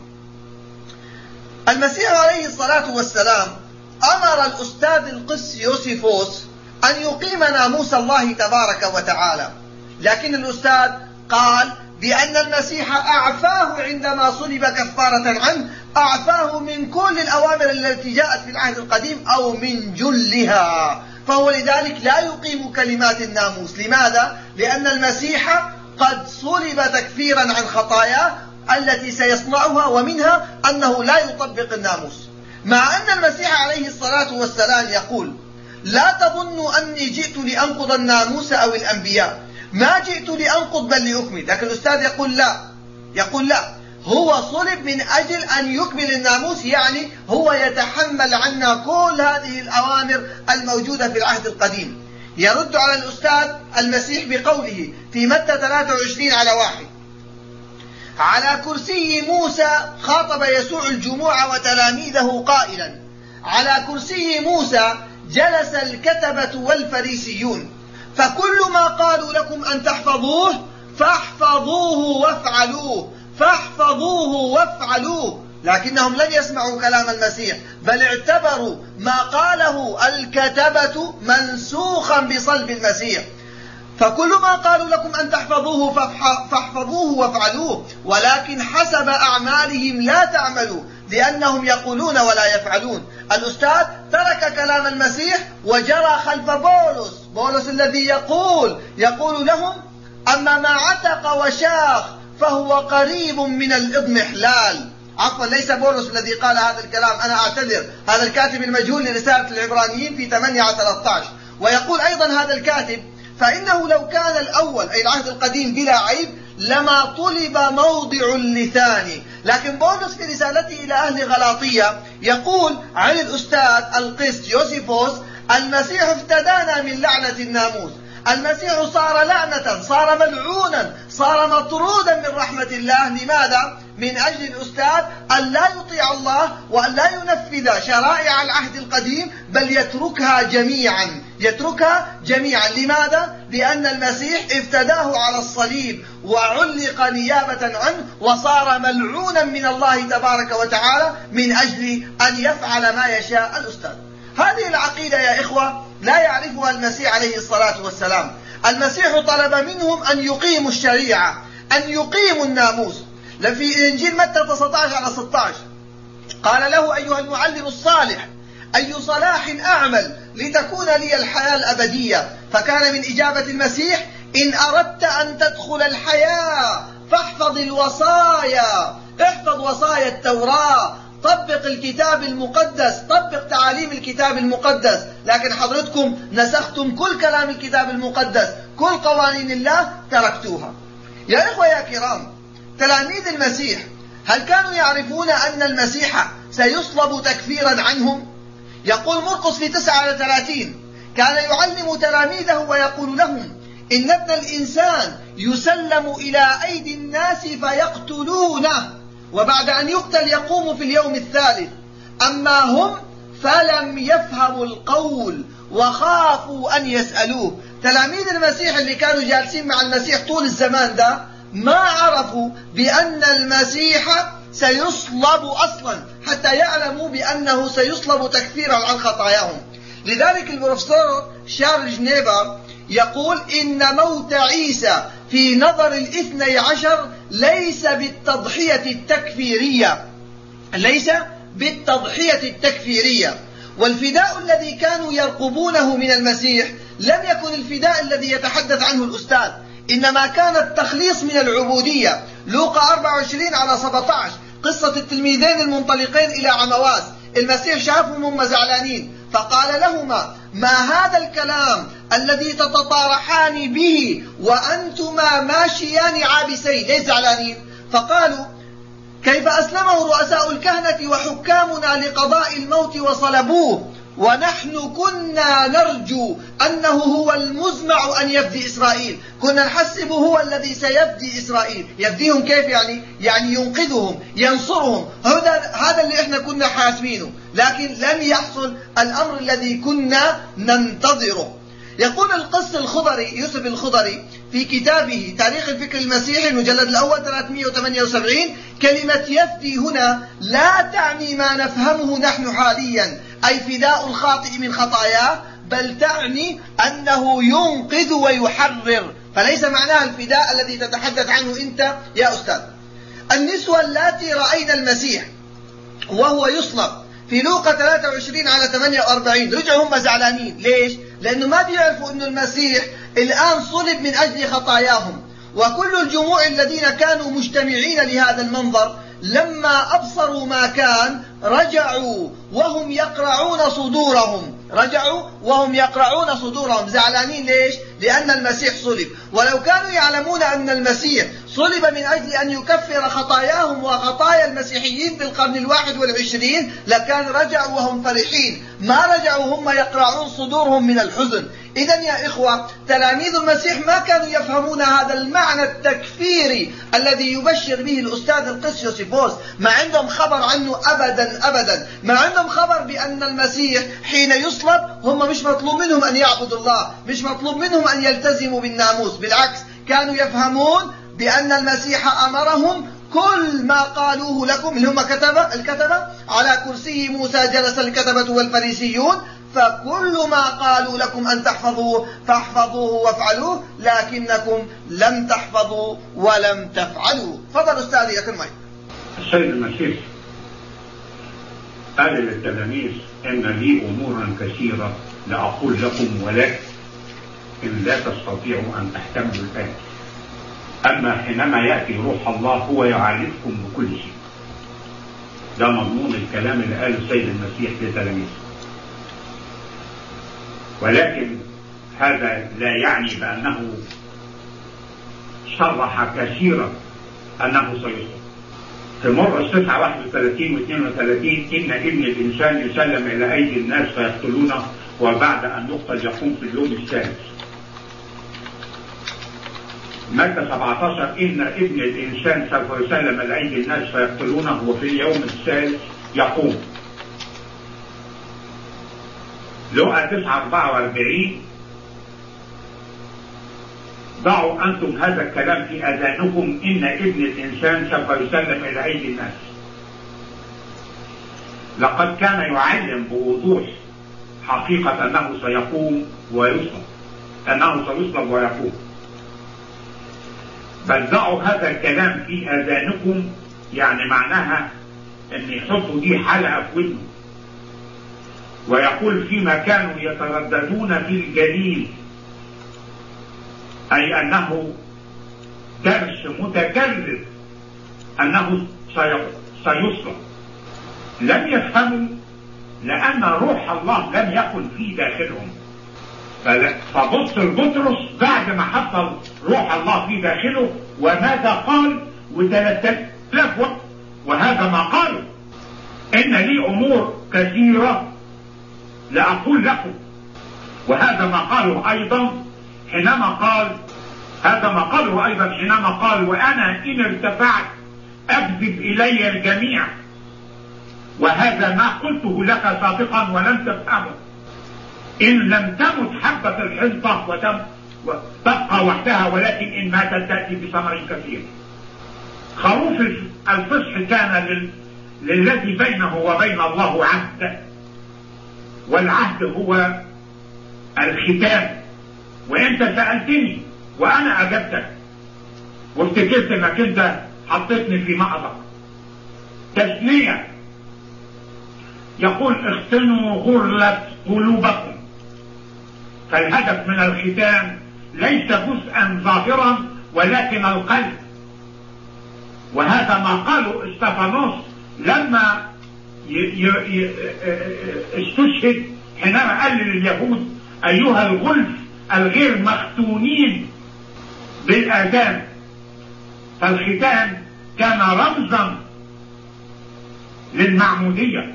المسيح عليه الصلاة والسلام أمر الأستاذ القس يوسيفوس أن يقيم ناموس الله تبارك وتعالى، لكن الأستاذ قال بأن المسيح أعفاه عندما صلب كفارة عنه، أعفاه من كل الأوامر التي جاءت في العهد القديم أو من جلها، فهو لذلك لا يقيم كلمات الناموس. لماذا؟ لأن المسيح قد صلب تكفيرا عن خطاياه التي سيصنعها، ومنها أنه لا يطبق الناموس، مع أن المسيح عليه الصلاة والسلام يقول: لا تظنوا أني جئت لأنقض الناموس أو الأنبياء، ما جئت لأنقض بل لأكمل. لكن الأستاذ يقول لا، يقول لا، هو صلب من أجل أن يكمل الناموس، يعني هو يتحمل عنا كل هذه الأوامر الموجودة في العهد القديم. يرد على الأستاذ المسيح بقوله في متى ثلاثة وعشرين على واحد: على كرسي موسى، خاطب يسوع الجموع وتلاميذه قائلا: على كرسي موسى جلس الكتبة والفريسيون، فكل ما قالوا لكم أن تحفظوه فاحفظوه وافعلوه، فاحفظوه وافعلوه. لكنهم لم يسمعوا كلام المسيح، بل اعتبروا ما قاله الكتبة منسوخا بصلب المسيح. فكل ما قالوا لكم أن تحفظوه فاحفظوه وافعلوه، ولكن حسب أعمالهم لا تعملوا، لأنهم يقولون ولا يفعلون. الأستاذ ترك كلام المسيح وجرى خلف بولس، بولس الذي يقول يقول لهم: أما ما عتق وشاخ فهو قريب من الإضمحلال. عفوا، ليس بولس الذي قال هذا الكلام، أنا أعتذر، هذا الكاتب المجهول لرسالة العبرانيين في ثمانية على ثلاثة عشر. ويقول أيضا هذا الكاتب: فإنه لو كان الأول أي العهد القديم بلا عيب لما طلب موضع اللسان. لكن بولس في رسالته إلى أهل غلاطية يقول عن الأستاذ القس يوسيفوس: المسيح افتدانا من لعنة الناموس، المسيح صار لعنة، صار ملعونا، صار مطرودا من رحمة الله. لماذا؟ من أجل الأستاذ أن لا يطيع الله وأن لا ينفذ شرائع العهد القديم، بل يتركها جميعا، يتركها جميعا. لماذا؟ لأن المسيح افتداه على الصليب وعلق نيابة عنه وصار ملعونا من الله تبارك وتعالى من أجل أن يفعل ما يشاء الأستاذ. هذه العقيدة يا إخوة لا يعرفها المسيح عليه الصلاة والسلام. المسيح طلب منهم أن يقيموا الشريعة، أن يقيموا الناموس. في إنجيل متى تسعة عشر على ستة عشر قال له: أيها المعلم الصالح، أي صلاح أعمل لتكون لي الحياة الأبدية؟ فكان من إجابة المسيح: إن أردت أن تدخل الحياة فاحفظ الوصايا، احفظ وصايا التوراة، طبق الكتاب المقدس، طبق تعاليم الكتاب المقدس. لكن حضرتكم نسختم كل كلام الكتاب المقدس، كل قوانين الله تركتوها. يا إخوة يا كرام، تلاميذ المسيح هل كانوا يعرفون أن المسيح سيصلب تكفيرا عنهم؟ يقول مرقس في تسعة على ثلاثين: كان يعلم تلاميذه ويقول لهم: إن ابن الإنسان يسلم إلى أيدي الناس فيقتلونه، وبعد أن يقتل يقوم في اليوم الثالث. أما هم فلم يفهموا القول وخافوا أن يسألوه. تلاميذ المسيح اللي كانوا جالسين مع المسيح طول الزمان ده ما عرفوا بأن المسيح سيصلب أصلا حتى يعلموا بأنه سيصلب تكفيرا عن خطاياهم. لذلك البروفيسور شارل جنيفر يقول: إن موت عيسى في نظر الاثني عشر ليس بالتضحية التكفيرية، ليس بالتضحية التكفيرية. والفداء الذي كانوا يرقبونه من المسيح لم يكن الفداء الذي يتحدث عنه الأستاذ، إنما كان التخليص من العبودية. لوقا أربعة وعشرين على سبعة عشر قصة التلميذين المنطلقين إلى عمواس، المسيح شافهم هم زعلانين فقال لهما: ما هذا الكلام الذي تتطارحان به وأنتما ماشيان عابسين؟ ليس زعلانين؟ فقالوا: كيف أسلمه رؤساء الكهنة وحكامنا لقضاء الموت وصلبوه، ونحن كنا نرجو أنه هو المزمع أن يفدي إسرائيل. كنا نحسبه هو الذي سيفدي إسرائيل. يفديهم كيف يعني؟ يعني ينقذهم، ينصرهم. هذا هذا اللي احنا كنا حاسبينه، لكن لم يحصل الأمر الذي كنا ننتظره. يقول القس الخضري يوسف الخضري في كتابه تاريخ الفكر المسيحي المجلد الأول ثلاثمائة وثمانية وسبعين: كلمة يفدي هنا لا تعني ما نفهمه نحن حاليا، أي فداء الخاطئ من خطاياه، بل تعني أنه ينقذ ويحرر. فليس معناها الفداء الذي تتحدث عنه أنت يا أستاذ. النسوة اللاتي رأين المسيح وهو يصلب في لوقا ثلاثة وعشرين على ثمانية وأربعين رجعوا هم زعلانين. ليش؟ لأنه ما بيعرفوا أن المسيح الآن صلب من أجل خطاياهم. وكل الجموع الذين كانوا مجتمعين لهذا المنظر لما أبصروا ما كان رجعوا وهم يقرعون صدورهم، رجعوا وهم يقرعون صدورهم زعلانين. ليش؟ لأن المسيح صلب. ولو كانوا يعلمون أن المسيح صلب من أجل أن يكفر خطاياهم وخطايا المسيحيين في القرن الواحد والعشرين لكان رجعوا وهم فرحين، ما رجعوا هم يقرعون صدورهم من الحزن. إذن يا إخوة، تلاميذ المسيح ما كانوا يفهمون هذا المعنى التكفيري الذي يبشر به الأستاذ القس يوسيفوس، ما عندهم خبر عنه أبدا أبدا. ما عندهم خبر بأن المسيح حين يصلب هم مش مطلوب منهم أن يعبدوا الله، مش مطلوب منهم أن يلتزموا بالناموس. بالعكس، كانوا يفهمون بأن المسيح أمرهم كل ما قالوه لكم، اللي هم كتبة الكتبة على كرسي موسى جلس الكتبة والفريسيون، فكل ما قالوا لكم أن تحفظوه فاحفظوه وافعلوه، لكنكم لم تحفظوا ولم تفعلوا. فضل أستاذي أكرمي. السيد المسيح قال للتلاميذ: إن لي أمورا كثيرة لأقول لكم، ولكن إن لا تستطيعوا أن تحتملوا الآن. أما حينما يأتي روح الله هو يعرفكم بكل شيء. ده مضمون الكلام اللي قاله السيد المسيح لتلاميذه. ولكن هذا لا يعني بأنه شرح كثيرا أنه سيصلب. في مرقس تسعة واحد وثلاثين واثنين وثلاثين: إن ابن الإنسان يسلم إلى أيدي الناس فيقتلونه، وبعد أن يقتل يقوم في اليوم الثالث. مادة سبعة عشر إن ابن الإنسان سوف يسلم لأيدي الناس فيقتلونه وفي اليوم الثالث يقوم. لقى تسعة أربعة وأربعين ضعوا أنتم هذا الكلام في أذانكم إن ابن الإنسان سوف يسلم إلى أيدي الناس. لقد كان يعلم بوضوح حقيقة أنه سيقوم ويصلب، أنه سيصلب ويقوم. بل ضعوا هذا الكلام في آذانكم، يعني معناها أن يحطوا دي حلقة في ودنه. ويقول فيما كانوا يترددون في الجليل، أي أنه درس متكرر أنه سيصلب. لم يفهموا لأن روح الله لم يكن في داخلهم. فبص بطرس بعد ما حصل روح الله في داخله وماذا قال؟ وثلاثة آلاف وقت. وهذا ما قالوا: إن لي أمور كثيرة لأقول لكم. وهذا ما قالوا أيضا حينما قال هذا ما قالوا أيضا حينما قال: وأنا إن ارتفعت أكذب إلي الجميع. وهذا ما قلته لك سابقا ولم تفهمه. إن لم تمت حبة الحنطة وتم تبقى وحدها، ولكن إن ماتت تأتي بثمر كثير. خروف الفصح كان لل... للذي بينه وبين الله عهد، والعهد هو الختام. وانت سألتني وانا اجبتك وافتكرت انك انت حطيتني في مأزق. تثنية يقول: اختنوا غرلة قلوبكم. فالهدف من الختام ليس جزءا ظاهرا ولكن القلب. وهذا ما قاله استفانوس لما ي... ي... ي... استشهد، حينما قال لليهود: ايها الغلف الغير مختونين بالآذان. فالختان كان رمزا للمعمودية،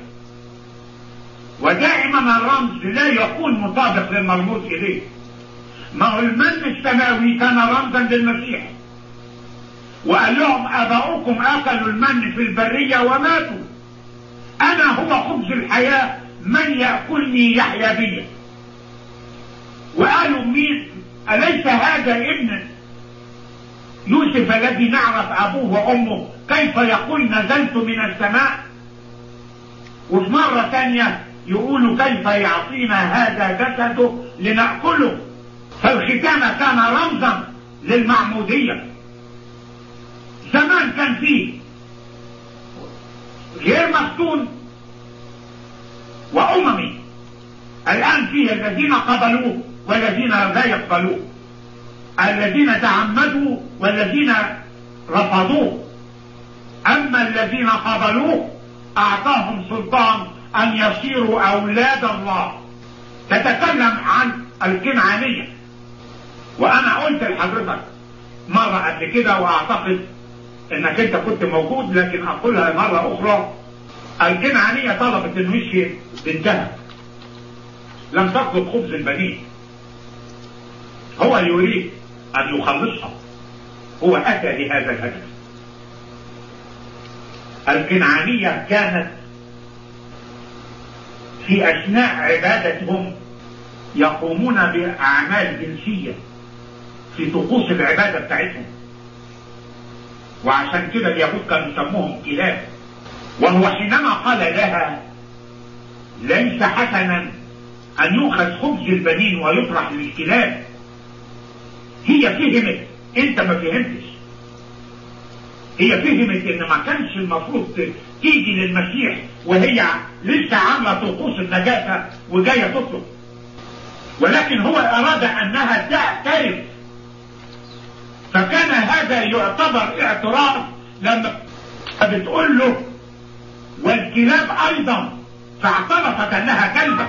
ودائما الرمز لا يكون مطابق للمرموز إليه. ما هو المن السماوي كان رمزا للمسيح، وقال لهم: آباؤكم أكلوا المن في البرية وماتوا، أنا هو خبز الحياة، من يأكلني يحيا بي. وقالوا: مين أليس هذا ابن يوسف الذي نعرف أبوه وأمه؟ كيف يقول نزلت من السماء؟ وفي مرة ثانية يقولوا: كيف يعطينا هذا جسده لنأكله؟ فالختان كان رمزا للمعمودية. زمان كان فيه غير مختون وأممي، الآن فيه الذين قبلوه والذين لا يقبلوه، الذين تعمدوا والذين رفضوه. أما الذين قبلوه أعطاهم سلطان أن يصيروا أولاد الله. تتكلم عن الكنعانية، وأنا قلت لحضرتك مرة قبل كده وأعتقد إنك أنت كنت موجود، لكن أقولها مرة أخرى: الكنعانية طلبت إنه يشفي بنتها، لم تطلب خبز البنين. هو يريد أن يخلصها، هو أتى لهذا الهدف. الكنعانية كانت في أثناء عبادتهم يقومون بأعمال جنسية في طقوس العبادة بتاعتهم، وعشان كده اليهود كانوا يسموهم كلاب. وهو حينما قال لها: ليس حسنا أن يؤخذ خبز البنين ويطرح للكلاب، هي فهمت، انت ما فهمتش. هي فهمت ان ما كانش المفروض تيجي للمسيح وهي لسه عامله طقوس النجاسه وجايه تطلب، ولكن هو اراد انها تعترف. فكان هذا يعتبر اعتراف لما بتقول له: والكلاب ايضا، فاعترفت انها كلبه.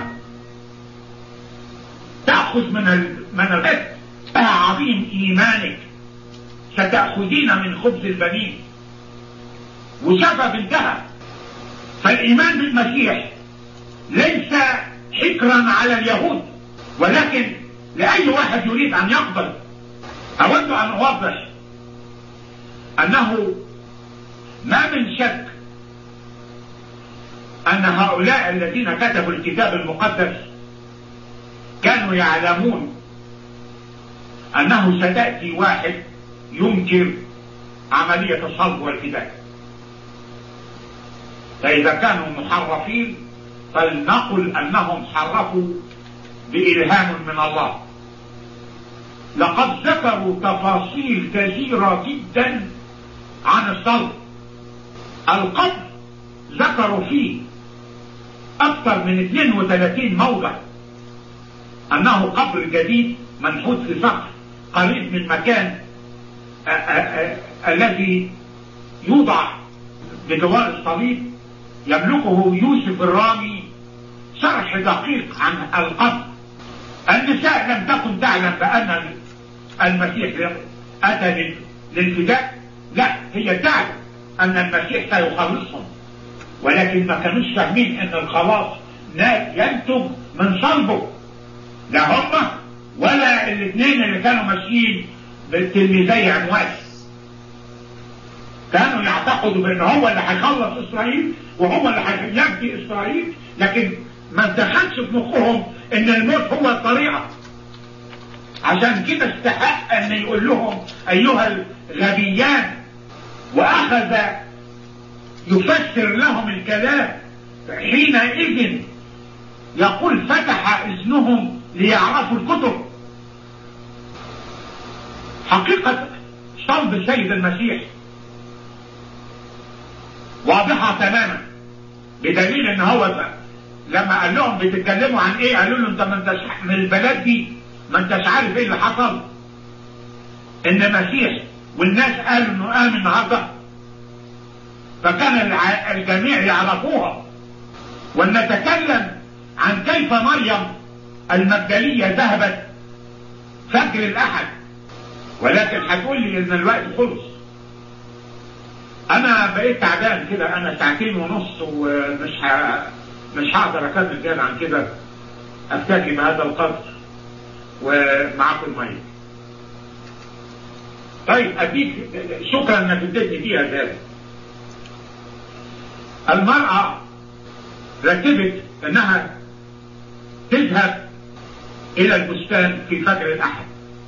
تاخذ من ال... من الرزق. عظيم إيمانك، ستأخذين من خبز البنين. وشاف بنتها. فالإيمان بالمسيح ليس حكرا على اليهود، ولكن لأي واحد يريد أن يقبل أود أن أوضح أنه ما من شك أن هؤلاء الذين كتبوا الكتاب المقدس كانوا يعلمون أنه ستأتي واحد ينكر عملية الصلب والفداء. فإذا كانوا محرفين فلنقل أنهم حرفوا بإلهام من الله. لقد ذكروا تفاصيل كثيرة جدا عن الصلب. القبر ذكروا فيه أكثر من اثنين وثلاثين موضع أنه قبر جديد منحوت في صخر قريب من مكان آآ آآ الذي يوضع بجوار الصليب، يملكه يوسف الرامي شرح دقيق عن القبر. النساء لم تكن تعلم بأن المسيح أتى للفداء، لا، هي تعلم أن المسيح سيخلصهم، ولكن ما كانوش فاهمين أن الخلاص ينتج من صلبه، لا هم ولا الاثنين اللي كانوا ماشيين بالتلميذي عمواس. كانوا يعتقدوا بأن هو اللي هيخلص إسرائيل وهو اللي هينجي إسرائيل، لكن ما دخلش في مخهم أن الموت هو الطريقة. عشان كده استحق أن يقول لهم أيها الغبيان، وأخذ يفسر لهم الكلام. حينئذ يقول فتح إذنهم ليعرفوا الكتب. حقيقة صلب السيد المسيح واضحة تماما، بدليل ان هو لما قال لهم بتتكلموا عن ايه، قالوا له انت ما انتش من البلد دي، ما انتش عارف ايه اللي حصل، ان مسيح والناس قالوا انه قام النهارده، فكان الجميع يعرفوها. ونتكلم عن كيف مريم المجدلية ذهبت فجر الأحد، ولكن هتقول لي ان الوقت خلص. انا بقيت تعبان كده، انا ساعتين ونص ومش ه... مش هقدر اكمل زيادة عن كده. افتكي بهذا القدر ومعاكم المية. طيب اديك شكرا انك اديتني فيها ذلك. المرأة رتبت انها تذهب الى البستان في فجر الاحد.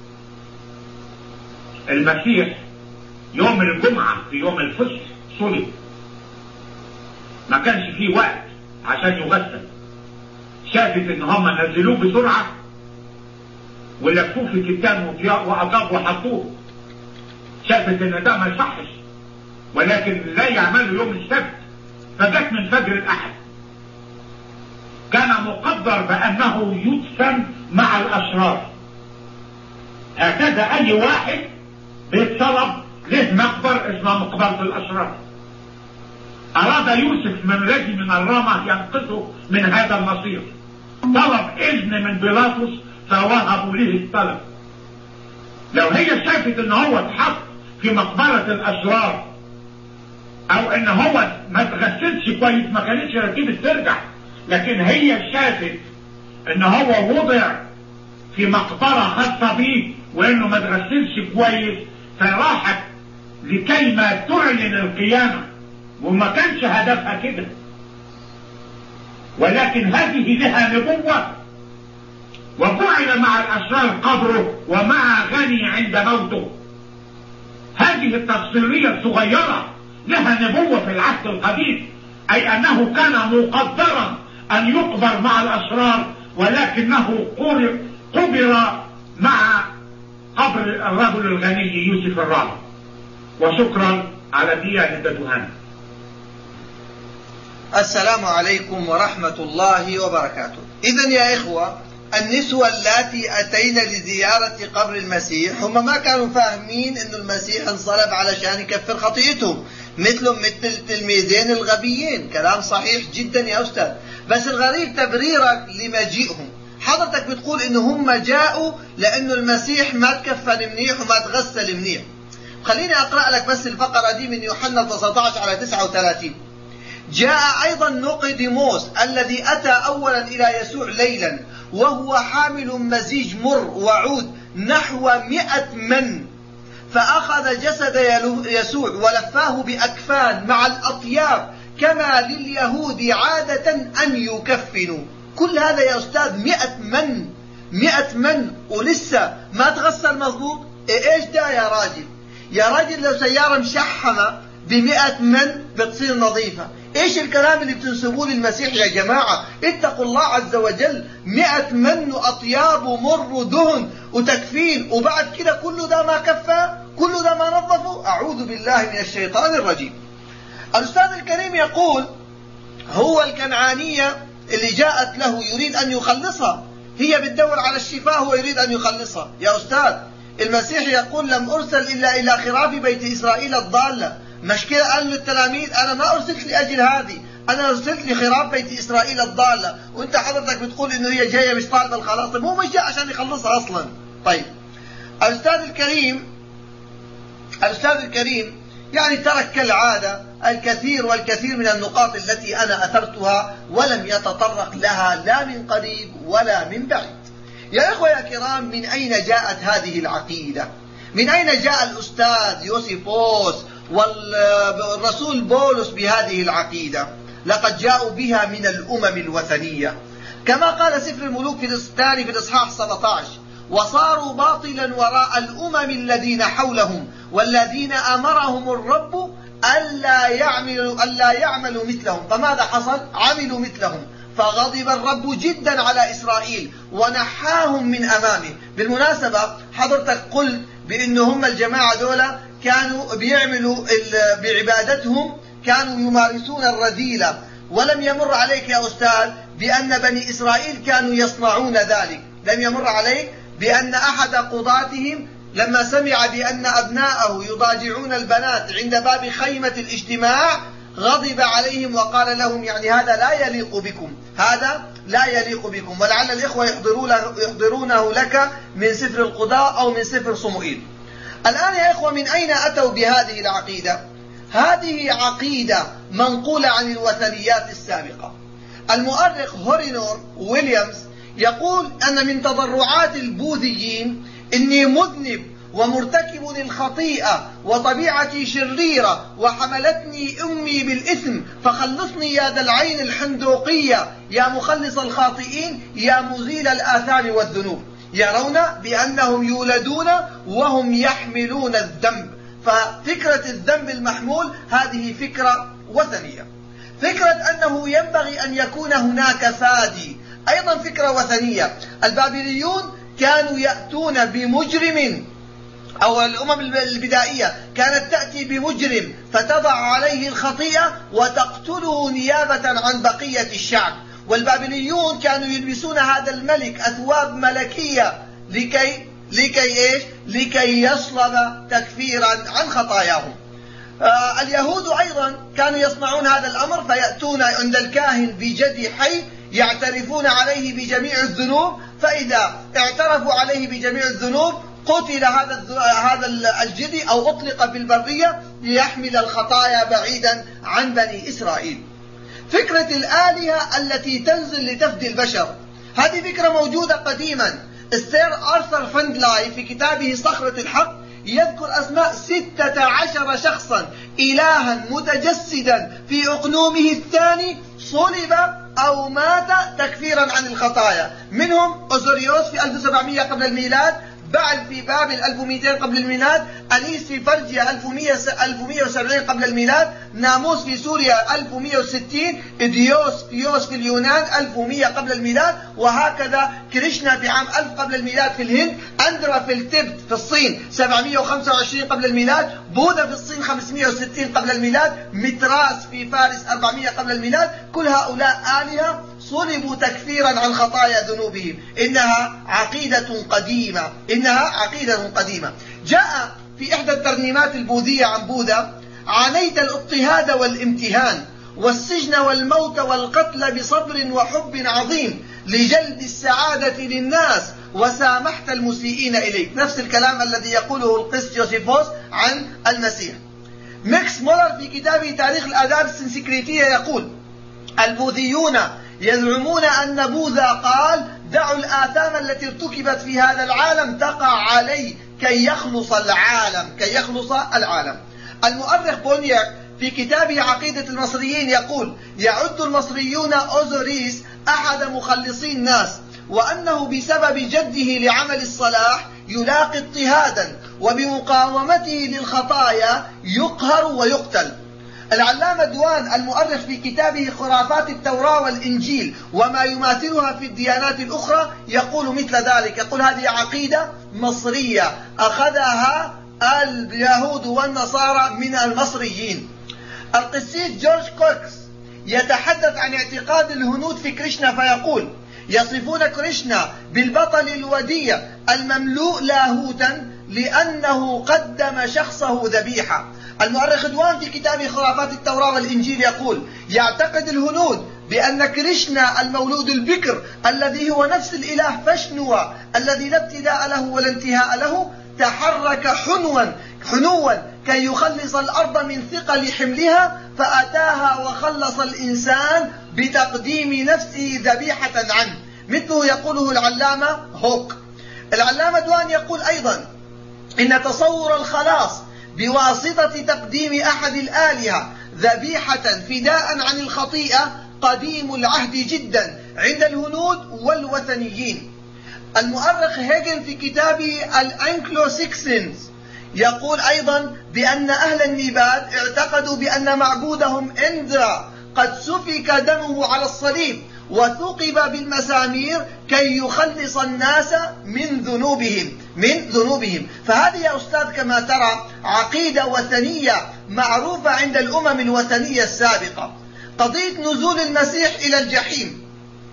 المسيح يوم الجمعة في يوم الفصح صلب، ما كانش فيه وقت عشان يغسل. شافت ان هم نزلوه بسرعة ولفوه في كتان وأطاب وحطوه. شافت ان ده ما يصحش، ولكن لا يعملوا يوم السبت، فجت من فجر الأحد. كان مقدر بأنه يدفن مع الأشرار. هكذا أي واحد بيتصلب له مقبر اسمه مقبرة الأشرار. أراد يوسف من رجل من الرامة ينقذه من هذا المصير، طلب إذن من بيلاطس فوهبوا له الطلب. لو هي شافت ان هو اتحط في مقبرة الأشرار او ان هو ما تغسلش كويس ما كانتش رتيبة ترجع، لكن هي شافت ان هو وضع في مقبرة خاصة بيه وانه ما تغسلش كويس، فراحت لكي ما تعلن القيامة، وما كانش هدفها كده، ولكن هذه لها نبوة. وفعل مع الأشرار قبره ومع غني عند موته. هذه التفصيلية الصغيرة لها نبوة في العهد القديم، أي أنه كان مقدرا أن يقبر مع الأشرار، ولكنه قبر مع قبر الرجل الغني يوسف الرامي. وشكرا على ديانة تهاني. السلام عليكم ورحمة الله وبركاته. إذن يا إخوة، النسوة اللاتي أتينا لزيارة قبر المسيح هم ما كانوا فاهمين أن المسيح انصلب علشان يكفر خطيئتهم مثلهم مثل التلميذين الغبيين. كلام صحيح جدا يا أستاذ، بس الغريب تبريرك لمجيئهم. حضرتك بتقول إن هم جاءوا لأنه المسيح ما تكفن منيح وما تغسل منيح. خليني أقرأ لك بس الفقرة دي من يوحنا تسعة عشر على تسعة وثلاثين. جاء أيضا نقديموس الذي أتى أولا إلى يسوع ليلا وهو حامل مزيج مر وعود نحو مئة من، فأخذ جسد يسوع ولفاه بأكفان مع الأطياب كما لليهود عادة أن يكفنوا. كل هذا يا أستاذ مئة من، مئة من ولسه ما تغسل مضبوط. إيش ده يا راجل؟ يا راجل لو سيارة مشحمة بمئة من بتصير نظيفة. إيش الكلام اللي بتنسبوه للمسيح يا جماعة؟ اتقوا الله عز وجل. مئة من وأطياب ومر ودهن وتكفين، وبعد كده كله ده ما كفى، كله ده ما نظفه. أعوذ بالله من الشيطان الرجيم. الأستاذ الكريم يقول هو الكنعانية اللي جاءت له يريد أن يخلصها، هي بتدور على الشفاء، هو يريد أن يخلصها. يا أستاذ المسيح يقول لم أرسل إلا إلى خراف بيت إسرائيل الضالة. مشكلة قال للتلاميذ أنا ما أرسلت لأجل هذه، أنا أرسلت لخراف بيت إسرائيل الضالة، وأنت حضرتك بتقول إنه هي جاية مش طالبة الخلاص. طيب هو مش جاء عشان يخلصها أصلا. طيب الأستاذ الكريم الأستاذ الكريم يعني ترك كالعادة الكثير والكثير من النقاط التي أنا أثرتها ولم يتطرق لها لا من قريب ولا من بعيد. يا إخوة يا كرام، من أين جاءت هذه العقيدة؟ من أين جاء الأستاذ يوسيفوس والرسول بولس بهذه العقيدة؟ لقد جاءوا بها من الأمم الوثنية، كما قال سفر الملوك في الثاني في الإصحاح سبعة عشر: وصاروا باطلا وراء الأمم الذين حولهم والذين أمرهم الرب ألا يعملوا ألا يعملوا مثلهم. فماذا حصل؟ عملوا مثلهم، فغضب الرب جدا على إسرائيل ونحاهم من أمامه. بالمناسبة حضرتك قلت بأن هم الجماعة دولة كانوا بيعملوا بعبادتهم كانوا يمارسون الرذيلة، ولم يمر عليك يا أستاذ بأن بني إسرائيل كانوا يصنعون ذلك؟ لم يمر عليك بأن أحد قضاتهم لما سمع بأن أبناءه يضاجعون البنات عند باب خيمة الاجتماع غضب عليهم وقال لهم يعني هذا لا يليق بكم، هذا لا يليق بكم. ولعل الإخوة يحضرونه لك من سفر القضاء أو من سفر صموئيل. الآن يا إخوة من أين أتوا بهذه العقيدة؟ هذه عقيدة منقولة عن الوثنيات السابقة. المؤرخ هورينور ويليامز يقول أن من تضرعات البوذيين إني مذنب ومرتكب للخطيئة وطبيعتي شريرة وحملتني أمي بالإثم، فخلصني يا ذا العين الحندوقية يا مخلص الخاطئين يا مزيل الآثام والذنوب. يرون بأنهم يولدون وهم يحملون الذنب، ففكرة الذنب المحمول هذه فكرة وثنية. فكرة أنه ينبغي أن يكون هناك فادي أيضا فكرة وثنية. البابليون كانوا يأتون بمجرم، أو الأمم البدائية كانت تأتي بمجرم فتضع عليه الخطيئة وتقتله نيابة عن بقية الشعب. والبابليون كانوا يلبسون هذا الملك أثواب ملكية لكي لكي إيش؟ لكي يصلب تكفيرا عن خطاياهم. آه اليهود أيضا كانوا يصنعون هذا الأمر، فيأتون عند الكاهن بجدي حي يعترفون عليه بجميع الذنوب، فإذا اعترفوا عليه بجميع الذنوب قتل هذا هذا الجدي أو أطلق في البرية ليحمل الخطايا بعيدا عن بني إسرائيل. فكرة الآلهة التي تنزل لتفدي البشر هذه فكرة موجودة قديما. السير آرثر فندلاي في كتابه صخرة الحق يذكر أسماء ستة عشر شخصا إلها متجسدا في أقنومه الثاني صلب أو مات تكفيرا عن الخطايا. منهم أوزوريوس في ألف وسبعمائة قبل الميلاد، بعل في بابل ألف ومئتين قبل الميلاد، أنيس في فرجيا ألف ومئة وسبعين قبل الميلاد، ناموس في سوريا ألف ومئة وستين، ديوس فيوس في اليونان ألف ومئة قبل الميلاد، وهكذا كريشنا في عام ألف قبل الميلاد في الهند، أندرا في التبت في الصين سبعمئة وخمسة وعشرين قبل الميلاد، بوذا في الصين خمسمئة وستين قبل الميلاد، متراس في فارس أربعمئة قبل الميلاد. كل هؤلاء آلهة صلبوا تكفيرا عن خطايا ذنوبهم. إنها عقيدة قديمة، إنها عقيدة قديمة. جاء في إحدى الترنيمات البوذية عن بوذا: عانيت الاضطهاد والامتهان والسجن والموت والقتل بصبر وحب عظيم لجلب السعادة للناس وسامحت المسيئين إليك. نفس الكلام الذي يقوله القس يوسيفوس عن المسيح. ميكس مولر في كتابه تاريخ الآداب السنسكريتية يقول: البوذيون يزعمون أن بوذا قال دعوا الآثام التي ارتكبت في هذا العالم تقع عليه كي يخلص العالم كي يخلص العالم. المؤرخ بونياك في كتابه عقيدة المصريين يقول: يعد المصريون أوزوريس أحد مخلصي الناس، وأنه بسبب جده لعمل الصلاح يلاقي اضطهادا، وبمقاومته للخطايا يقهر ويقتل. العلامة دوان المؤرخ في كتابه خرافات التوراة والإنجيل وما يماثلها في الديانات الأخرى يقول مثل ذلك، يقول: هذه عقيدة مصرية أخذها اليهود والنصارى من المصريين. القسيس جورج كوكس يتحدث عن اعتقاد الهنود في كريشنا فيقول: يصفون كريشنا بالبطل الوديع المملوء لاهوتا لأنه قدم شخصه ذبيحة. المؤرخ دوان في كتابه خرافات التوراة والإنجيل يقول: يعتقد الهنود بأن كريشنا المولود البكر الذي هو نفس الإله فشنوى الذي لا ابتداء له ولا انتهاء له تحرك حنوا حنوا كي يخلص الأرض من ثقل حملها، فأتاها وخلص الإنسان بتقديم نفسه ذبيحة عنه، مثله يقوله العلامة هوك. العلامة دوان يقول أيضا إن تصور الخلاص بواسطة تقديم أحد الآلهة ذبيحة فداء عن الخطيئة قديم العهد جدا عند الهنود والوثنيين. المؤرخ هيجن في كتابه الأنكلو سيكسنز يقول أيضا بأن أهل النيبال اعتقدوا بأن معبودهم إندرا قد سفك دمه على الصليب وثقب بالمسامير كي يخلص الناس من ذنوبهم من ذنوبهم فهذه يا أستاذ كما ترى عقيدة وثنية معروفة عند الأمم الوثنية السابقة. قضية نزول المسيح إلى الجحيم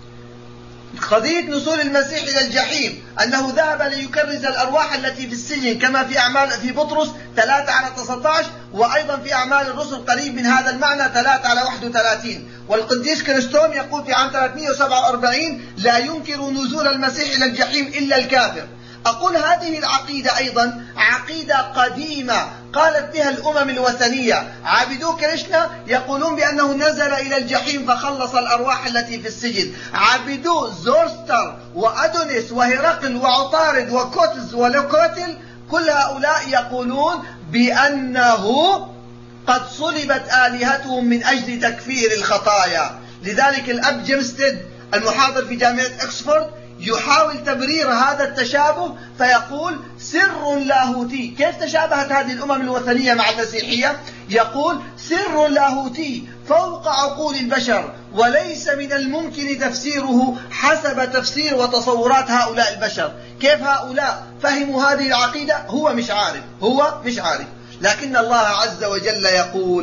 قضية نزول المسيح إلى الجحيم أنه ذهب ليكرز الأرواح التي في السجن كما في أعمال في بطرس ثلاثة على تسعة عشر، وأيضا في أعمال الرسل قريب من هذا المعنى ثلاثة على واحد وثلاثين. والقديس كريستوم يقول في عام ثلاثمئة وسبعة وأربعين: لا ينكر نزول المسيح إلى الجحيم إلا الكافر. أقول هذه العقيدة أيضا عقيدة قديمة قالت بها الأمم الوثنية. عابدو كريشنا يقولون بأنه نزل إلى الجحيم فخلص الأرواح التي في السجن. عابدو زورستر وأدونيس وهرقل وعطارد وكوتز ولوكوتل كل هؤلاء يقولون بأنه قد صلبت آلهتهم من أجل تكفير الخطايا. لذلك الأب جيمستيد المحاضر في جامعة أكسفورد يحاول تبرير هذا التشابه فيقول: سر لاهوتي. كيف تشابهت هذه الأمم الوثنية مع المسيحية؟ يقول: سر لاهوتي فوق عقول البشر وليس من الممكن تفسيره حسب تفسير وتصورات هؤلاء البشر. كيف هؤلاء فهموا هذه العقيدة؟ هو مش عارف هو مش عارف لكن الله عز وجل يقول: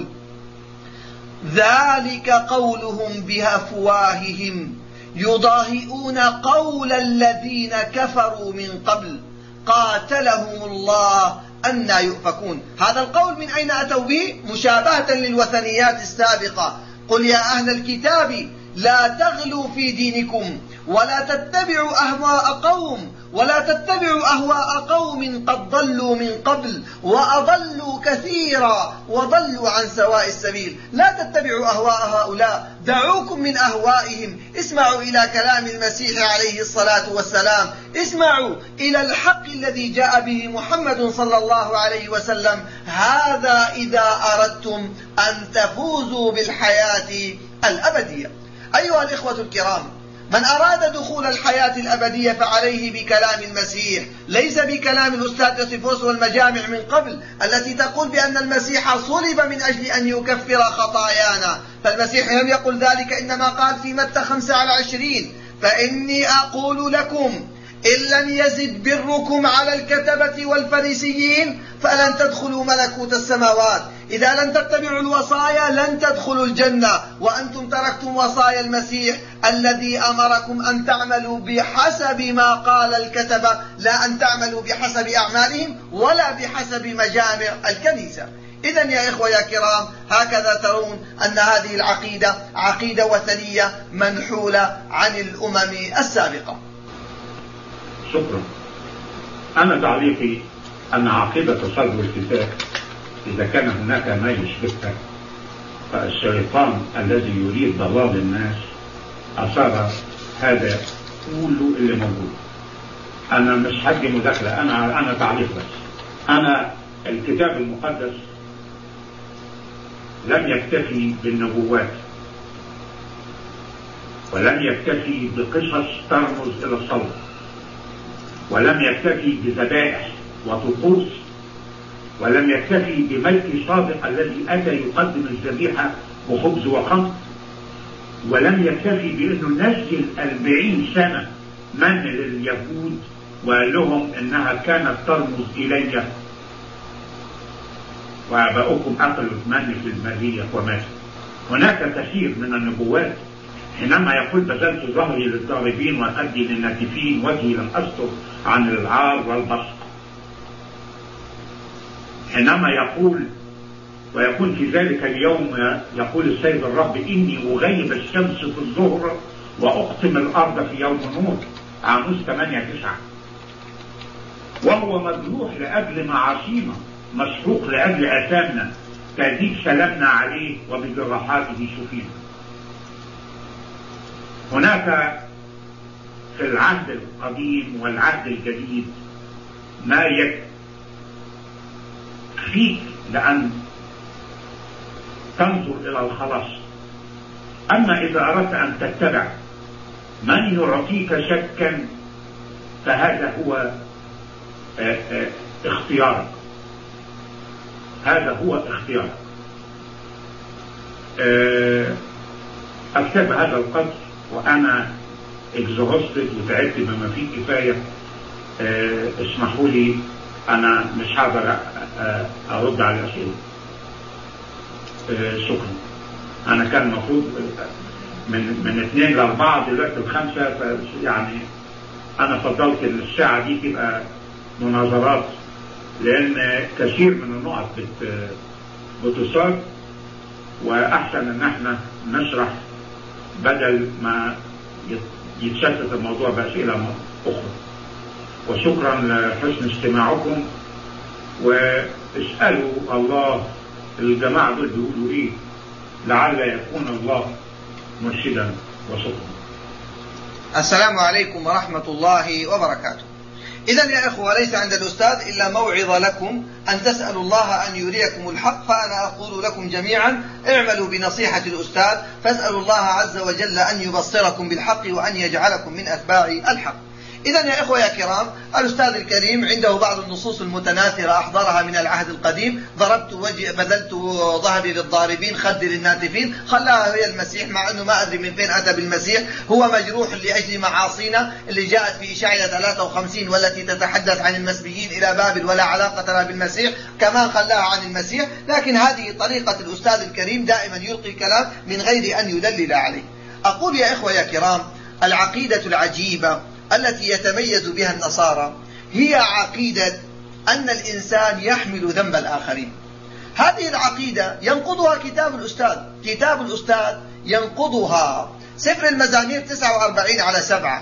ذلك قولهم بأفواههم يضاهئون قول الذين كفروا من قبل قاتلهم الله أنى يؤفكون. هذا القول من أين أتوا به؟ مشابهة للوثنيات السابقة. قل يا أهل الكتاب لا تغلوا في دينكم ولا تتبعوا أهواء قوم ولا تتبعوا أهواء قوم قد ضلوا من قبل وأضلوا كثيرا وضلوا عن سواء السبيل. لا تتبعوا أهواء هؤلاء، دعوكم من أهوائهم. اسمعوا إلى كلام المسيح عليه الصلاة والسلام، اسمعوا إلى الحق الذي جاء به محمد صلى الله عليه وسلم. هذا إذا أردتم أن تفوزوا بالحياة الأبدية. أيها الإخوة الكرام، من أراد دخول الحياة الأبدية فعليه بكلام المسيح، ليس بكلام الأستاذ يوسيفوس والمجامع من قبل التي تقول بأن المسيح صلب من أجل أن يكفر خطايانا. فالمسيح لم يقل ذلك، إنما قال في متى خمسة على عشرين: فإني أقول لكم إن لم يزد بركم على الكتبة والفريسيين فلن تدخلوا ملكوت السماوات. إذا لم تتبعوا الوصايا لن تدخلوا الجنة، وأنتم تركتم وصايا المسيح الذي أمركم أن تعملوا بحسب ما قال الكتبة، لا أن تعملوا بحسب أعمالهم ولا بحسب مجامع الكنيسة. إذن يا إخوة يا كرام، هكذا ترون أن هذه العقيدة عقيدة وثنية منحولة عن الأمم السابقة. شكرا. أنا تعليقي أن عقيدة صلب الكتاب إذا كان هناك ما يشبهها فالشيطان الذي يريد ضلال الناس أصاب هذا كله اللي موجود. انا مش هدي مداخله، انا انا تعليق بس. انا الكتاب المقدس لم يكتفي بالنبوات، ولم يكتفي بقصص ترمز الى الصلب، ولم يكتفي بذبائح وطقوس، ولم يكتفي بملك صادق الذي اتى يقدم الذبيحه وخبز وخمر، ولم يكتفي بانه نزل أربعين سنه من لليهود وقال لهم انها كانت ترمز الي واباؤكم اكلوا المن في البريه وماتوا. هناك كثير من النبوات حينما يقول بذلت ظهري للضاربين وأدي للناتفين وجهي لم أستر عن العار والبصق. حينما يقول ويكون في ذلك اليوم يقول السيد الرب إني أغيب الشمس في الظهر وأقطم الأرض في يوم نور، عاموس ثمانية تسعة. وهو مجروح لأجل معاصينا، مسحوق لأجل آثامنا، تأديب سلامنا عليه وبجراحاته شفينا. هناك في العهد القديم والعهد الجديد ما يكفيك لأن تنظر إلى الخلاص. أما إذا أردت أن تتبع من يعطيك شكا فهذا هو اختيارك، هذا هو اختيارك. أكتب هذا القدر وأنا اكزوستد وتعبت بما فيه كفاية. اه اسمحوا لي أنا مش هقدر أرد على الأسئلة. اه شكرا. أنا كان المفروض من من اثنين لأربعة دلوقتي الخمسة، يعني أنا فضلت الساعة دي تبقى مناظرات لأن كثير من النقط بتصاب، وأحسن إن احنا نشرح بدل ما يتشتت الموضوع بأسئلة أخرى. وشكرا لحسن استماعكم، واسألوا الله الجماعة دول بيقولوا إيه لعل يكون الله مرشدا. وشكرا. السلام عليكم ورحمة الله وبركاته. إذا يا إخوة ليس عند الأستاذ إلا موعظة لكم أن تسألوا الله أن يريكم الحق، فأنا أقول لكم جميعا اعملوا بنصيحة الأستاذ، فاسألوا الله عز وجل أن يبصركم بالحق وأن يجعلكم من أتباع الحق. إذا يا إخوة يا كرام، الأستاذ الكريم عنده بعض النصوص المتناثرة أحضرها من العهد القديم. ضربت وجه بذلت ظهري للضاربين خدي للناتفين، خلاها هي المسيح، مع أنه ما أدري من فين أتى بالمسيح. هو مجروح لأجل معاصينا اللي جاءت في إشعياء ثلاثة وخمسين والتي تتحدث عن المسبيين إلى بابل ولا علاقة لها بالمسيح، كمان خلاها عن المسيح. لكن هذه طريقة الأستاذ الكريم، دائما يلقي الكلام من غير أن يدلل عليه. أقول يا إخوة يا كرام، العقيدة العجيبة التي يتميز بها النصارى هي عقيدة أن الإنسان يحمل ذنب الآخرين. هذه العقيدة ينقضها كتاب الأستاذ، كتاب الأستاذ ينقضها. سفر المزامير تسعة وأربعين على سبعة: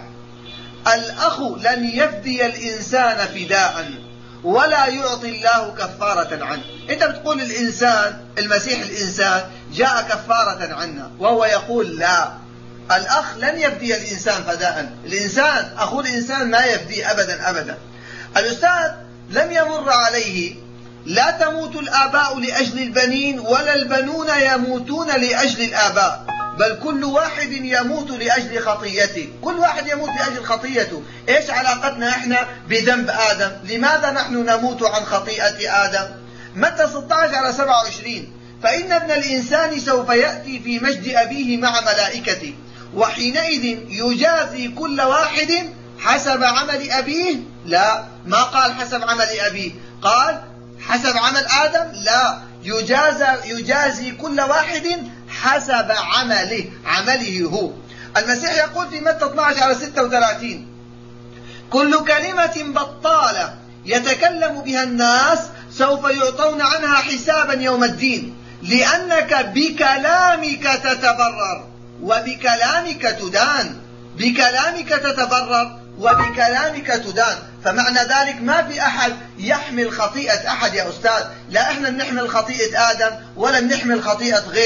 الأخ لن يفدي الإنسان فداء ولا يعطي الله كفارة عنه. أنت بتقول الإنسان، المسيح الإنسان جاء كفارة عنا، وهو يقول لا، الأخ لن يفدي الإنسان فداء. الإنسان أخو الإنسان ما يفدي أبدا أبدا. الأستاذ لم يمر عليه لا تموت الآباء لأجل البنين ولا البنون يموتون لأجل الآباء، بل كل واحد يموت لأجل خطيته. كل واحد يموت لأجل خطيته. إيش علاقتنا إحنا بذنب آدم؟ لماذا نحن نموت عن خطيئة آدم؟ متى ستة عشر على سبعة وعشرين: فإن ابن الإنسان سوف يأتي في مجد أبيه مع ملائكته، وحينئذ يجازي كل واحد حسب عمل أبيه. لا، ما قال حسب عمل أبيه، قال حسب عمل آدم. لا، يجازى يجازي كل واحد حسب عمله، عمله هو. المسيح يقول في متى اثني عشر على ستة وثلاثين: كل كلمة بطالة يتكلم بها الناس سوف يعطون عنها حسابا يوم الدين، لأنك بكلامك تتبرر وبكلامك تدان. بكلامك تتبرر وبكلامك تدان. فمعنى ذلك ما في أحد يحمل خطيئة أحد يا أستاذ. لا إحنا بنحمل خطيئة آدم ولا بنحمل خطيئة غيره.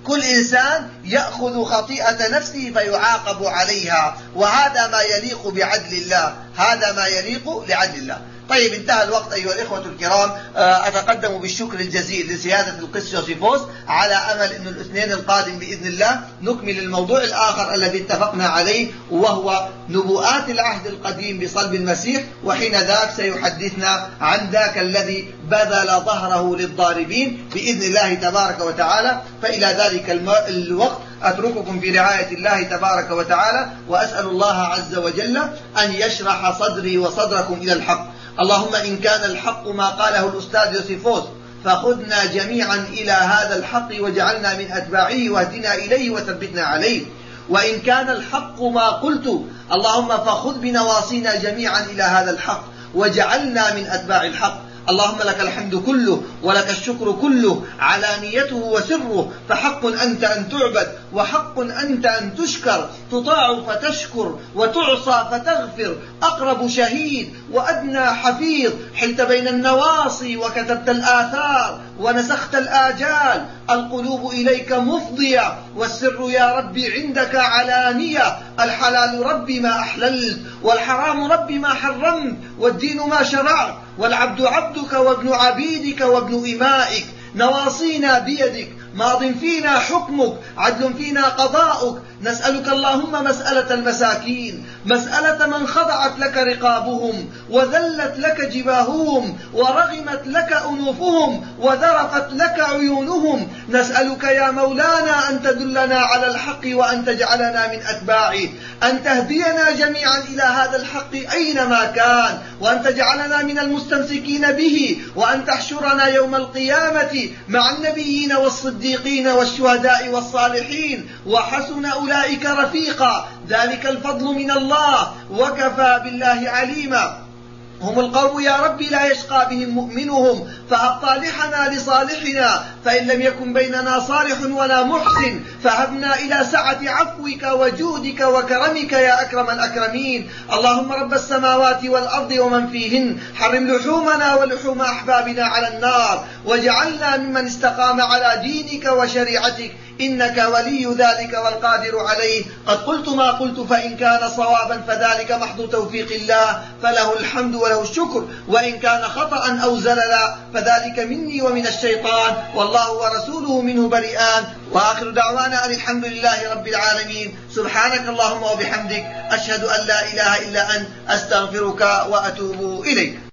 كل إنسان يأخذ خطيئة نفسه فيعاقب عليها، وهذا ما يليق بعدل الله، هذا ما يليق لعدل الله. طيب انتهى الوقت أيها الإخوة الكرام. أتقدم بالشكر الجزيل لسيادة القس يوسيفوس، على أمل أن الاثنين القادم بإذن الله نكمل الموضوع الآخر الذي اتفقنا عليه، وهو نبوءات العهد القديم بصلب المسيح، وحين ذاك سيحدثنا عن ذاك الذي بذل ظهره للضاربين بإذن الله تبارك وتعالى. فإلى ذلك الوقت أترككم في رعاية الله تبارك وتعالى، وأسأل الله عز وجل أن يشرح صدري وصدركم إلى الحق. اللهم إن كان الحق ما قاله الأستاذ يوسيفوس فخذنا جميعا إلى هذا الحق واجعلنا من أتباعه واهدنا إليه وثبتنا عليه، وإن كان الحق ما قلت اللهم فخذ بنواصينا جميعا إلى هذا الحق واجعلنا من أتباع الحق. اللهم لك الحمد كله ولك الشكر كله علانيته وسره، فحق أنت أن تعبد، وحق أنت أن تشكر، تطاع فتشكر وتعصى فتغفر، أقرب شهيد وأدنى حفيظ، حلت بين النواصي وكتبت الآثار ونسخت الآجال، القلوب إليك مفضية والسر يا ربي عندك علانية، الحلال ربي ما أحللت والحرام ربي ما حرمت، والدين ما شرعت، والعبد عبدك وابن عبيدك وابن إمائك، نواصينا بيدك، ماض فينا حكمك، عدل فينا قضاؤك. نسألك اللهم مسألة المساكين، مسألة من خضعت لك رقابهم وذلت لك جباههم ورغمت لك أنوفهم وذرفت لك عيونهم. نسألك يا مولانا أن تدلنا على الحق وأن تجعلنا من أتباعه، أن تهدينا جميعا إلى هذا الحق أينما كان، وأن تجعلنا من المستمسكين به، وأن تحشرنا يوم القيامة مع النبيين والصديقين والشهداء والصالحين، وحسن أولئك رفيقا، ذلك الفضل من الله وكفى بالله عليما. هم القوم يا ربي لا يشقى بهم مؤمنهم، فهب صالحنا لصالحنا، فإن لم يكن بيننا صالح ولا محسن فهبنا إلى سعة عفوك وجودك وكرمك يا أكرم الأكرمين. اللهم رب السماوات والأرض ومن فيهن، حرم لحومنا ولحوم أحبابنا على النار، واجعلنا ممن استقام على دينك وشريعتك، إنك ولي ذلك والقادر عليه. قد قلت ما قلت، فإن كان صوابا فذلك محض توفيق الله، فله الحمد وله الشكر، وإن كان خطأ أو زللا فذلك مني ومن الشيطان، والله ورسوله منه بريئان. وآخر دعوانا أن الحمد لله رب العالمين. سبحانك اللهم وبحمدك، أشهد أن لا إله إلا أنت، أستغفرك وأتوب إليك.